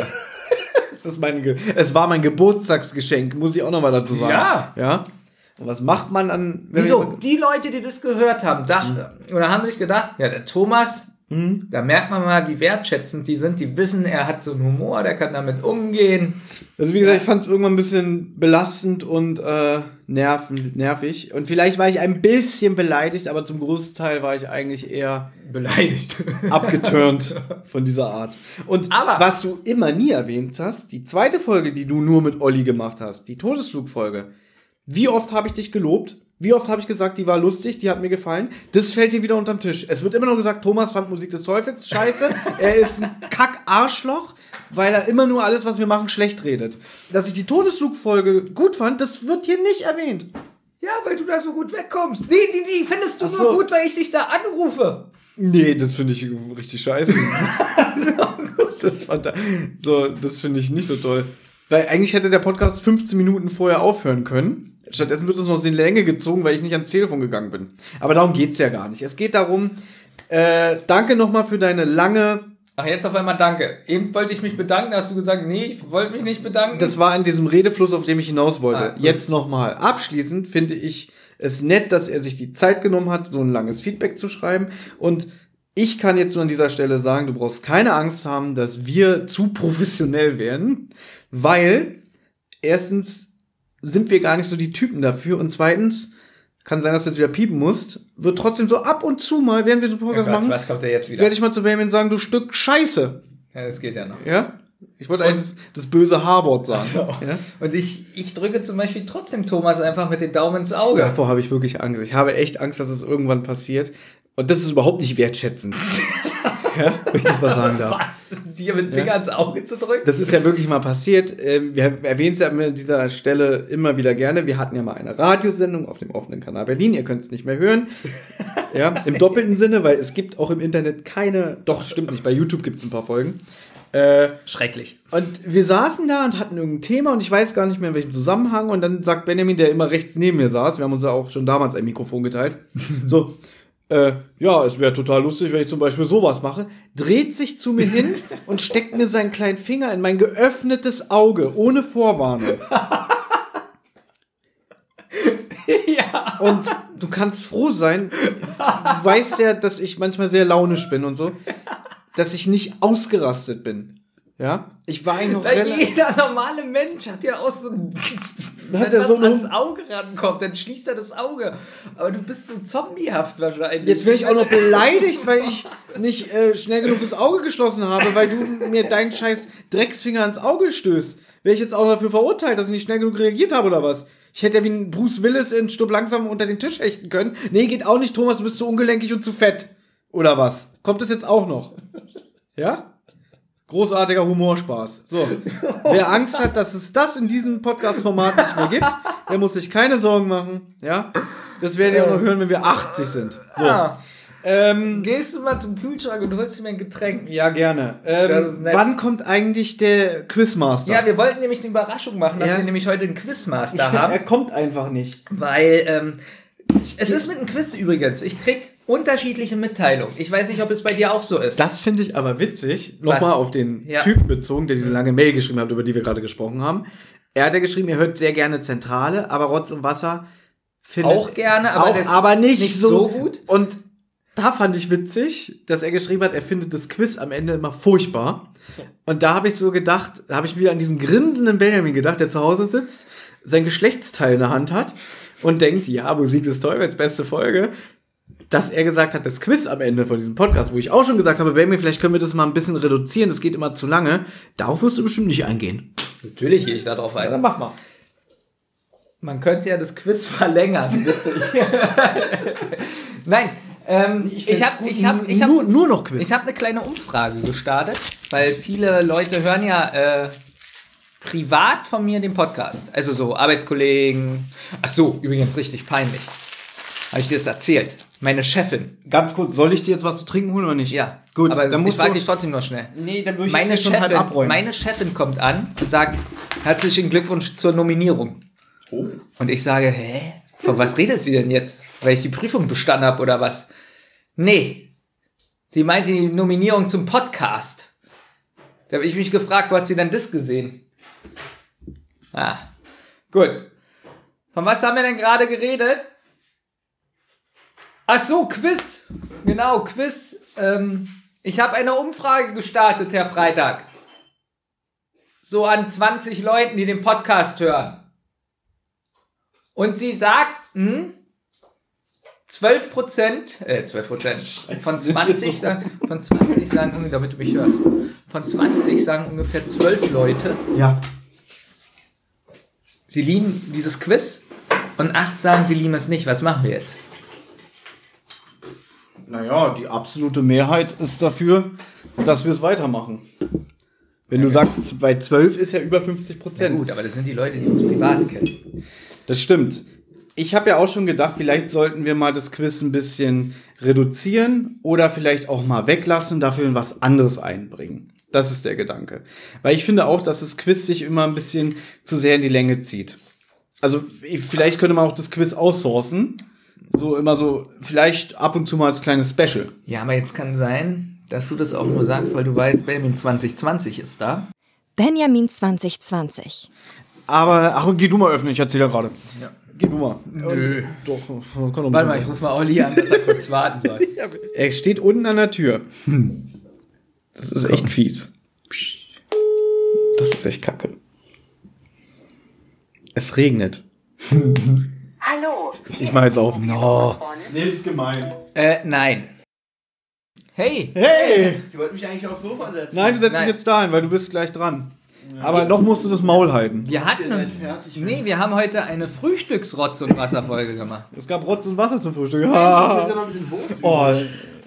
Es war mein Geburtstagsgeschenk, muss ich auch nochmal dazu sagen. Ja. Und was macht man an... Wieso? Die Leute, die das gehört haben, haben sich gedacht, ja, der Thomas, da merkt man mal, wie wertschätzend die sind. Die wissen, er hat so einen Humor, der kann damit umgehen. Also wie gesagt, ich fand es irgendwann ein bisschen belastend und nervig. Und vielleicht war ich ein bisschen beleidigt, aber zum Großteil war ich eigentlich eher beleidigt, abgeturnt von dieser Art. Und was du immer nie erwähnt hast, die zweite Folge, die du nur mit Olli gemacht hast, die Todesflugfolge. Wie oft habe ich dich gelobt? Wie oft habe ich gesagt, die war lustig, die hat mir gefallen? Das fällt dir wieder unterm Tisch. Es wird immer nur gesagt, Thomas fand Musik des Teufels scheiße. Er ist ein Kack-Arschloch, weil er immer nur alles, was wir machen, schlecht redet. Dass ich die Todesflugfolge gut fand, das wird hier nicht erwähnt. Ja, weil du da so gut wegkommst. Nee, die findest du nur gut, weil ich dich da anrufe. Nee, das finde ich richtig scheiße. Das finde ich nicht so toll. Weil eigentlich hätte der Podcast 15 Minuten vorher aufhören können. Stattdessen wird es noch in Länge gezogen, weil ich nicht ans Telefon gegangen bin. Aber darum geht's ja gar nicht. Es geht darum, danke nochmal für deine lange... Ach, jetzt auf einmal danke. Eben wollte ich mich bedanken, hast du gesagt, nee, ich wollte mich nicht bedanken. Das war in diesem Redefluss, auf dem ich hinaus wollte. Jetzt nochmal. Abschließend finde ich es nett, dass er sich die Zeit genommen hat, so ein langes Feedback zu schreiben. Und ich kann jetzt nur an dieser Stelle sagen, du brauchst keine Angst haben, dass wir zu professionell werden, weil erstens sind wir gar nicht so die Typen dafür und zweitens kann sein, dass du jetzt wieder piepen musst, wird trotzdem so ab und zu mal, während wir so Podcast machen, was kommt da jetzt wieder? Werde ich mal zu Benjamin sagen, du Stück Scheiße. Ja, das geht ja noch. Ja? Ich wollte eigentlich das böse H-Wort sagen. So. Ja? Und ich drücke zum Beispiel trotzdem Thomas einfach mit den Daumen ins Auge. Davor habe ich wirklich Angst. Ich habe echt Angst, dass es irgendwann passiert. Und das ist überhaupt nicht wertschätzend. Ja, wenn ich das mal sagen darf. Was? Dir mit dem Finger ins Auge zu drücken? Das ist ja wirklich mal passiert. Wir erwähnen es ja an dieser Stelle immer wieder gerne. Wir hatten ja mal eine Radiosendung auf dem offenen Kanal Berlin. Ihr könnt es nicht mehr hören. Ja, im doppelten Sinne, weil es gibt auch im Internet keine... Doch, stimmt nicht. Bei YouTube gibt es ein paar Folgen. Schrecklich. Und wir saßen da und hatten irgendein Thema und ich weiß gar nicht mehr in welchem Zusammenhang. Und dann sagt Benjamin, der immer rechts neben mir saß, wir haben uns ja auch schon damals ein Mikrofon geteilt, so, ja, es wäre total lustig, wenn ich zum Beispiel sowas mache, dreht sich zu mir hin und steckt mir seinen kleinen Finger in mein geöffnetes Auge, ohne Vorwarnung. Ja. Und du kannst froh sein, du weißt ja, dass ich manchmal sehr launisch bin und so, dass ich nicht ausgerastet bin. Ja? Ich war eigentlich noch jeder normale Mensch hat ja auch so ein... Wenn er so ans Auge rankommt, dann schließt er das Auge. Aber du bist so zombiehaft wahrscheinlich. Jetzt werde ich auch noch beleidigt, weil ich nicht schnell genug das Auge geschlossen habe, weil du mir deinen scheiß Drecksfinger ins Auge stößt. Wäre ich jetzt auch dafür verurteilt, dass ich nicht schnell genug reagiert habe oder was? Ich hätte ja wie ein Bruce Willis in Stub langsam unter den Tisch hechten können. Nee, geht auch nicht, Thomas, du bist zu ungelenkig und zu fett. Oder was? Kommt das jetzt auch noch? Ja? Großartiger Humorspaß. So. Wer Angst hat, dass es das in diesem Podcast-Format nicht mehr gibt, der muss sich keine Sorgen machen. Ja? Das werdet ihr auch noch hören, wenn wir 80 sind. So. Gehst du mal zum Kühlschrank und holst mir ein Getränk? Ja, gerne. Wann kommt eigentlich der Quizmaster? Ja, wir wollten nämlich eine Überraschung machen, dass wir nämlich heute einen Quizmaster haben. Er kommt einfach nicht. Weil, es ist mit einem Quiz übrigens. Ich krieg unterschiedliche Mitteilungen. Ich weiß nicht, ob es bei dir auch so ist. Das finde ich aber witzig. Nochmal auf den Typen bezogen, der diese lange Mail geschrieben hat, über die wir gerade gesprochen haben. Er hat ja geschrieben, er hört sehr gerne Zentrale, aber Rotz und Wasser findet auch gerne, aber, aber nicht so gut. Und da fand ich witzig, dass er geschrieben hat, er findet das Quiz am Ende immer furchtbar. Und da habe ich so gedacht, da habe ich wieder an diesen grinsenden Benjamin gedacht, der zu Hause sitzt, sein Geschlechtsteil in der Hand hat und denkt, ja, Musik ist toll, jetzt beste Folge. Dass er gesagt hat, das Quiz am Ende von diesem Podcast, wo ich auch schon gesagt habe, Benjamin, vielleicht können wir das mal ein bisschen reduzieren, das geht immer zu lange. Darauf wirst du bestimmt nicht eingehen. Natürlich gehe ich da drauf ein. Ja, dann mach mal. Man könnte ja das Quiz verlängern. Witzig. Nein, ich habe nur noch Quiz. Ich habe eine kleine Umfrage gestartet, weil viele Leute hören ja privat von mir den Podcast. Also so Arbeitskollegen. Ach so, übrigens richtig peinlich. Habe ich dir das erzählt? Meine Chefin. Ganz kurz, soll ich dir jetzt was zu trinken holen oder nicht? Ja. Gut, aber dann ich frage dich trotzdem noch schnell. Nee, dann würde ich jetzt schon halt abräumen. Meine Chefin kommt an und sagt, herzlichen Glückwunsch zur Nominierung. Oh. Und ich sage, hä? Von was redet sie denn jetzt? Weil ich die Prüfung bestanden habe oder was? Nee. Sie meinte die Nominierung zum Podcast. Da habe ich mich gefragt, wo hat sie denn das gesehen? Ah, gut. Von was haben wir denn gerade geredet? Ach so, Quiz. Genau, Quiz. Ich habe eine Umfrage gestartet, Herr Freitag. So an 20 Leuten, die den Podcast hören. Und sie sagten, 12% von 20 sagen, damit du mich hörst, von 20 sagen ungefähr 12 Leute, ja, sie lieben dieses Quiz und 8 sagen, sie lieben es nicht. Was machen wir jetzt? Naja, die absolute Mehrheit ist dafür, dass wir es weitermachen. Wenn du sagst, bei 12 ist ja über 50%. Ja gut, aber das sind die Leute, die uns privat kennen. Das stimmt. Ich habe ja auch schon gedacht, vielleicht sollten wir mal das Quiz ein bisschen reduzieren oder vielleicht auch mal weglassen und dafür was anderes einbringen. Das ist der Gedanke. Weil ich finde auch, dass das Quiz sich immer ein bisschen zu sehr in die Länge zieht. Also vielleicht könnte man auch das Quiz outsourcen. So immer so, vielleicht ab und zu mal als kleines Special. Ja, aber jetzt kann sein, dass du das auch nur sagst, weil du weißt, Benjamin 2020 ist da. Benjamin 2020. Aber, ach, geh du mal öffnen, ich erzähle ja gerade. Ja. Geh du mal. Nö. Doch, warte mal, ich rufe mal Olli an, dass er kurz warten soll. Er steht unten an der Tür. Das ist echt fies. Das ist echt kacke. Es regnet. Hallo. Ich mach jetzt auf. No. Nee, das ist gemein. Nein. Hey. Hey. Ich wollte mich eigentlich aufs Sofa setzen. Nein, du setzt dich jetzt dahin, weil du bist gleich dran. Ja. Aber noch musst du das Maul halten. Wir haben heute eine Frühstücksrotz- und Wasserfolge gemacht. Es gab Rotz und Wasser zum Frühstück. Ja. Oh.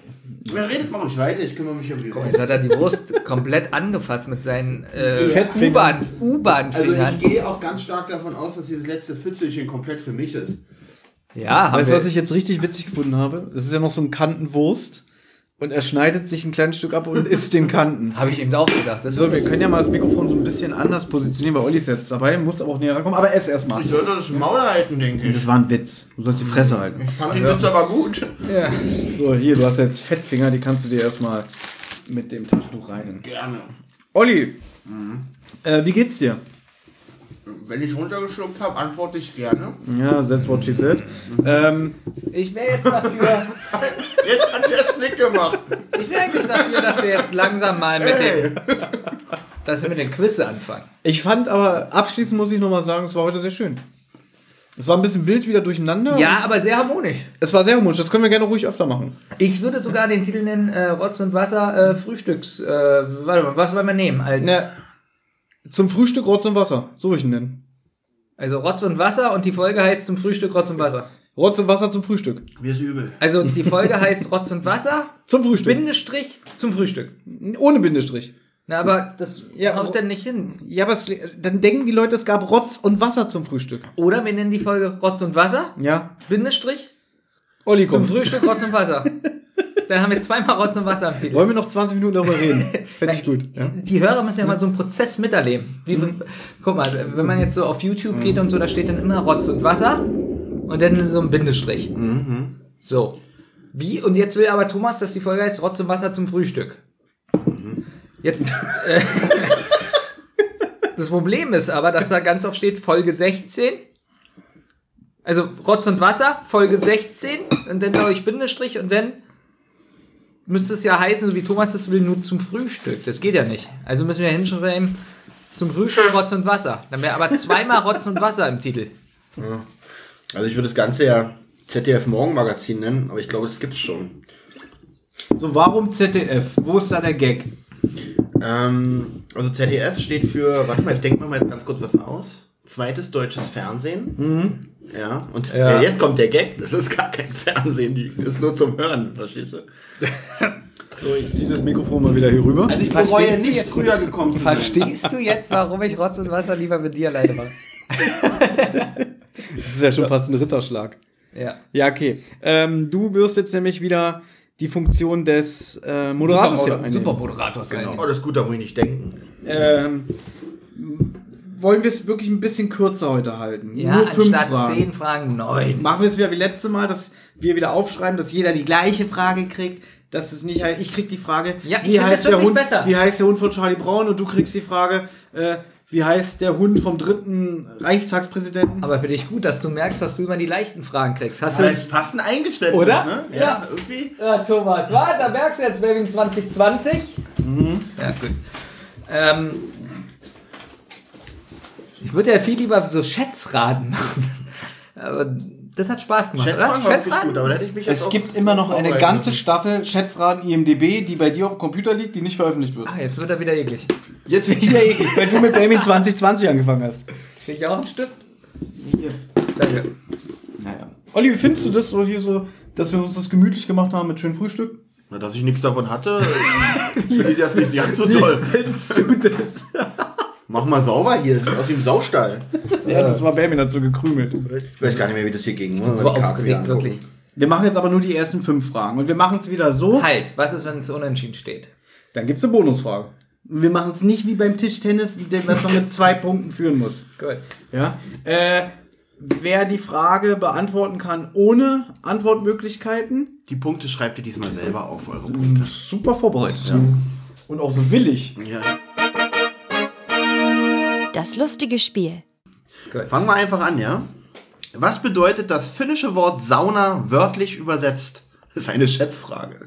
redet mal nicht weiter, ich kümmere mich um die Wurst. Jetzt hat er die Wurst komplett angefasst mit seinen Fettfingern. U-Bahn-Fingern. Also ich gehe auch ganz stark davon aus, dass dieses letzte Pfützelchen komplett für mich ist. Ja, Weißt du, was ich jetzt richtig witzig gefunden habe? Das ist ja noch so ein Kantenwurst. Und er schneidet sich ein kleines Stück ab und isst den Kanten. Habe ich eben auch gedacht. So, wir können ja mal das Mikrofon so ein bisschen anders positionieren, weil Olli ist jetzt dabei, muss aber auch näher rankommen, aber ess erstmal. Ich sollte das Maul halten, denke ich. Das war ein Witz. Du sollst die Fresse halten. Ich fand den Witz aber gut. Ja. So, hier, du hast jetzt Fettfinger, die kannst du dir erstmal mit dem Taschentuch reinigen. Gerne. Olli, wie geht's dir? Wenn ich runtergeschluckt habe, antworte ich gerne. Ja, that's what she said. Ich wäre jetzt dafür, Jetzt hat er es nicht gemacht. ich wäre eigentlich dafür, dass wir jetzt langsam mal dass wir mit den Quiz anfangen. Ich fand aber, abschließend muss ich nochmal sagen, es war heute sehr schön. Es war ein bisschen wild wieder durcheinander. Ja, aber sehr harmonisch. Es war sehr harmonisch, das können wir gerne ruhig öfter machen. Ich würde sogar den Titel nennen, Rotz und Wasser, Frühstücks, warte mal, was wollen wir nehmen? Zum Frühstück Rotz und Wasser, so würde ich ihn nennen. Also Rotz und Wasser und die Folge heißt zum Frühstück Rotz und Wasser. Rotz und Wasser zum Frühstück. Mir ist übel. Also die Folge heißt Rotz und Wasser, Zum Frühstück. Bindestrich, zum Frühstück. Ohne Bindestrich. Na, aber das haut dann nicht hin. Ja, aber dann denken die Leute, es gab Rotz und Wasser zum Frühstück. Oder wir nennen die Folge Rotz und Wasser, Ja. Bindestrich, Olli, zum komm. Frühstück Rotz und Wasser. Dann haben wir zweimal Rotz und Wasser am Titel. Wollen wir noch 20 Minuten darüber reden? Fände ich gut. Ja. Die Hörer müssen ja mal so einen Prozess miterleben. Guck mal, wenn man jetzt so auf YouTube geht und so, da steht dann immer Rotz und Wasser und dann so ein Bindestrich. So. Wie? Und jetzt will aber Thomas, dass die Folge heißt Rotz und Wasser zum Frühstück. Jetzt. Das Problem ist aber, dass da ganz oft steht Folge 16. Also Rotz und Wasser, Folge 16 und dann glaube ich Bindestrich und dann müsste es ja heißen, so wie Thomas das will, nur zum Frühstück. Das geht ja nicht. Also müssen wir hinschreiben, zum Frühstück Rotz und Wasser. Dann wäre aber zweimal Rotz und Wasser im Titel. Ja. Also ich würde das Ganze ja ZDF Morgenmagazin nennen, aber ich glaube, das gibt's schon. So, warum ZDF? Wo ist da der Gag? Also ZDF steht für, warte mal, ich denke mir mal jetzt ganz kurz was aus. Zweites deutsches Fernsehen. Ja, und jetzt kommt der Gag, das ist gar kein Fernsehen, das ist nur zum Hören, verstehst du? So, ich ziehe das Mikrofon mal wieder hier rüber. Also ich bereue nicht, früher gekommen zu sein. Verstehst du jetzt, warum ich Rotz und Wasser lieber mit dir alleine mache? Das ist ja schon fast ein Ritterschlag. Ja. Ja, okay. Du wirst jetzt nämlich wieder die Funktion des Moderators hier einnehmen. Supermoderators Genau. Oh, das ist gut, da muss ich nicht denken. Wollen wir es wirklich ein bisschen kürzer heute halten? Ja, Nur 5 anstatt Fragen. 10 Fragen 9. Machen wir es wieder wie letztes Mal, dass wir wieder aufschreiben, dass jeder die gleiche Frage kriegt. Dass es nicht heißt, ich krieg die Frage, Ja, ich finde das wirklich besser. wie heißt der Hund von Charlie Brown? Und du kriegst die Frage, wie heißt der Hund vom 3. Reichstagspräsidenten? Aber für dich gut, dass du merkst, dass du immer die leichten Fragen kriegst. Hast Das du ist fast ein Eingeständnis, Oder? ne? Ja. Irgendwie. Ja, Thomas, da merkst du jetzt Baby 2020. Ja, gut. Ich würde ja viel lieber so Schätzraten machen. Aber das hat Spaß gemacht, Schätzfragen oder? war wirklich gut, aber da hätte ich mich jetzt Es auch gibt immer noch eine vorbereiten ganze müssen. Staffel Schätzraten IMDb, die bei dir auf dem Computer liegt, die nicht veröffentlicht wird. Ach, jetzt wird er wieder eklig. Jetzt bin ich wieder eklig, weil du mit Baby 2020 angefangen hast. Krieg ich auch einen Stift? Hier. Danke. Naja. Olli, wie findest du das so hier so, dass wir uns das gemütlich gemacht haben mit schönem Frühstück? Na, dass ich nichts davon hatte, finde ich jetzt nicht ganz so toll. Findest du das? Mach mal sauber hier, das sieht aus wie im Saustall. Ja, das war Baby dazu gekrümelt. Ich weiß gar nicht mehr, wie das hier ging. So aufgeregt, wirklich. Wir machen jetzt aber nur die ersten 5 Fragen. Und wir machen es wieder so. Halt, was ist, wenn es unentschieden steht? Dann gibt es eine Bonusfrage. Und wir machen es nicht wie beim Tischtennis, dass man mit 2 Punkten führen muss. Gut. Ja? Wer die Frage beantworten kann ohne Antwortmöglichkeiten, Die Punkte schreibt ihr diesmal selber auf, eure Punkte. super vorbereitet. Ja. Und auch so willig. Ja. Das lustige Spiel. Fangen wir einfach an, ja? Was bedeutet das finnische Wort Sauna wörtlich übersetzt? Das ist eine Schätzfrage.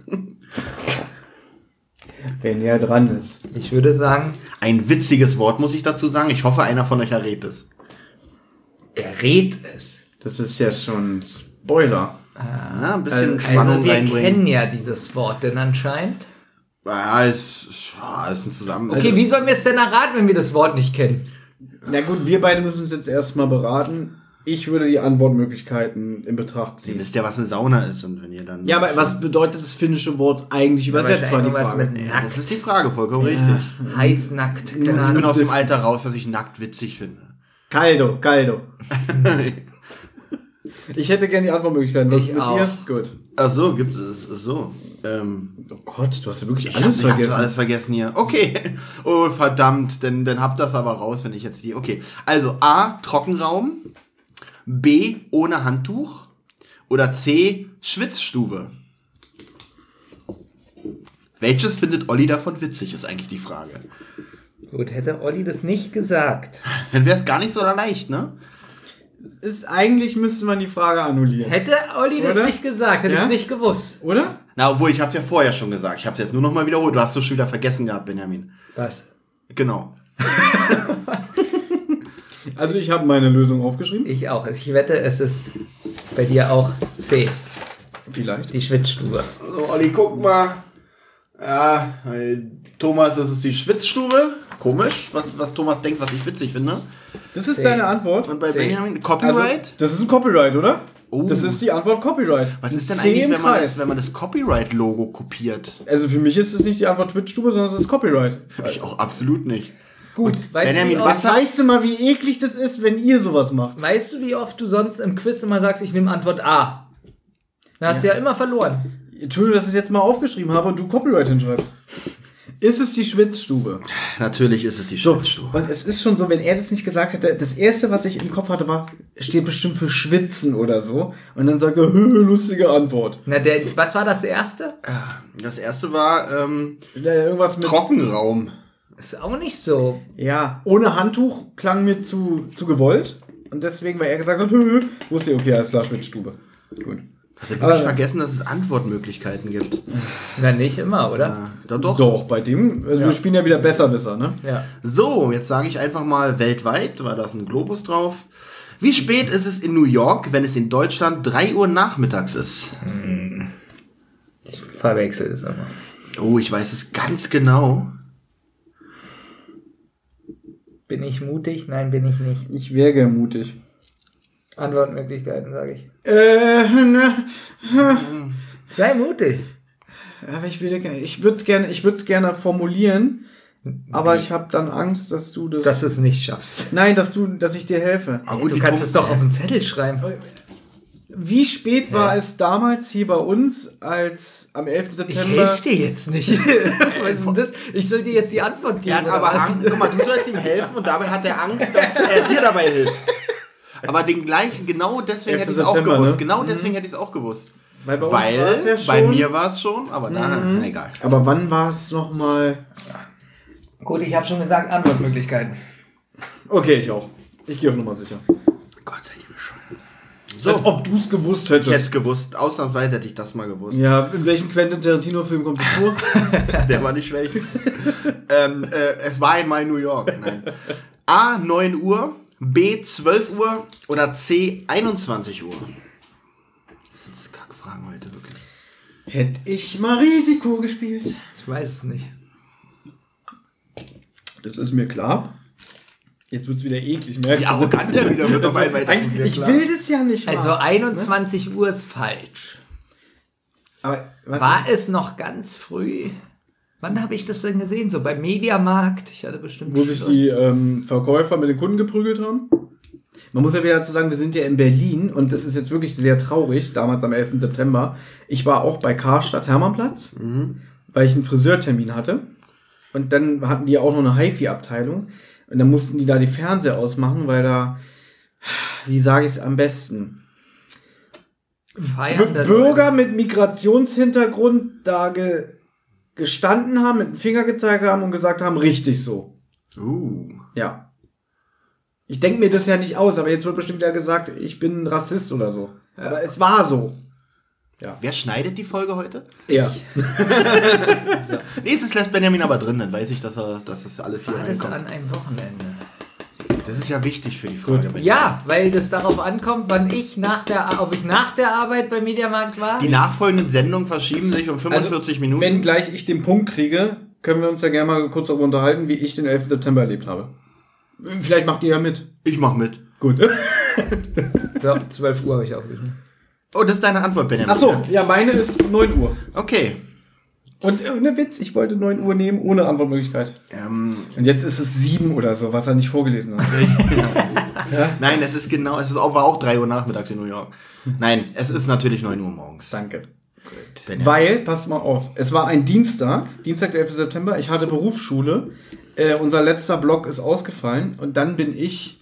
Wer näher dran ist. Ich würde sagen, Ein witziges Wort, muss ich dazu sagen. Ich hoffe, einer von euch errät es. er rät es. Das ist ja schon Spoiler. Ja, ein bisschen Spannung Also wir reinbringen. kennen ja dieses Wort denn anscheinend. Ja, es ist ein Zusammenhang. Okay, wie sollen wir es denn erraten, wenn wir das Wort nicht kennen? Na gut, wir beide müssen uns jetzt erstmal beraten. Ich würde die Antwortmöglichkeiten in Betracht Ihr ziehen. wisst ja, was eine Sauna ist und wenn ihr dann... Ja, aber was bedeutet das finnische Wort eigentlich übersetzt, war die Frage. Ja, das ist die Frage, vollkommen richtig. Heiß-nackt. Ich bin aus dem Alter raus, dass ich nackt witzig finde. Caldo. Ich hätte gerne die Antwortmöglichkeiten. Was ist mit dir? Gut. Ach so, gibt es so. Oh Gott, du hast ja wirklich Ich alles hab vergessen. alles vergessen hier. Okay. Oh, verdammt, dann habt das aber raus, wenn ich jetzt die... Okay, also A, Trockenraum, B, ohne Handtuch oder C, Schwitzstube. Welches findet Olli davon witzig, ist eigentlich die Frage. Gut, hätte Olli das nicht gesagt. Dann wäre es gar nicht so leicht, ne? Eigentlich müsste man die Frage annullieren. Hätte Olli das Oder? nicht gesagt, hätte ich es nicht gewusst. Oder? Na, obwohl, ich hab's ja vorher schon gesagt. Ich hab's jetzt nur noch mal wiederholt. Du hast es schon wieder vergessen gehabt, Benjamin. Was? Genau. Also ich habe meine Lösung aufgeschrieben. Ich auch. Ich wette, es ist bei dir auch C. Vielleicht. Die Schwitzstube. So, Olli, guck mal. Ja, Thomas, das ist die Schwitzstube. Komisch, was Thomas denkt, was ich witzig finde. Das ist deine Antwort. Und bei C. Benjamin, Copyright? Also, das ist ein Copyright, oder? Oh. Das ist die Antwort Copyright. Was ist denn C eigentlich, im wenn Kreis. man das Copyright-Logo kopiert? Also für mich ist es nicht die Antwort Twitch-Stube, sondern es ist Copyright. Ich auch absolut nicht. Gut. Weißt Benjamin, du, was Weißt du mal, wie eklig das ist, wenn ihr sowas macht? weißt du, wie oft du sonst im Quiz immer sagst, ich nehme Antwort A? Da hast du ja immer verloren. Entschuldigung, dass ich es jetzt mal aufgeschrieben habe und du Copyright hinschreibst. Ist es die Schwitzstube? Natürlich ist es die So, Schwitzstube. und es ist schon so, wenn er das nicht gesagt hätte, das erste, was ich im Kopf hatte, war, steht bestimmt für Schwitzen oder so. Und dann sagt er, lustige Antwort. Na, was war das erste? Das erste war Ja, irgendwas mit, Trockenraum. Ist auch nicht so. ja, ohne Handtuch klang mir zu gewollt. Und deswegen, weil er gesagt hat, wusste ich, okay, alles klar, Schwitzstube. Gut. Ich habe wirklich vergessen, dass es Antwortmöglichkeiten gibt. Na, nicht immer, oder? Doch. Doch, bei dem, also wir spielen ja wieder Besserwisser, ne? Ja. So, jetzt sage ich einfach mal weltweit, war das ein Globus drauf. Wie spät ist es in New York, wenn es in Deutschland 3 Uhr nachmittags ist? Ich verwechsel es immer. Oh, ich weiß es ganz genau. Bin ich mutig? Nein, bin ich nicht. Ich wäre gern mutig. Antwortmöglichkeiten, sage ich. Ne. Sei mutig. Aber ich würde es gerne formulieren, aber ich habe dann Angst, dass du das... Dass du es nicht schaffst. Nein, dass ich dir helfe. Aber gut, Du die kannst Tom- es doch auf den Zettel schreiben. Wie spät war es damals hier bei uns, als am 11. Ich September... helfe dir jetzt nicht. Was ist denn das? Ich soll dir jetzt die Antwort geben. Er hat oder aber was? Angst, guck mal, du sollst ihm helfen und dabei hat er Angst, dass er dir dabei hilft. Aber den gleichen, genau deswegen 11. hätte ich es auch September, gewusst. ne? Genau deswegen hätte ich es auch gewusst. Weil bei uns war es ja schon... bei mir war es schon, aber na, egal. Aber wann war es nochmal... Gut, ich habe schon gesagt, Antwortmöglichkeiten. Okay, ich auch. Ich gehe auf Nummer sicher. Gott sei dir bescheuert. Als So, ob du es gewusst ich hätte hättest. es gewusst. Ausnahmsweise hätte ich das mal gewusst. Ja, in welchem Quentin Tarantino-Film kommt das vor? Der war nicht schlecht. Es war einmal in New York. Nein. A, 9 Uhr, B, 12 Uhr oder C, 21 Uhr? Das sind Kackfragen heute, wirklich. Hätte ich mal Risiko gespielt. Ich weiß es nicht. Das ist mir klar. Jetzt wird's wieder eklig, merkst Wie arrogant er wieder wird. Dabei, weil das ist mir Ich klar. will das ja nicht Also machen. 21 Uhr ist falsch. Aber was War es noch ganz früh? Wann habe ich das denn gesehen? So beim Mediamarkt? Ich hatte bestimmt wo sich Schluss. die Verkäufer mit den Kunden geprügelt haben? Man muss ja wieder dazu sagen, wir sind ja in Berlin und das ist jetzt wirklich sehr traurig, damals am 11. September. Ich war auch bei Karstadt Hermannplatz, weil ich einen Friseurtermin hatte. Und dann hatten die auch noch eine HiFi-Abteilung. Und dann mussten die da die Fernseher ausmachen, weil da, wie sage ich es am besten, Feiernde Bürger mit Migrationshintergrund da gestanden haben, mit dem Finger gezeigt haben und gesagt haben, richtig so. Ja. Ich denke mir das ja nicht aus, aber jetzt wird bestimmt wieder gesagt, ich bin ein Rassist oder so. Ja. Aber es war so. Wer schneidet die Folge heute? Ja. Nee, das lässt Benjamin aber drin, dann weiß ich, dass das alles hier Alles reinkommt. an einem Wochenende. Das ist ja wichtig für die Frage. Benjamin. Ja, weil das darauf ankommt, ob ich nach der Arbeit beim Mediamarkt war. Die nachfolgenden Sendungen verschieben sich um 45 Minuten. Wenn gleich ich den Punkt kriege, können wir uns ja gerne mal kurz darüber unterhalten, wie ich den 11. September erlebt habe. Vielleicht macht ihr ja mit. Ich mach mit. Gut. Ja, 12 Uhr habe ich aufgeschrieben. Oh, das ist deine Antwort, Benjamin. Achso, ja, meine ist 9 Uhr. Okay. Und ohne Witz, ich wollte 9 Uhr nehmen, ohne Antwortmöglichkeit. Und jetzt ist es 7 oder so, was er nicht vorgelesen hat. Ja? Nein, es ist war auch 3 Uhr nachmittags in New York. Nein, es ist natürlich 9 Uhr morgens. Danke. Benjamin. Weil, passt mal auf, es war ein Dienstag, der 11. September, ich hatte Berufsschule, unser letzter Block ist ausgefallen und dann bin ich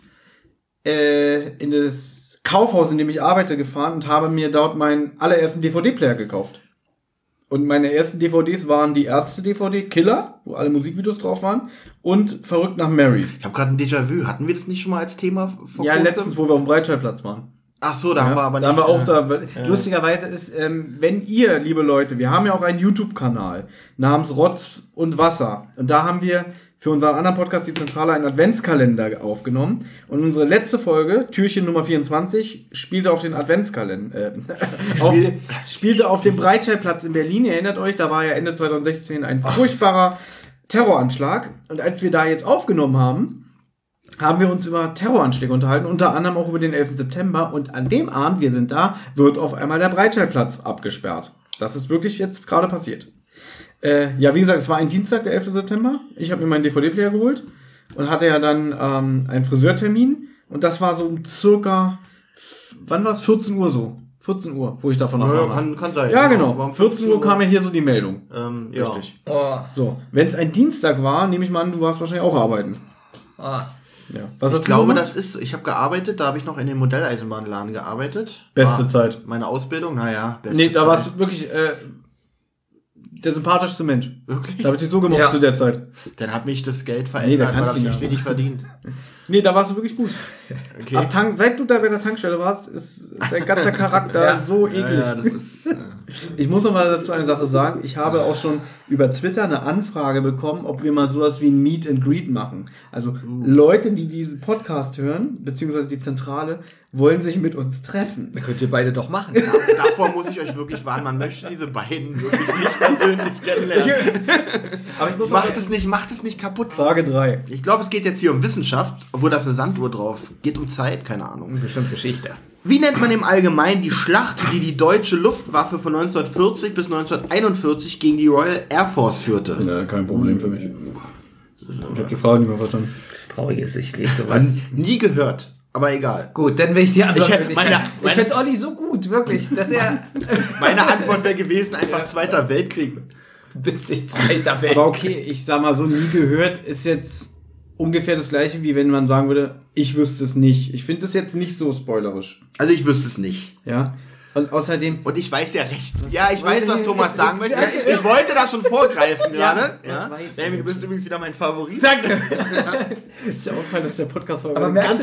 in das Kaufhaus, in dem ich arbeite, gefahren und habe mir dort meinen allerersten DVD-Player gekauft. Und meine ersten DVDs waren die Ärzte-DVD, Killer, wo alle Musikvideos drauf waren, und Verrückt nach Mary. Ich habe gerade ein Déjà-vu. Hatten wir das nicht schon mal als Thema vor Ja, kurzem? letztens, wo wir auf dem Breitscheidplatz waren. Ach so, da haben wir aber nicht. Da haben wir auch da. Lustigerweise ist, wenn ihr, liebe Leute, wir haben ja auch einen YouTube-Kanal namens Rotz und Wasser. Und da haben wir für unseren anderen Podcast, die Zentrale, einen Adventskalender aufgenommen. Und unsere letzte Folge, Türchen Nummer 24, spielte auf den Adventskalender. Spielte auf dem Breitscheidplatz in Berlin. Ihr erinnert euch, da war ja Ende 2016 ein furchtbarer Terroranschlag. Und als wir da jetzt aufgenommen haben wir uns über Terroranschläge unterhalten, unter anderem auch über den 11. September. Und an dem Abend, wir sind da, wird auf einmal der Breitscheidplatz abgesperrt. Das ist wirklich jetzt gerade passiert. Ja, wie gesagt, es war ein Dienstag, der 11. September. Ich habe mir meinen DVD-Player geholt und hatte ja dann einen Friseurtermin. Und das war so um circa, wann war es? 14 Uhr so. 14 Uhr, wo ich davon erfahren habe. Kann sein. Ja, genau. Um 14 Uhr kam ja hier so die Meldung. Ja. Richtig. Oh. So, wenn es ein Dienstag war, nehme ich mal an, du warst wahrscheinlich auch arbeiten. Oh. Ja. Was Ich glaube, ich habe gearbeitet, da habe ich noch in dem Modelleisenbahnladen gearbeitet. Beste War Zeit. Meine Ausbildung, naja, beste Nee, da Zeit. warst du wirklich der sympathischste Mensch. Wirklich? Da habe ich dich so gemocht Ja. zu der Zeit. Dann hat mich das Geld Nee, verändert, da weil kannst habe du ich nicht. wenig verdient. Nee, da warst du wirklich gut. Okay. Seit du da bei der Tankstelle warst, ist dein ganzer Charakter so eklig. Ja, das ist, Ich muss noch mal dazu eine Sache sagen. Ich habe auch schon über Twitter eine Anfrage bekommen, ob wir mal sowas wie ein Meet and Greet machen. Also Leute, die diesen Podcast hören, beziehungsweise die Zentrale, wollen sich mit uns treffen. Das könnt ihr beide doch machen. davor muss ich euch wirklich warnen, man möchte diese beiden wirklich nicht persönlich kennenlernen. Aber ich muss Macht es nicht kaputt. Frage 3. Ich glaube, es geht jetzt hier um Wissenschaft, obwohl das eine Sanduhr drauf geht, um Zeit, keine Ahnung. Bestimmt Geschichte. Wie nennt man im Allgemeinen die Schlacht, die deutsche Luftwaffe von 1940 bis 1941 gegen die Royal Air Force führte? Ja, kein Problem für mich. Ich habe die Frage nicht mehr verstanden. Trauriges, ich lese sowas. Nie gehört, aber egal. Gut, dann will ich die Antwort. Ich finde Olli so gut, wirklich, dass er Meine Antwort wäre gewesen, einfach Zweiter Weltkrieg. witzig Zweiter Welt. Aber okay, ich sag mal so, nie gehört ist jetzt ungefähr das gleiche, wie wenn man sagen würde, ich wüsste es nicht. Ich finde das jetzt nicht so spoilerisch. Also ich wüsste es nicht. Ja. Und außerdem... Und ich weiß ja recht. Ja, ich weiß, was Thomas sagen möchte. Ich wollte das schon vorgreifen gerade. das weiß ich. Sammy, du bist übrigens wieder mein Favorit. Danke. Ist ja auffallend, dass der Podcast Aber merkst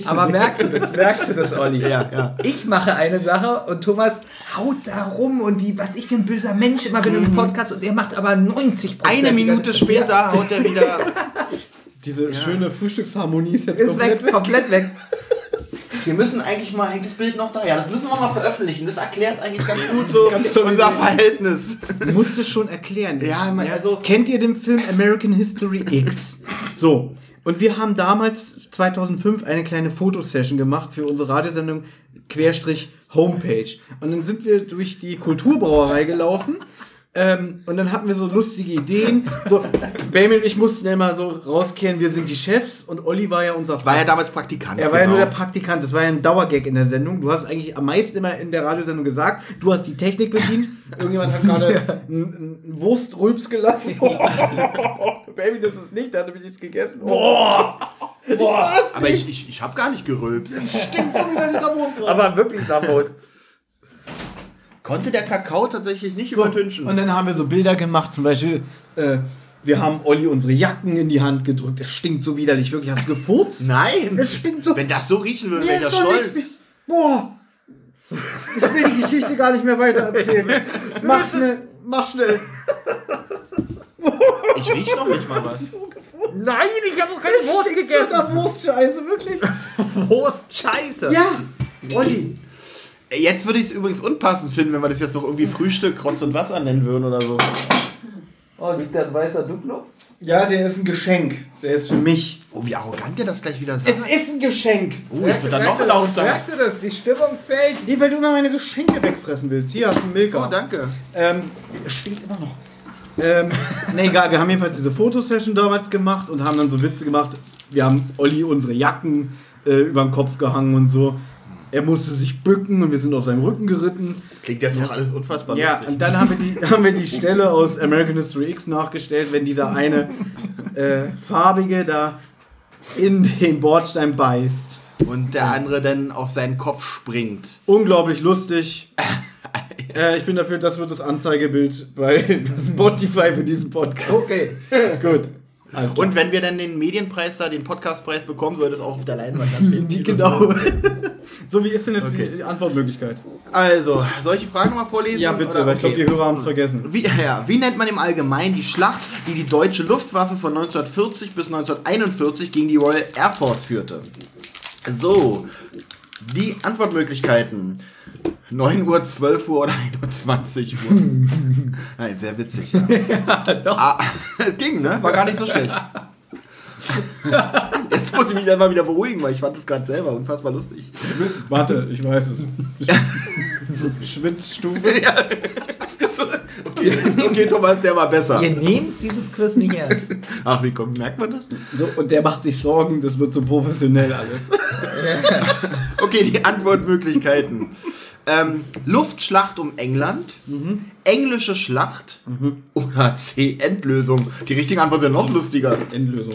du das, Olli? Ja. Ich mache eine Sache und Thomas haut da rum und wie, was ich für ein böser Mensch immer bin im Podcast und er macht aber 90%. Eine Minute später haut er wieder... Diese schöne Frühstücksharmonie ist jetzt Ist komplett weg. Wir müssen eigentlich mal, hängt das Bild noch da? Ja, das müssen wir mal veröffentlichen. Das erklärt eigentlich ganz gut so Ganz tolle unser Idee. Verhältnis. Du musst es schon erklären. Ja, also... Kennt ihr den Film American History X? So. Und wir haben damals 2005 eine kleine Fotosession gemacht für unsere Radiosendung /Homepage. Und dann sind wir durch die Kulturbrauerei gelaufen. Und dann hatten wir so lustige Ideen. So, Benjamin und ich mussten ja immer so rauskehren, wir sind die Chefs und Olli war ja unser War ja damals Praktikant. Er war ja nur der Praktikant, das war ja ein Dauergag in der Sendung. Du hast eigentlich am meisten immer in der Radiosendung gesagt, du hast die Technik bedient. Irgendjemand hat gerade einen Wurstrülps gelassen. Baby, das ist nicht, da hat nämlich nichts gegessen. Boah! Was? Aber ich habe gar nicht gerülpst. Das stinkt so wieder mit der Wurst drauf. Aber wirklich Sabot. Konnte der Kakao tatsächlich nicht übertünchen. Und dann haben wir so Bilder gemacht, zum Beispiel, wir haben Olli unsere Jacken in die Hand gedrückt. Es stinkt so widerlich, wirklich. Hast du gefurzt? Nein! Es stinkt so. Wenn das so riechen würde, Mir wäre ich ist das schon stolz. nichts. Boah! Ich will die Geschichte gar nicht mehr weiter erzählen. Mach schnell, mach schnell. Ich rieche noch nicht mal was. Nein, ich habe noch keine Es Wurst stinkt gegessen. so nach Wurstscheiße, wirklich. Wurst-Scheiße. Ja, Olli. Jetzt würde ich es übrigens unpassend finden, wenn wir das jetzt noch irgendwie Frühstück, Rotz und Wasser nennen würden oder so. Oh, liegt da ein weißer Duplo? Ja, der ist ein Geschenk. Der ist für mich. Oh, wie arrogant ihr das gleich wieder sagt. Es ist ein Geschenk. Oh, jetzt wird dann noch lauter. Merkst du das? Die Stimmung fällt. Nee, weil du immer meine Geschenke wegfressen willst. Hier hast du einen Milka. Oh, danke. Stinkt immer noch. Nee, egal, wir haben jedenfalls diese Fotosession damals gemacht und haben dann so Witze gemacht. Wir haben Olli unsere Jacken über den Kopf gehangen und so. Er musste sich bücken und wir sind auf seinem Rücken geritten. Das klingt jetzt auch alles unfassbar Ja, lustig. und dann haben wir die Stelle aus American History X nachgestellt, wenn dieser eine Farbige da in den Bordstein beißt. Und der andere dann auf seinen Kopf springt. Unglaublich lustig. Ich bin dafür, das wird das Anzeigebild bei Spotify für diesen Podcast. Okay. Gut. Also, Und wenn wir dann den Medienpreis da, den Podcastpreis bekommen, soll das auch auf der Leinwand erzählen. genau. So, wie ist denn jetzt Okay. die Antwortmöglichkeit? Also, soll ich die Frage nochmal vorlesen? Ja, bitte, Oder? weil ich glaube, die Hörer haben es vergessen. Wie nennt man im Allgemeinen die Schlacht, die die deutsche Luftwaffe von 1940 bis 1941 gegen die Royal Air Force führte? So, die Antwortmöglichkeiten. 9 Uhr, 12 Uhr oder 21 Uhr. Nein, sehr witzig. Ja. Doch. Es ging, ne? War gar nicht so schlecht. Jetzt muss ich mich einmal wieder beruhigen, weil ich fand das gerade selber unfassbar lustig. Warte, ich weiß es. Schwitzstube. Ja. So, okay, Thomas, der war besser. Ihr nehmt dieses Quiz nicht ernst. Ach, wie kommt, merkt man das? So, und der macht sich Sorgen, das wird so professionell alles. Okay, die Antwortmöglichkeiten. Luftschlacht um England, englische Schlacht oder C, Endlösung. Die richtigen Antworten sind noch lustiger. Endlösung.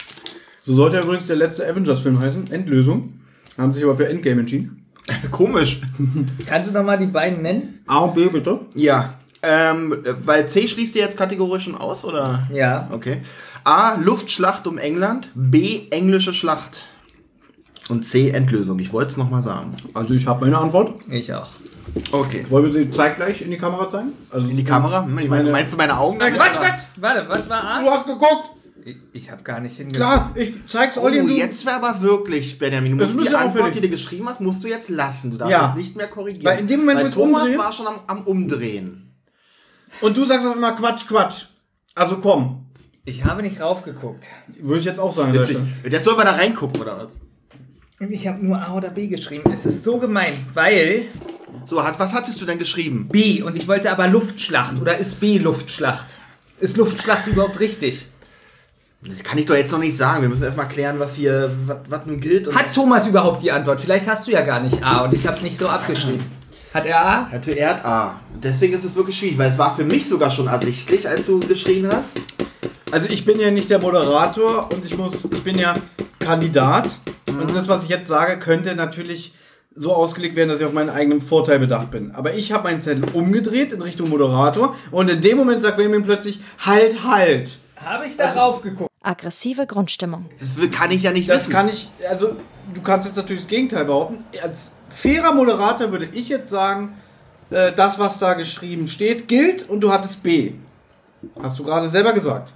So sollte übrigens der letzte Avengers-Film heißen. Endlösung. Haben sich aber für Endgame entschieden. Komisch. Kannst du noch mal die beiden nennen? A und B, bitte. Ja, weil C schließt ihr jetzt kategorisch schon aus, oder? Ja. Okay. A, Luftschlacht um England, B, englische Schlacht. Und C, Endlösung. Ich wollte es nochmal sagen. Also ich habe meine Antwort. Ich auch. Okay. Wollen wir sie zeitgleich in die Kamera zeigen? Also In die Kamera? Meinst du meine Augen? Quatsch! Warte, was war A? Du hast geguckt. Ich habe gar nicht hingeguckt. Klar, ich zeig's Oh, Olli und du. jetzt wäre aber wirklich, Benjamin, du Das musst müssen die wir Antwort, auffällig. die du geschrieben hast, musst du jetzt lassen. Du darfst Ja. das nicht mehr korrigieren. Weil in dem Moment, wo ich Thomas umdrehe- war schon am Umdrehen. Und du sagst auch immer Quatsch, Quatsch. Also komm. Ich habe nicht raufgeguckt. Würde ich jetzt auch sagen. Witzig. Leute. Jetzt soll man da reingucken, oder was? Ich habe nur A oder B geschrieben. Es ist so gemein, weil So, was hattest du denn geschrieben? B und ich wollte aber Luftschlacht. Oder ist B Luftschlacht? Ist Luftschlacht überhaupt richtig? Das kann ich doch jetzt noch nicht sagen. Wir müssen erstmal klären, was hier, was nun gilt. Und Hat Thomas überhaupt die Antwort? Vielleicht hast du ja gar nicht A und ich habe nicht so abgeschrieben. Hat er A? er hat A. Deswegen ist es wirklich schwierig, weil es war für mich sogar schon ersichtlich, als du geschrien hast. Also ich bin ja nicht der Moderator und ich bin ja Kandidat. Und das, was ich jetzt sage, könnte natürlich so ausgelegt werden, dass ich auf meinen eigenen Vorteil bedacht bin. Aber ich habe meinen Zettel umgedreht in Richtung Moderator und in dem Moment sagt Benjamin plötzlich, halt, halt. Habe ich da raufgeguckt? Aggressive Grundstimmung. Das kann ich ja nicht Das wissen. kann ich, also du kannst jetzt natürlich das Gegenteil behaupten. Als fairer Moderator würde ich jetzt sagen, das, was da geschrieben steht, gilt und du hattest B. Hast du gerade selber gesagt.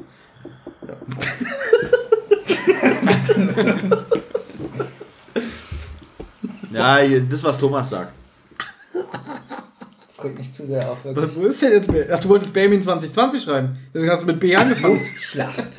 Ja, das, was Thomas sagt. Das regt mich zu sehr auf, wirklich. Wo ist denn jetzt B? Ach, du wolltest Benjamin 2020 schreiben. Deswegen hast du mit B angefangen. Schlacht.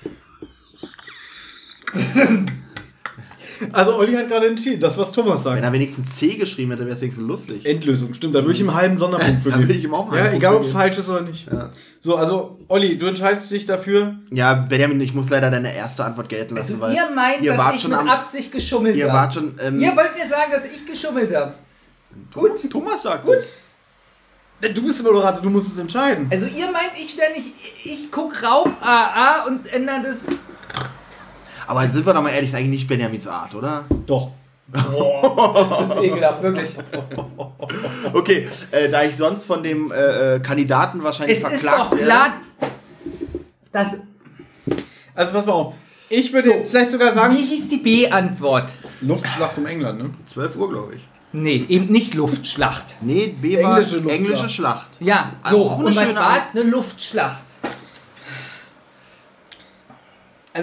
Also Olli hat gerade entschieden, das, was Thomas sagt. Wenn er wenigstens C geschrieben hätte, wäre es wenigstens lustig. Endlösung, stimmt. Da würde ich ihm einen halben Sonderpunkt für Da geben. würde ich ihm auch einen Ja, halben egal ob Punkt es für falsch ist oder nicht. Ja. So, also Olli, du entscheidest dich dafür. Ja, Benjamin, ich muss leider deine erste Antwort gelten lassen, Also ihr meint, ihr dass wart ich schon mit am, Absicht geschummelt ihr habe? wart schon, Ihr wollt mir sagen, dass ich geschummelt habe? Gut. Thomas sagt Gut. es. Du bist der Moderator, du musst es entscheiden. Also ihr meint, ich wäre nicht... Ich guck rauf, AA und ändere das... Aber sind wir doch mal ehrlich, ist eigentlich nicht Benjamins Art, oder? Doch. Das ist ekelhaft, wirklich. Okay, da ich sonst von dem Kandidaten wahrscheinlich Es ist verklagt doch klar... Das, Also pass mal auf. Ich würde jetzt vielleicht sogar sagen, wie hieß die B-Antwort? Luftschlacht um England, ne? 12 Uhr, glaube ich. Nee, eben nicht Luftschlacht. Nee, B war Englische Luftschlacht. englische Schlacht. Ja, Also so. auch eine Und was schöne war es? Eine Luftschlacht. Also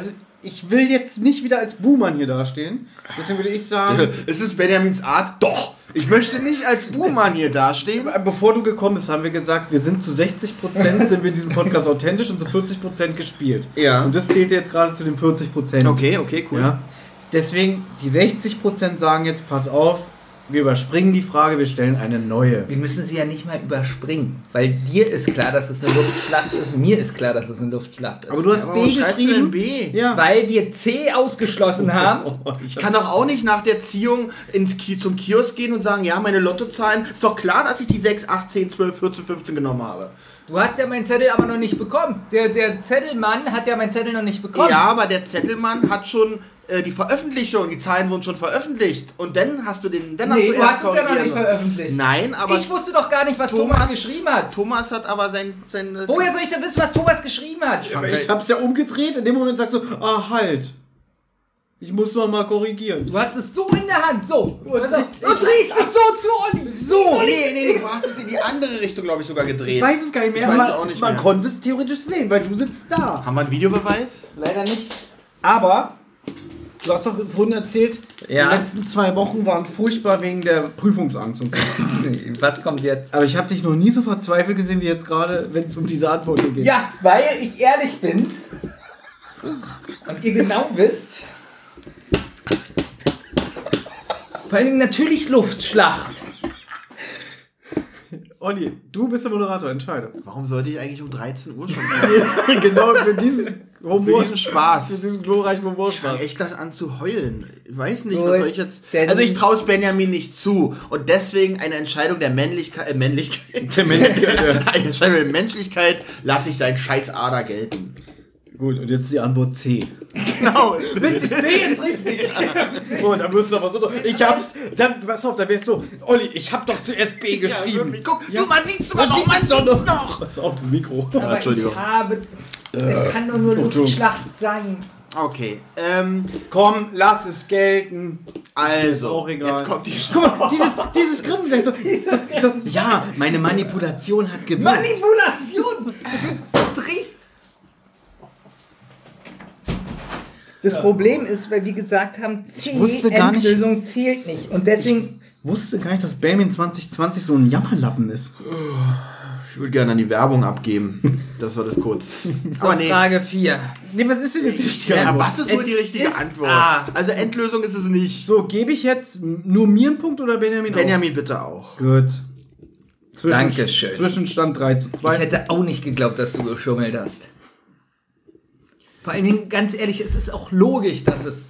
ich will jetzt nicht wieder als Buhmann hier dastehen. Deswegen würde ich sagen... Es ist Benjamins Art. Doch! Ich möchte nicht als Buhmann hier dastehen. Bevor du gekommen bist, haben wir gesagt, wir sind zu 60% sind wir in diesem Podcast authentisch und zu 40% gespielt. Ja. Und das zählt jetzt gerade zu den 40%. Okay, cool. Ja. Deswegen, die 60% sagen jetzt, pass auf, wir überspringen die Frage, wir stellen eine neue. Wir müssen sie ja nicht mal überspringen, weil dir ist klar, dass es eine Luftschlacht ist, mir ist klar, dass es eine Luftschlacht ist. Aber du hast Ja, B warum schreibst du denn geschrieben. B? Ja. Weil wir C ausgeschlossen haben. Ich kann doch auch nicht nach der Ziehung zum Kiosk gehen und sagen, ja, meine Lottozahlen, ist doch klar, dass ich die 6, 8, 10, 12, 14, 15 genommen habe. Du hast ja meinen Zettel aber noch nicht bekommen. Der Zettelmann hat ja meinen Zettel noch nicht bekommen. Ja, aber der Zettelmann hat schon die Veröffentlichung, die Zahlen wurden schon veröffentlicht. Und dann hast du den, dann Nee, hast du erst hast es ja noch nicht korrigieren. veröffentlicht. Nein, aber Ich wusste doch gar nicht, was Thomas geschrieben hat. Thomas hat aber sein Woher soll ich denn wissen, was Thomas geschrieben hat? Aber ich hab's ja umgedreht, in dem Moment sagst du, halt. Ich muss noch mal korrigieren. Du hast es so in der Hand, so. Du drehst es so zu Olli. So, nee, du hast es in die andere Richtung, glaube ich, sogar gedreht. Ich weiß es gar nicht mehr, Ich weiß aber es auch nicht man mehr. konnte es theoretisch sehen, weil du sitzt da. Haben wir einen Videobeweis? Leider nicht. Aber, du hast doch vorhin erzählt, Ja. die letzten 2 Wochen waren furchtbar wegen der Prüfungsangst und so. Was kommt jetzt? Aber ich habe dich noch nie so verzweifelt gesehen wie jetzt gerade, wenn es um diese Antwort geht. Ja, weil ich ehrlich bin und ihr genau wisst, vor allem natürlich Luftschlacht. Olli, du bist der Moderator, entscheide. Warum sollte ich eigentlich um 13 Uhr schon kommen? Genau, für diesen Humor. Für diesen Spaß. Für diesen glorreichen Ich Humorspaß. fange echt gleich an zu heulen. Ich weiß nicht, Gut, was soll ich jetzt... denn- Also ich traue es Benjamin nicht zu. Und deswegen eine Entscheidung der Männlichkeit... Der Männlichkeit, ja. Eine Entscheidung der Menschlichkeit lasse ich seinen Scheißader gelten. Gut, und jetzt die Antwort C. Genau. Witzig, B ist richtig. Oh, dann wirst du aber so... Ich hab's... Dann, pass auf, da wär's so... Olli, ich hab doch zuerst B Ja, geschrieben. wirklich. Guck, du, man sieht's sogar noch, man sieht's noch. Pass auf, das Mikro. Aber Entschuldigung. ich habe... Es kann doch nur Luftschlacht sein. Okay, Komm, lass es gelten. also, auch egal. jetzt kommt die Guck mal, dieses Grinsen gleich so. Ja, meine Manipulation hat gewirkt. Manipulation! Du drehst... Das Problem ist, weil wir gesagt haben, C, wusste gar nicht- Endlösung zählt nicht. Und deswegen... Ich wusste gar nicht, dass Benjamin 2020 so ein Jammerlappen ist. Ich würde gerne an die Werbung abgeben. Das war das kurz. Aber nee. Frage 4. Nee, was ist denn jetzt die richtige Ja, Antwort? was ist wohl Es die richtige ist Antwort? A. Also Endlösung ist es nicht. So, gebe ich jetzt nur mir einen Punkt oder Benjamin Benjamin bitte auch. auch? Gut. Dankeschön. Zwischenstand 3:2. Ich hätte auch nicht geglaubt, dass du geschummelt hast. Vor allen Dingen, ganz ehrlich, es ist auch logisch, dass es...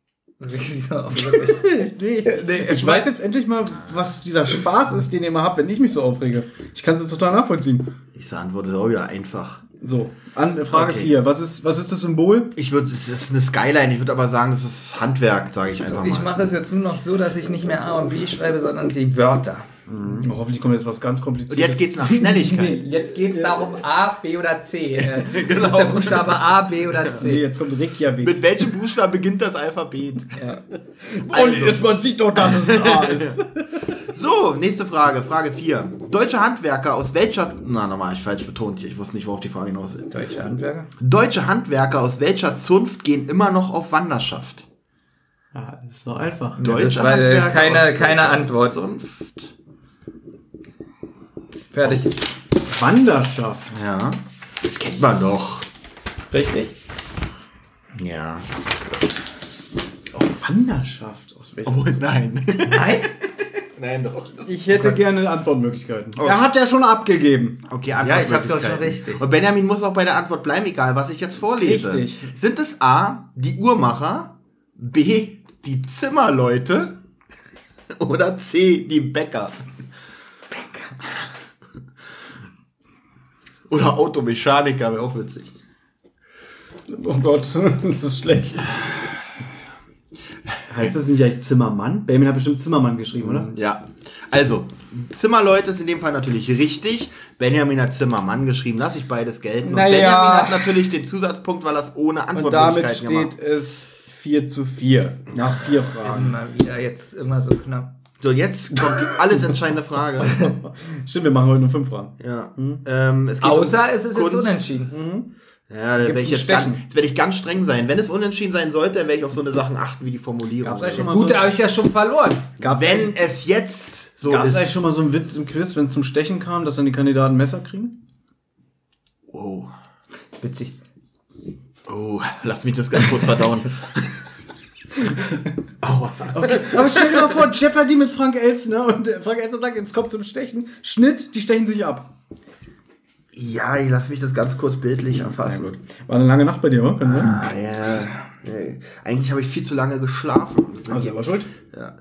Ich weiß jetzt endlich mal, was dieser Spaß ist, den ihr immer habt, wenn ich mich so aufrege. Ich kann es jetzt total nachvollziehen. Diese Antwort ist auch wieder einfach. So, Frage Okay. 4. Was ist das Symbol? Es ist eine Skyline, ich würde aber sagen, das ist Handwerk, sage ich einfach Ich mal. mache es jetzt nur noch so, dass ich nicht mehr A und B schreibe, sondern die Wörter. Oh, hoffentlich kommt jetzt was ganz Und Kompliziertes. jetzt geht's nach Schnelligkeit. Jetzt geht es darum, A, B oder C. Das ist der Buchstabe A, B oder Nee, C. jetzt kommt Reykjavik. Mit welchem Buchstaben beginnt das Alphabet? Olli, man sieht doch, dass es ein A ist. So, nächste Frage, Frage 4. Deutsche Handwerker aus welcher... Na, nochmal, ich falsch betont hier. Ich wusste nicht, worauf die Frage hinaus will. Deutsche Handwerker? Deutsche Handwerker aus welcher Zunft gehen immer noch auf Wanderschaft? Ja, das ist doch einfach. Deutsche war, Handwerker keine- aus keine welcher Antwort. Zunft? Fertig. Wanderschaft. Ja, das kennt man doch. Richtig? Ja. Wanderschaft? Aus welchem? Obwohl, nein. Nein? Nein, doch. Ich hätte gerne Antwortmöglichkeiten. Oh. Er hat ja schon abgegeben. Okay, Ja, ich hab's doch Antwortmöglichkeiten. schon richtig. Und Benjamin muss auch bei der Antwort bleiben, egal was ich jetzt vorlese. Richtig. Sind es A, die Uhrmacher, B, die Zimmerleute oder C, die Bäcker? Oder Automechaniker, wäre auch witzig. Oh Gott, das ist schlecht. Heißt das nicht eigentlich Zimmermann? Benjamin hat bestimmt Zimmermann geschrieben, oder? Ja, also, Zimmerleute ist in dem Fall natürlich richtig. Benjamin hat Zimmermann geschrieben, lasse ich beides gelten. Und Naja. Benjamin hat natürlich den Zusatzpunkt, weil er es ohne Und damit Antwortmöglichkeiten steht gemacht es 4:4. Nach 4 Fragen. Immer wieder, jetzt immer so knapp. So, jetzt kommt die alles entscheidende Frage. Stimmt, wir machen heute nur 5 Fragen. Ja. Es geht Außer um es ist jetzt Kunst. unentschieden. Ja, da werde ich ganz streng sein. Wenn es unentschieden sein sollte, dann werde ich auf so eine Sachen achten, wie die Formulierung. Gut, da habe ich ja schon verloren. Wenn es jetzt so Gab es eigentlich schon mal so einen Witz im Quiz, wenn es zum Stechen kam, dass dann die Kandidaten Messer kriegen? Wow. Witzig. Oh, lass mich das ganz kurz verdauen. Aua. Okay, aber stell dir mal vor, Jeopardy mit Frank Elstner und Frank Elstner sagt, jetzt kommt zum Stechen. Schnitt, die stechen sich ab. Ja, ich lass mich das ganz kurz bildlich erfassen. Ja, gut. War eine lange Nacht bei dir, oder? Ja. Eigentlich habe ich viel zu lange geschlafen. Also aber schuld. Ja.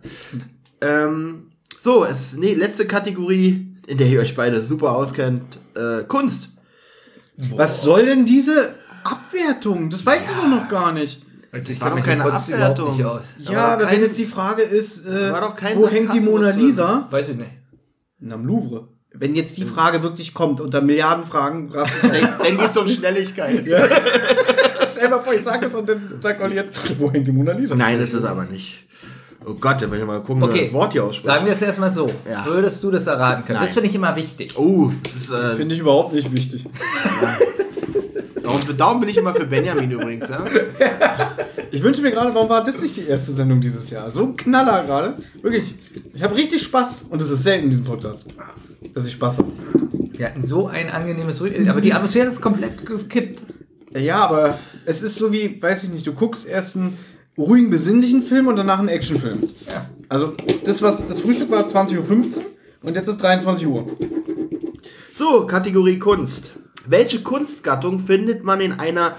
Letzte Kategorie, in der ihr euch beide super auskennt. Kunst. Boah. Was soll denn diese Abwertung? Das weißt du doch noch gar nicht. Das war doch keine Abwertung. Ja, aber wenn jetzt die Frage ist, wo hängt die Mona Lisa? Weiß ich nicht. Am Louvre. Wenn jetzt die Frage wirklich kommt, unter Milliarden Fragen, dann geht es um Schnelligkeit. Ja. Stell mal vor, ich sag es und dann sagt Olli jetzt, wo hängt die Mona Lisa? Nein, das ist aber nicht. Oh Gott, dann will ich mal gucken, wie das Wort hier ausspricht. Sagen wir es erstmal so. Ja. Würdest du das erraten können? Nein. Das finde ich immer wichtig. Oh, das ist... finde ich überhaupt nicht wichtig. Darum bin ich immer für Benjamin übrigens, ja? Ich wünsche mir gerade, warum war das nicht die erste Sendung dieses Jahr? So ein Knaller gerade. Wirklich. Ich habe richtig Spaß. Und das ist selten in diesem Podcast, dass ich Spaß habe. Wir hatten so ein angenehmes Rücken, aber die Atmosphäre ist komplett gekippt. Ja, aber es ist so wie, weiß ich nicht, du guckst erst einen ruhigen, besinnlichen Film und danach einen Actionfilm. Ja. Also das Frühstück war 20:15 Uhr und jetzt ist 23 Uhr. So, Kategorie Kunst. Welche Kunstgattung findet man in einer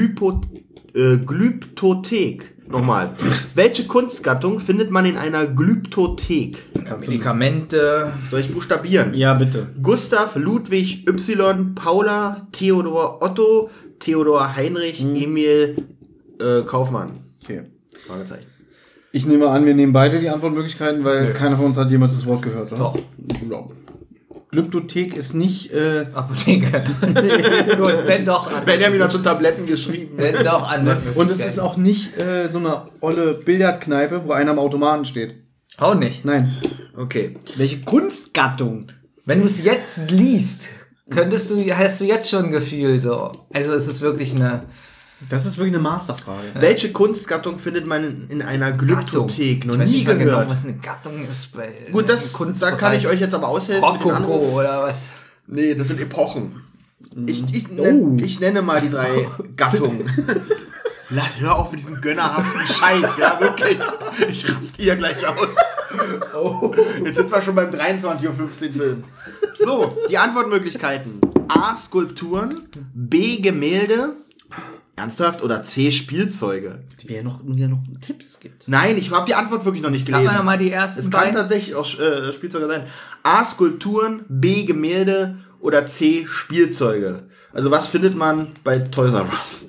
Glyptothek? Nochmal. Welche Kunstgattung findet man in einer Glyptothek? Medikamente. Soll ich buchstabieren? Ja, bitte. Gustav, Ludwig, Y, Paula, Theodor, Otto, Theodor, Heinrich, Emil, Kaufmann. Okay. Fragezeichen. Ich nehme an, wir nehmen beide die Antwortmöglichkeiten, weil keiner von uns hat jemals das Wort gehört, oder? Doch. Ja. Glyptothek ist nicht... Apotheke. Gut, wenn doch... Benjamin hat schon Tabletten geschrieben. Wenn doch andere. Und es ist auch nicht so eine olle Billardkneipe, wo einer am Automaten steht. Auch nicht. Nein. Okay. Welche Kunstgattung? Wenn du es jetzt liest, hast du jetzt schon ein Gefühl so. Also es ist wirklich eine... Das ist wirklich eine Masterfrage. Welche Kunstgattung findet man in einer Glyptothek? Noch nie gehört. Genau, was eine Gattung ist. Gut, da kann ich euch jetzt aber aushelfen. Rokoko oder was? Nee, das sind Epochen. Ich nenne mal die 3 Gattungen. Hör auf mit diesem gönnerhaften Scheiß, ja, wirklich. Ich raste hier gleich aus. Oh. Jetzt sind wir schon beim 23:15 Uhr Film. So, die Antwortmöglichkeiten. A. Skulpturen. B. Gemälde. Ernsthaft? Oder C. Spielzeuge? Die ja noch Tipps gibt. Nein, ich habe die Antwort wirklich noch nicht gelesen. Sag mal nochmal die ersten Es kann tatsächlich auch Spielzeuge sein. A. Skulpturen, B. Gemälde oder C. Spielzeuge. Also was findet man bei Toys R Us?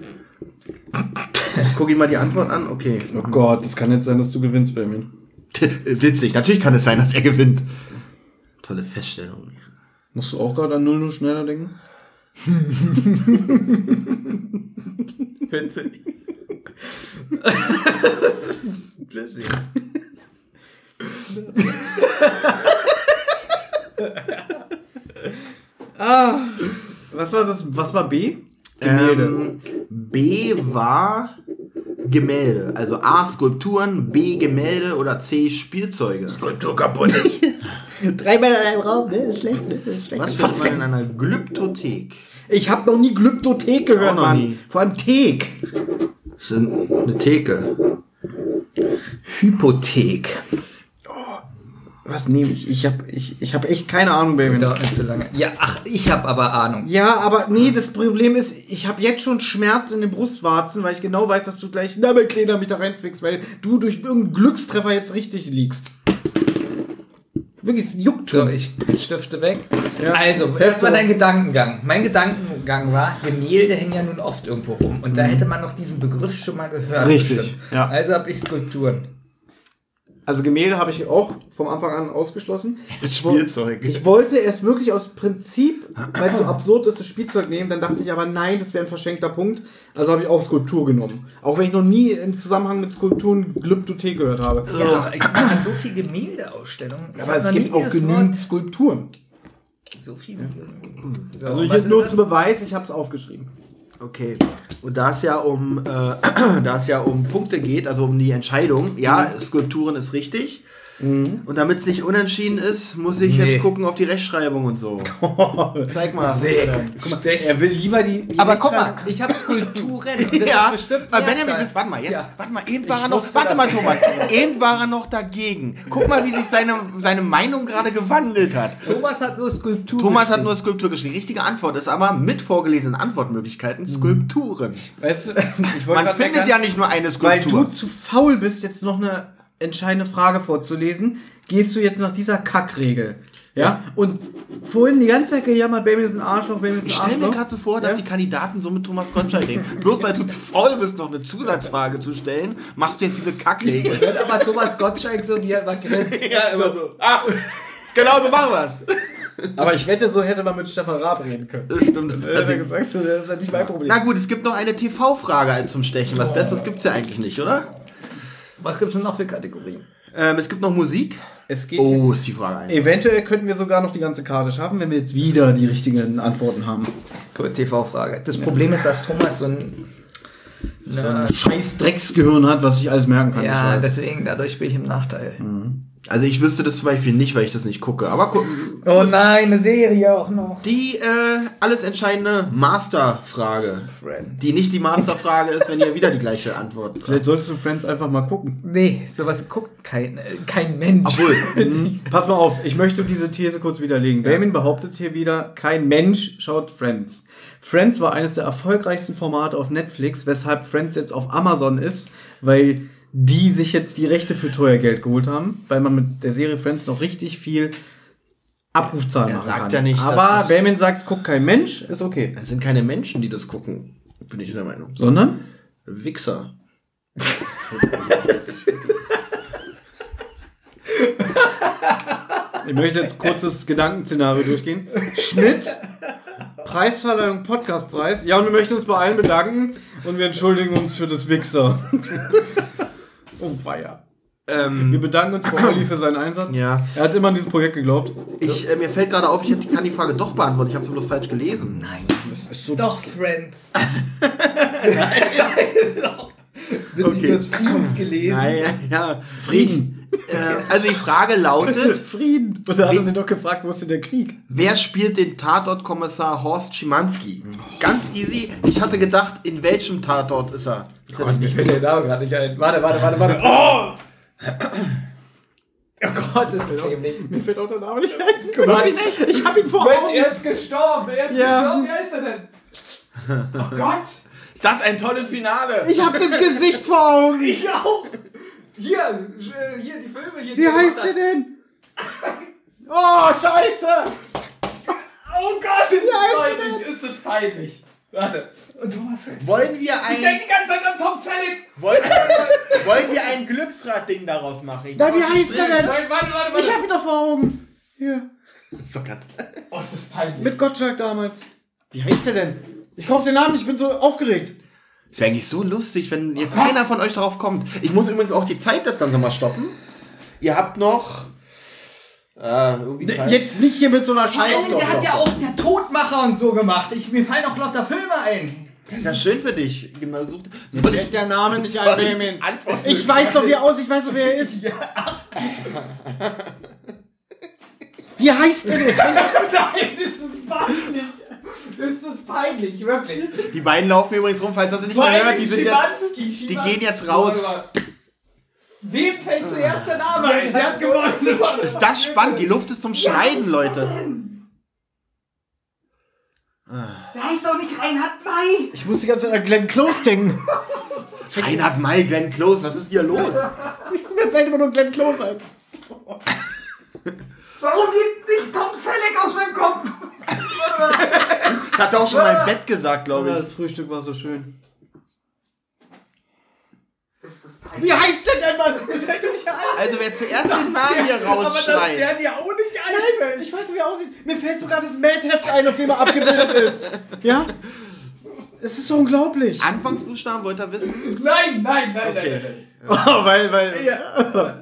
Guck ihn mal die Antwort an. Okay. Oh Gott, das kann nicht sein, dass du gewinnst, Benjamin. Witzig. Natürlich kann es sein, dass er gewinnt. Tolle Feststellung. Musst du auch gerade an 0 schneller denken? Witzig. Was war das? Was war B? Gemälde. B war Gemälde. Also A. Skulpturen, B. Gemälde oder C. Spielzeuge. Skulptur kaputt. 3 Männer in einem Raum, ne? Ist schlecht, ne? Ist schlecht. Was findet man in einer Glyptothek? Ich habe noch nie Glyptothek gehört, Mann. Nie. Vor allem Thek. Das ist eine Theke. Hypothek. Was nehme ich? Ich hab echt keine Ahnung, Baby. Dauert nicht so lange. Ja, ich habe aber Ahnung. Ja, aber nee, das Problem ist, ich habe jetzt schon Schmerz in den Brustwarzen, weil ich genau weiß, dass du gleich Nabelkleiner mich da reinzwickst, weil du durch irgendeinen Glückstreffer jetzt richtig liegst. Wirklich, es juckt schon. So, ich stifte weg. Ja. Also, erstmal dein Gedankengang. Mein Gedankengang war, Gemälde hängen ja nun oft irgendwo rum. Und da hätte man noch diesen Begriff schon mal gehört. Richtig. Bestimmt. Ja. Also habe ich Skulpturen. Also Gemälde habe ich auch vom Anfang an ausgeschlossen. Spielzeug. Ich wollte erst wirklich aus Prinzip, weil es so absurd ist, das Spielzeug nehmen. Dann dachte ich aber, nein, das wäre ein verschenkter Punkt. Also habe ich auch Skulptur genommen. Auch wenn ich noch nie im Zusammenhang mit Skulpturen Glyptothek gehört habe. Ja, aber ich mache so viele Gemäldeausstellungen. Aber es gibt auch genügend Skulpturen. So viele. Also hier nur zum Beweis, ich habe es aufgeschrieben. Okay. Und da es ja um Punkte geht, also um die Entscheidung, ja, Skulpturen ist richtig. Und damit es nicht unentschieden ist, muss ich jetzt gucken auf die Rechtschreibung und so. Zeig mal. Guck mal, er will lieber die Aber guck mal, ich habe Skulpturen und das ist bestimmt Benjamin, warte mal, eben war er noch, Thomas, eben war er noch dagegen. Guck mal, wie sich seine Meinung gerade gewandelt hat. Thomas hat nur Skulptur geschrieben. Richtige Antwort ist aber mit vorgelesenen Antwortmöglichkeiten Skulpturen. Weißt du, Man findet ja nicht nur eine Skulptur. Weil du zu faul bist, jetzt noch eine entscheidende Frage vorzulesen, gehst du jetzt nach dieser Kackregel. Ja? Und vorhin die ganze Zeit gejammert, Baby ist ein Arschloch, Baby ist ein Ich Arschloch. stelle mir gerade so vor, dass die Kandidaten so mit Thomas Gottschalk reden. Bloß weil du zu faul bist, noch eine Zusatzfrage zu stellen, machst du jetzt diese Kackregel. aber Thomas Gottschalk so, wie er immer grinst. Ja, immer so. Genau so machen wir's. Aber ich wette, so hätte man mit Stefan Raab reden können. Das stimmt. Das ist ja nicht mein Problem. Na gut, es gibt noch eine TV-Frage zum Stechen. Was Besseres gibt's ja eigentlich nicht, oder? Was gibt's denn noch für Kategorien? Es gibt noch Musik. Es geht Ist die Frage ein. eventuell könnten wir sogar noch die ganze Karte schaffen, wenn wir jetzt wieder die richtigen Antworten haben. Gut, TV-Frage. Das Problem ist, dass Thomas so ein Scheiß Drecksgehirn hat, was ich alles merken kann. ja, ich weiß. deswegen, dadurch bin ich im Nachteil. Also ich wüsste das zum Beispiel nicht, weil ich das nicht gucke. Aber Oh nein, eine Serie auch noch. die alles entscheidende Masterfrage. Die nicht die Masterfrage ist, wenn ihr wieder die gleiche Antwort habt. Vielleicht solltest du Friends einfach mal gucken. Nee, sowas guckt kein Mensch. Obwohl, Pass mal auf, ich möchte diese These kurz widerlegen. Benjamin behauptet hier wieder, kein Mensch schaut Friends. Friends war eines der erfolgreichsten Formate auf Netflix, weshalb Friends jetzt auf Amazon ist, weil die sich jetzt die Rechte für teuer Geld geholt haben, weil man mit der Serie Friends noch richtig viel Abrufzahlen machen kann. sagt ja nicht, aber dass Benjamin sagt, es guckt kein Mensch, ist okay. es sind keine Menschen, die das gucken, bin ich der Meinung. Sondern? Wichser. Ich möchte jetzt kurzes Gedankenszenario durchgehen. Schnitt, Preisverleihung, Podcastpreis. Ja, und wir möchten uns bei allen bedanken und wir entschuldigen uns für das Wichser. Oh weia. Wir bedanken uns bei Olli für seinen Einsatz. Ja. Er hat immer an dieses Projekt geglaubt. Mir fällt gerade auf, ich kann die Frage doch beantworten. Ich habe es bloß falsch gelesen. Nein, Das ist so doch Friends. Okay. Das Friedens gelesen. Ja. Frieden. Also die Frage lautet, Frieden. Und da hat er sich doch gefragt, wo ist denn der Krieg? wer spielt den Tatortkommissar Horst Schimanski? Ganz easy. Ich hatte gedacht, in welchem Tatort ist er? Ist er Mir fällt der Name gerade nicht ein. Warte. Oh! Oh Gott, das ist dämlich. Mir fällt auch der Name nicht ein. Wirklich nicht? Ich hab ihn vor Augen. Er ist gestorben. Wie heißt er denn? Oh Gott. Ist das ein tolles Finale? Ich hab das Gesicht vor Augen. Ich auch. Hier die Filme. Hier, Wie heißt der denn? Oh, Scheiße. Oh Gott, ist das peinlich. Warte. Und Thomas Friends. Wollen wir Ich denke die ganze Zeit an Tom Selleck. wollen wir ein Glücksrad-Ding daraus machen? Na, wie heißt der denn? Warte. Ich hab ihn doch vor Augen. Hier. Das ist doch ganz... Oh, das ist peinlich. Mit Gottschalk damals. Wie heißt der denn? Ich kauf den Namen, ich bin so aufgeregt. Das wäre eigentlich so lustig, wenn jetzt keiner von euch darauf kommt. Ich muss übrigens auch die Zeit das dann nochmal stoppen. Ihr habt noch... irgendwie Zeit. Jetzt nicht hier mit so einer Scheiße. Der hat ja auch der Todmacher und so gemacht. Mir fallen auch lauter Filme ein. Das ist ja schön für dich. Genau, Mir fällt der Name nicht ein, Benjamin. Ich weiß doch, wie er aussieht, ich weiß doch, wer er ist. Wie heißt der denn? Nein, das ist peinlich. Das ist peinlich, wirklich. Die beiden laufen übrigens rum, falls das ihr nicht mehr hört. Die sind jetzt... Die gehen jetzt raus. Wem fällt zuerst der Name ein? Der hat gewonnen. Ist das spannend? Die Luft ist zum Schneiden, Leute. Der heißt doch nicht Reinhard May. Ich muss die ganze Zeit an Glenn Close denken. Reinhard May, Glenn Close, was ist hier los? Ich komme jetzt einfach nur Glenn Close ein. Warum geht nicht Tom Selleck aus meinem Kopf? Ich hatte auch schon mein Bett gesagt, glaube ich. Das Frühstück war so schön. Wie heißt der denn, Mann? Das fällt mir nicht ein. Also wer zuerst den Namen hier rausschreit. Der dir auch nicht einfällt. Ich weiß, wie er aussieht. Mir fällt sogar das Mad-Heft ein, auf dem er abgebildet ist. Ja? Es ist so unglaublich. Anfangsbuchstaben wollt ihr wissen? Nein. Okay. Oh, weil. Ja.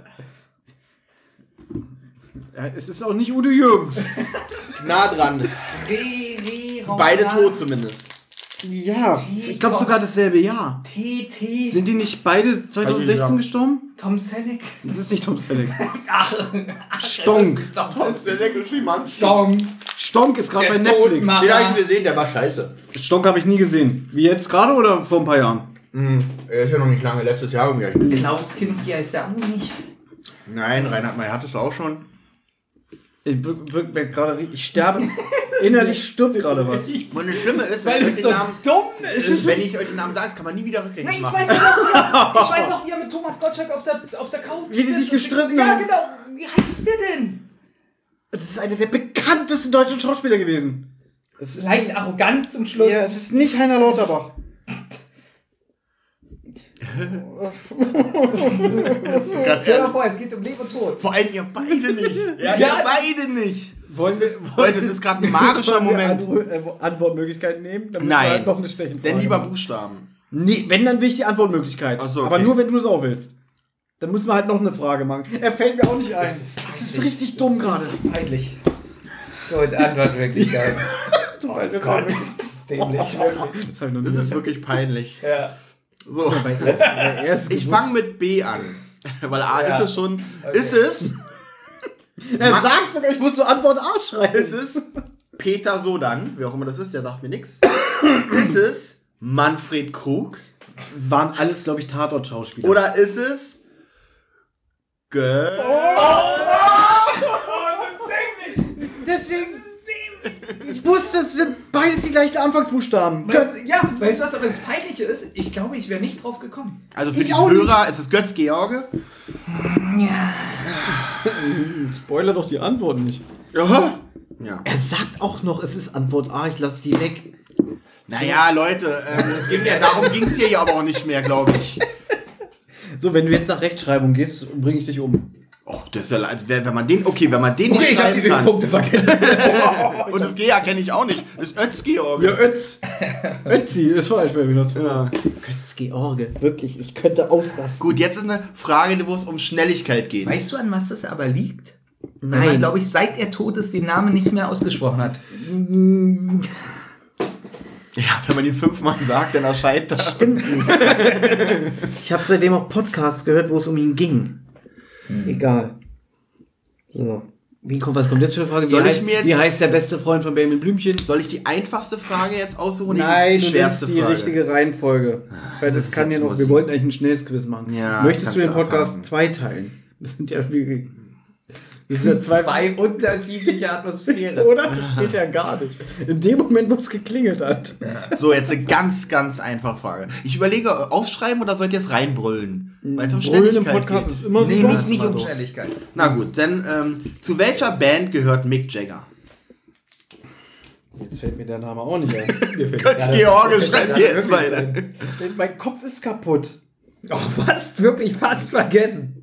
Ja, es ist auch nicht Udo Jürgens. Nah dran. Beide tot zumindest. Ja, ich glaube sogar dasselbe Jahr. TT. Sind die nicht beide 2016 gestorben? Tom Selleck. Das ist nicht Tom Selleck. Ach, Stonk. Tom Selleck ist Schimanski. Stonk. Stonk ist gerade Der bei Netflix. Todmacher. Den habe ich gesehen, der war scheiße. Stonk habe ich nie gesehen. Wie jetzt gerade oder vor ein paar Jahren? Er ist ja noch nicht lange, letztes Jahr irgendwie. Klaus Kinski heißt der auch nicht. Nein, Reinhard May hattest du auch schon. Ich sterbe. Innerlich stirbt gerade was. Und das Schlimme ist, Weil es so dumm ist. wenn ich euch den Namen sage, das kann man nie wieder rückgängig Nein, ich machen. weiß auch, wie er mit Thomas Gottschalk auf der Couch Wie die sich sitzt. gestritten Ja, haben. genau. Wie heißt der denn? Das ist einer der bekanntesten deutschen Schauspieler gewesen. Das ist Leicht arrogant zum Schluss. Ja, es ist nicht Heiner Lauterbach. Stell dir mal vor, es geht um Leben und Tod. Vor allem ihr beide nicht. Ja, Ja. ihr beide nicht. Wollen wir Leute, das ist gerade ein magischer Moment. Antwortmöglichkeiten nehmen? Dann müssen wir Nein, halt noch eine Stechenfrage denn lieber machen. Buchstaben. Nee, wenn, dann will ich die Antwortmöglichkeit. Ach so, okay. Aber nur, wenn du es auch willst. Dann müssen wir halt noch eine Frage machen. Er fällt mir auch nicht ein. Das ist richtig dumm gerade. Peinlich. Gut, Antwortmöglichkeit. Zum Beispiel. Gott, ist das dämlich, wirklich. Das hab ich noch nie Das ist gesehen. wirklich peinlich. Ja. So, ich fange mit B an. Weil A Ja. ist es schon. Ist es? Er sagt sogar, ich muss nur Antwort A schreiben. Ist es Peter Sodan? Wie auch immer das ist, der sagt mir nichts. Ist es Manfred Krug? Waren alles, glaube ich, Tatort-Schauspieler. Oder ist es Deswegen. Ich wusste, es sind beides die gleichen Anfangsbuchstaben. Ja, weißt du was aber das Peinliche ist? Ich glaube, ich wäre nicht drauf gekommen. Also für Ich die auch nicht. Hörer ist es Götz George. Spoiler doch die Antwort nicht. Aha. Ja. Er sagt auch noch, es ist Antwort A, ich lasse die weg. Naja, Leute, darum ging es hier ja aber auch nicht mehr, glaube ich. So, wenn du jetzt nach Rechtschreibung gehst, bringe ich dich um. Och, das ist ja, also wenn man den nicht Okay, ich habe schreiben die kann. Punkte vergessen. Und das G kenne ich auch nicht. Das ist Ötz George. Ja, Ötzi. Ötzi ist falsch bei mir. Das Ja. Götz George. Wirklich, ich könnte ausrasten. Gut, jetzt ist eine Frage, wo es um Schnelligkeit geht. Weißt du, an was das aber liegt? Weil Nein. man, glaube ich, seit er tot ist, den Namen nicht mehr ausgesprochen hat. Ja, wenn man ihn 5-mal sagt, dann erscheint das. Stimmt nicht. Ich habe seitdem auch Podcasts gehört, wo es um ihn ging. Egal. So. Was kommt jetzt für eine Frage? Wie heißt der beste Freund von Benjamin Blümchen? Soll ich die einfachste Frage jetzt aussuchen? Nein, die du schwerste nimmst die Frage. richtige Reihenfolge. Weil das das kann ist ja jetzt noch, was- wir wollten eigentlich ein schnelles Quiz machen. Ja, Möchtest kannst du den du Podcast abhaken. zweiteilen? Das sind ja wie. Das sind ja Zwei unterschiedliche Atmosphären. Oder? Das geht ja gar nicht. In dem Moment, wo es geklingelt hat. So, jetzt eine ganz, ganz einfache Frage. Ich überlege, aufschreiben oder sollt ihr es reinbrüllen? Weil es um Brüllen im Schnelligkeit Podcast geht. ist immer Nee, super. nicht um Schnelligkeit. Na gut, dann zu welcher Band gehört Mick Jagger? Jetzt fällt mir der Name auch nicht ein. Götz George schreibt ihr jetzt beide. Mein Kopf ist kaputt. Oh, fast, wirklich fast vergessen.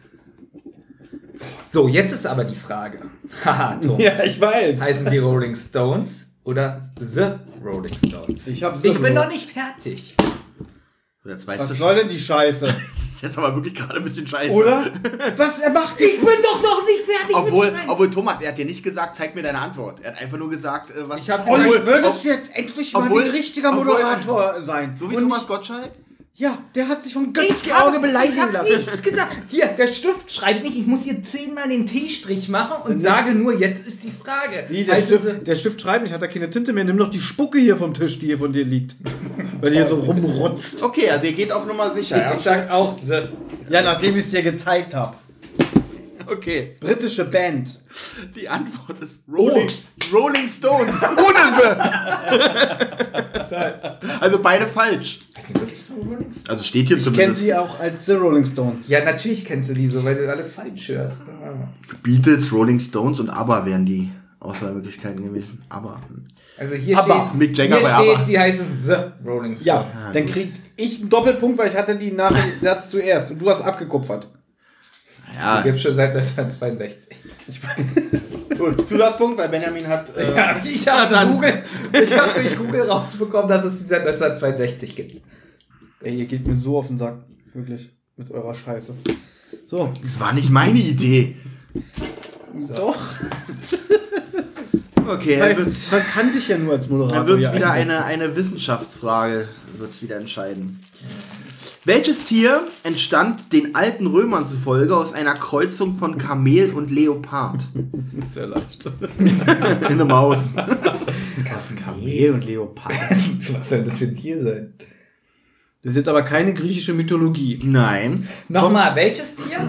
So, jetzt ist aber die Frage. Haha, Tom. Ja, ich weiß. Heißen die Rolling Stones oder The Rolling Stones? Ich bin noch nicht fertig. Jetzt weißt Was du soll denn die Scheiße? Das ist jetzt aber wirklich gerade ein bisschen scheiße. Oder? Was er macht? Ich bin doch noch nicht fertig Obwohl, Thomas, er hat dir nicht gesagt, zeig mir deine Antwort. Er hat einfach nur gesagt, was... Ich hab- Olli, Obwohl- würdest du jetzt endlich mal obwohl- ein richtiger obwohl- Moderator sein? So wie Und Thomas Gottschalk? Ja, der hat sich von Götz Ich habe George beleidigen lassen. nichts gesagt. Hier, der Stift schreibt nicht, ich muss hier 10-mal den T-Strich machen und sage nur, jetzt ist die Frage. Wie, der Heißt Stift, schreibt nicht, hat er keine Tinte mehr. Nimm doch die Spucke hier vom Tisch, die hier von dir liegt. Weil die hier so rumrotzt. Okay, also ihr geht auf Nummer sicher, ja? ich sag auch The. Ja, nachdem ich es dir gezeigt habe. Okay. Britische Band. Die Antwort ist Rolling Stones. Ohne sie. Also beide falsch. Also steht hier Ich kenne zumindest sie auch als The Rolling Stones. Ja, natürlich kennst du die so, weil du alles falsch hörst. Beatles, Rolling Stones und ABBA wären die Auswahlmöglichkeiten gewesen. ABBA. Also hier Aber steht, Mick Jagger hier bei steht ABBA. sie heißen The Rolling Stones. Ja, dann krieg ich einen Doppelpunkt, weil ich hatte die nach dem Satz zuerst und du hast abgekupfert. Ja, Gibt schon seit 1962. gut. Zusatzpunkt, weil Benjamin hat... Ja, ich habe durch Google rausbekommen, dass es die seit 1962 gibt. Ey, ihr geht mir so auf den Sack. Wirklich. Mit eurer Scheiße. So. Das war nicht meine Idee. Doch. Okay, Man kann dich ja nur als Moderator. dann wird es hier wieder einsetzen. eine Wissenschaftsfrage, wird's wieder entscheiden. Welches Tier entstand den alten Römern zufolge aus einer Kreuzung von Kamel und Leopard? Sehr leicht. Eine Maus. Kamel und Leopard. Was soll das für ein Tier sein? Das ist jetzt aber keine griechische Mythologie. Nein. Nochmal, welches Tier?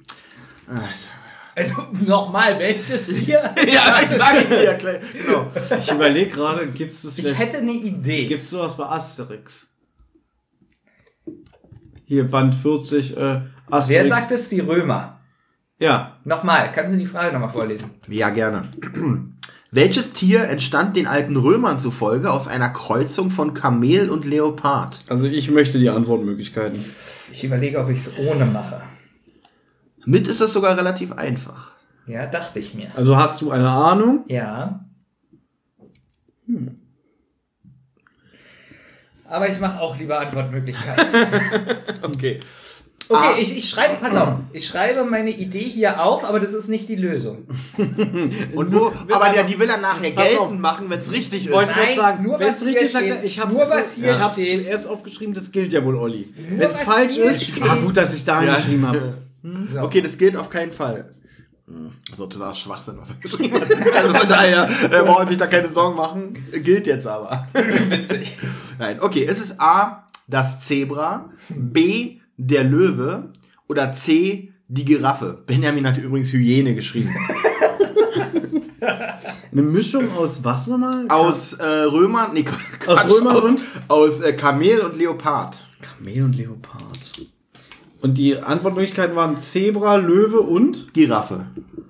Also, nochmal, welches Tier? Ja, ich sage dir. Genau. Ich überlege gerade, gibt es das Ich hätte eine Idee. Gibt es sowas bei Asterix? Hier, Band 40, Asterix. Wer sagt es? Die Römer. Ja. Nochmal, kannst du die Frage nochmal vorlesen? Ja, gerne. Welches Tier entstand den alten Römern zufolge aus einer Kreuzung von Kamel und Leopard? Also ich möchte die Antwortmöglichkeiten. Ich überlege, ob ich es ohne mache. Mit ist das sogar relativ einfach. Ja, dachte ich mir. Also hast du eine Ahnung? Ja. Aber ich mache auch lieber Antwortmöglichkeiten. Okay. Okay, ich schreibe, pass auf, ich schreibe meine Idee hier auf, aber das ist nicht die Lösung. Und wo? Aber die will er nachher geltend machen, wenn es richtig ist. Wollte ich Nein, gerade sagen, nur wenn was es richtig hier sagt, steht. ich hab's Nur was hier ich hab's steht. zuerst aufgeschrieben, das gilt ja wohl, Olli. Nur Wenn es was falsch hier ist, steht. gut, dass ich es da Ja. geschrieben habe. So. Okay, das gilt auf keinen Fall. Also total Schwachsinn, was er geschrieben hat. Also von daher braucht sich da keine Sorgen machen. Gilt jetzt aber. Witzig. Nein, okay, es ist A, das Zebra, B, der Löwe oder C, die Giraffe. Benjamin hat übrigens Hyäne geschrieben. Eine Mischung aus was nochmal? Aus Römern, nee, Quatsch, Römern und? Aus Kamel und Leopard. Kamel und Leopard. Und die Antwortmöglichkeiten waren Zebra, Löwe und? Giraffe.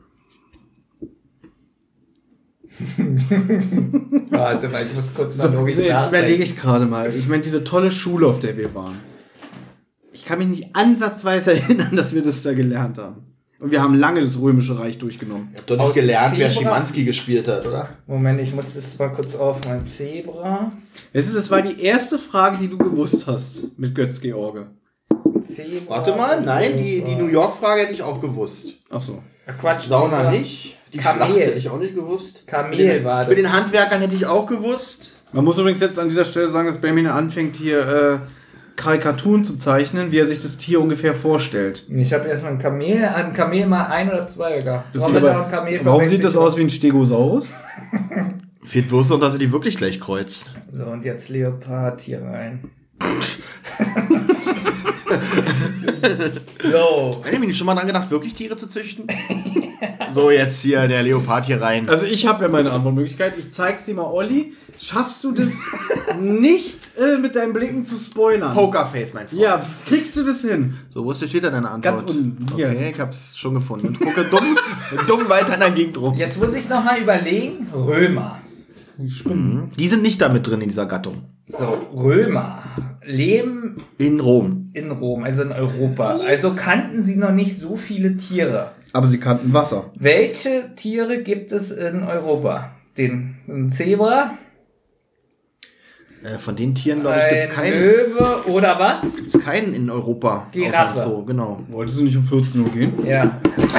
Warte mal, ich muss kurz mal So, logisch jetzt nachdenken. überlege ich gerade mal. Ich meine, diese tolle Schule, auf der wir waren. Ich kann mich nicht ansatzweise erinnern, dass wir das da gelernt haben. Und wir haben lange das Römische Reich durchgenommen. Ihr habt doch Aus nicht gelernt, wer Zebra? Schimanski gespielt hat, oder? Moment, ich muss das mal kurz aufmachen. Zebra. Das war die erste Frage, die du gewusst hast mit Götz-George. Zebra. Warte mal, nein, die New York-Frage hätte ich auch gewusst. Ach so. Ach, Quatsch. Sauna Zebra. nicht. Die Kamel. Schlacht hätte ich auch nicht gewusst. Kamel war das. Mit den Handwerkern hätte ich auch gewusst. Man muss übrigens jetzt an dieser Stelle sagen, dass Benjamin anfängt, hier Karikaturen zu zeichnen, wie er sich das Tier ungefähr vorstellt. Ich habe erstmal ein Kamel mal 1 oder 2 gehabt. Das sieht aber, warum sieht das aus wie ein Stegosaurus? Fehlt bloß noch, dass er die wirklich gleich kreuzt. So, und jetzt Leopard hier rein. So. Benjamin, schon mal dran gedacht, wirklich Tiere zu züchten? So, jetzt hier der Leopard hier rein. Also ich habe ja meine Antwortmöglichkeit. Ich zeig's dir mal, Olli. Schaffst du das nicht mit deinen Blicken zu spoilern? Pokerface, mein Freund. Ja, kriegst du das hin? So, wo steht da deine Antwort? Ganz unten, hier. Okay, ich hab's schon gefunden. Und gucke dumm weiter in der Gegend rum. Jetzt muss ich nochmal überlegen. Römer. Die sind nicht damit drin in dieser Gattung. So, Römer leben In Rom. in Rom, also in Europa. Also kannten sie noch nicht so viele Tiere. Aber sie kannten Wasser. Welche Tiere gibt es in Europa? Den Zebra, Von den Tieren, glaube ich, ein gibt's keine. Löwe oder was? Gibt's keinen in Europa. Giraffe. Außer So, genau. Wolltest du nicht um 14 Uhr gehen? Ja.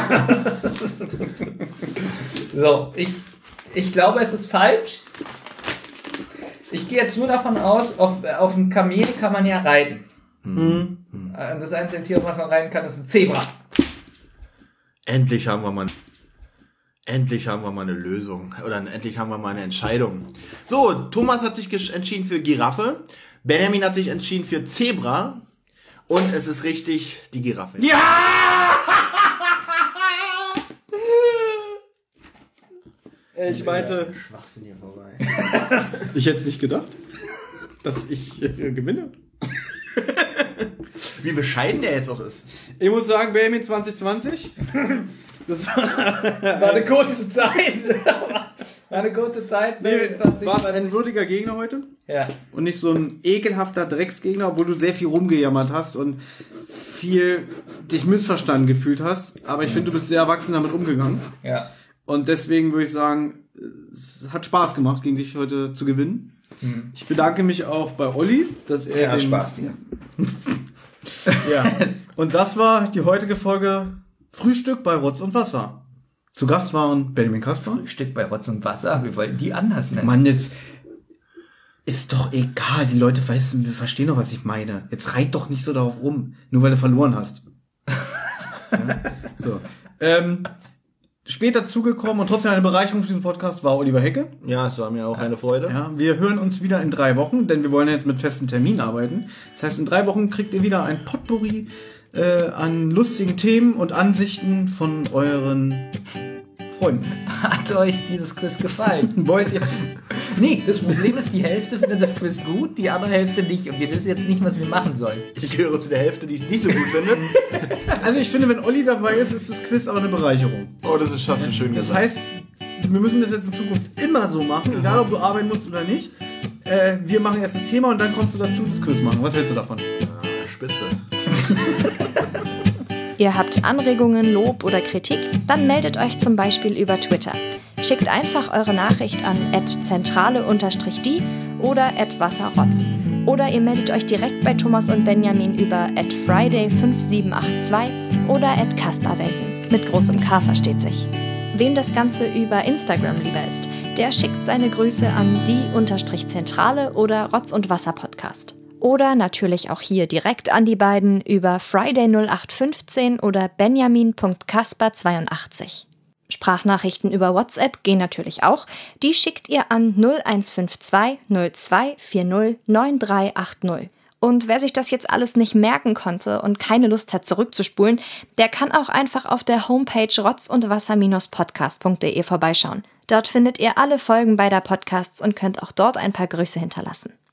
So, ich glaube, es ist falsch. Ich gehe jetzt nur davon aus, auf ein Kamel kann man ja reiten. Das einzige Tier, auf was man reiten kann, ist ein Zebra. Endlich haben wir mal eine Lösung. Oder endlich haben wir mal eine Entscheidung. So, Thomas hat sich entschieden für Giraffe. Benjamin hat sich entschieden für Zebra. Und es ist richtig, die Giraffe. Ja! Ich meinte, Schwachsinn hier vorbei. ich hätte es nicht gedacht, dass ich gewinne. Wie bescheiden der jetzt auch ist. Ich muss sagen, Benjamin 2020, das War eine kurze Zeit. War eine kurze Zeit. war ein würdiger Gegner heute. Ja. Und nicht so ein ekelhafter Drecksgegner, obwohl du sehr viel rumgejammert hast und viel dich missverstanden gefühlt hast. Aber ich finde, du bist sehr erwachsen damit umgegangen. Ja. Und deswegen würde ich sagen, es hat Spaß gemacht, gegen dich heute zu gewinnen. Ich bedanke mich auch bei Olli, dass er Ja, Spaß dir. Ja. Und das war die heutige Folge Frühstück bei Rotz und Wasser. Zu Gast waren Benjamin Kasper. Stück bei Rotz und Wasser. Wir wollten die anders nennen. Mann, jetzt ist doch egal. Die Leute wir verstehen doch, was ich meine. Jetzt reit doch nicht so darauf rum, nur weil du verloren hast. Ja, so. Später zugekommen und trotzdem eine Bereicherung für diesen Podcast war Oliver Hecke. Ja, es war mir auch eine Freude. Ja, wir hören uns wieder in 3 Wochen, denn wir wollen ja jetzt mit festen Terminen arbeiten. Das heißt, in 3 Wochen kriegt ihr wieder ein Potpourri an lustigen Themen und Ansichten von euren Freunden. Hat euch dieses Quiz gefallen? Wollt ihr? Nee, das Problem ist, die Hälfte findet das Quiz gut, die andere Hälfte nicht. Und wir wissen jetzt nicht, was wir machen sollen. Ich gehöre zu der Hälfte, die es nicht so gut findet. Also ich finde, wenn Olli dabei ist, ist das Quiz aber eine Bereicherung. Oh, das ist fast schön Das gesagt. heißt, wir müssen das jetzt in Zukunft immer so machen, egal ob du arbeiten musst oder nicht. Wir machen erst das Thema und dann kommst du dazu, das Quiz machen. Was hältst du davon? Spitze. Ihr habt Anregungen, Lob oder Kritik? Dann meldet euch zum Beispiel über Twitter. Schickt einfach eure Nachricht an @zentrale_die oder @wasserrotz. Oder ihr meldet euch direkt bei Thomas und Benjamin über @friday5782 oder @kasperwelten. Mit großem K versteht sich. Wem das Ganze über Instagram lieber ist, der schickt seine Grüße an die_zentrale oder Rotz und Wasser Podcast. Oder natürlich auch hier direkt an die beiden über Friday0815 oder benjamin.kasper82. Sprachnachrichten über WhatsApp gehen natürlich auch. Die schickt ihr an 0152 0240 9380. Und wer sich das jetzt alles nicht merken konnte und keine Lust hat zurückzuspulen, der kann auch einfach auf der Homepage rotzundwasser-podcast.de vorbeischauen. Dort findet ihr alle Folgen beider Podcasts und könnt auch dort ein paar Grüße hinterlassen.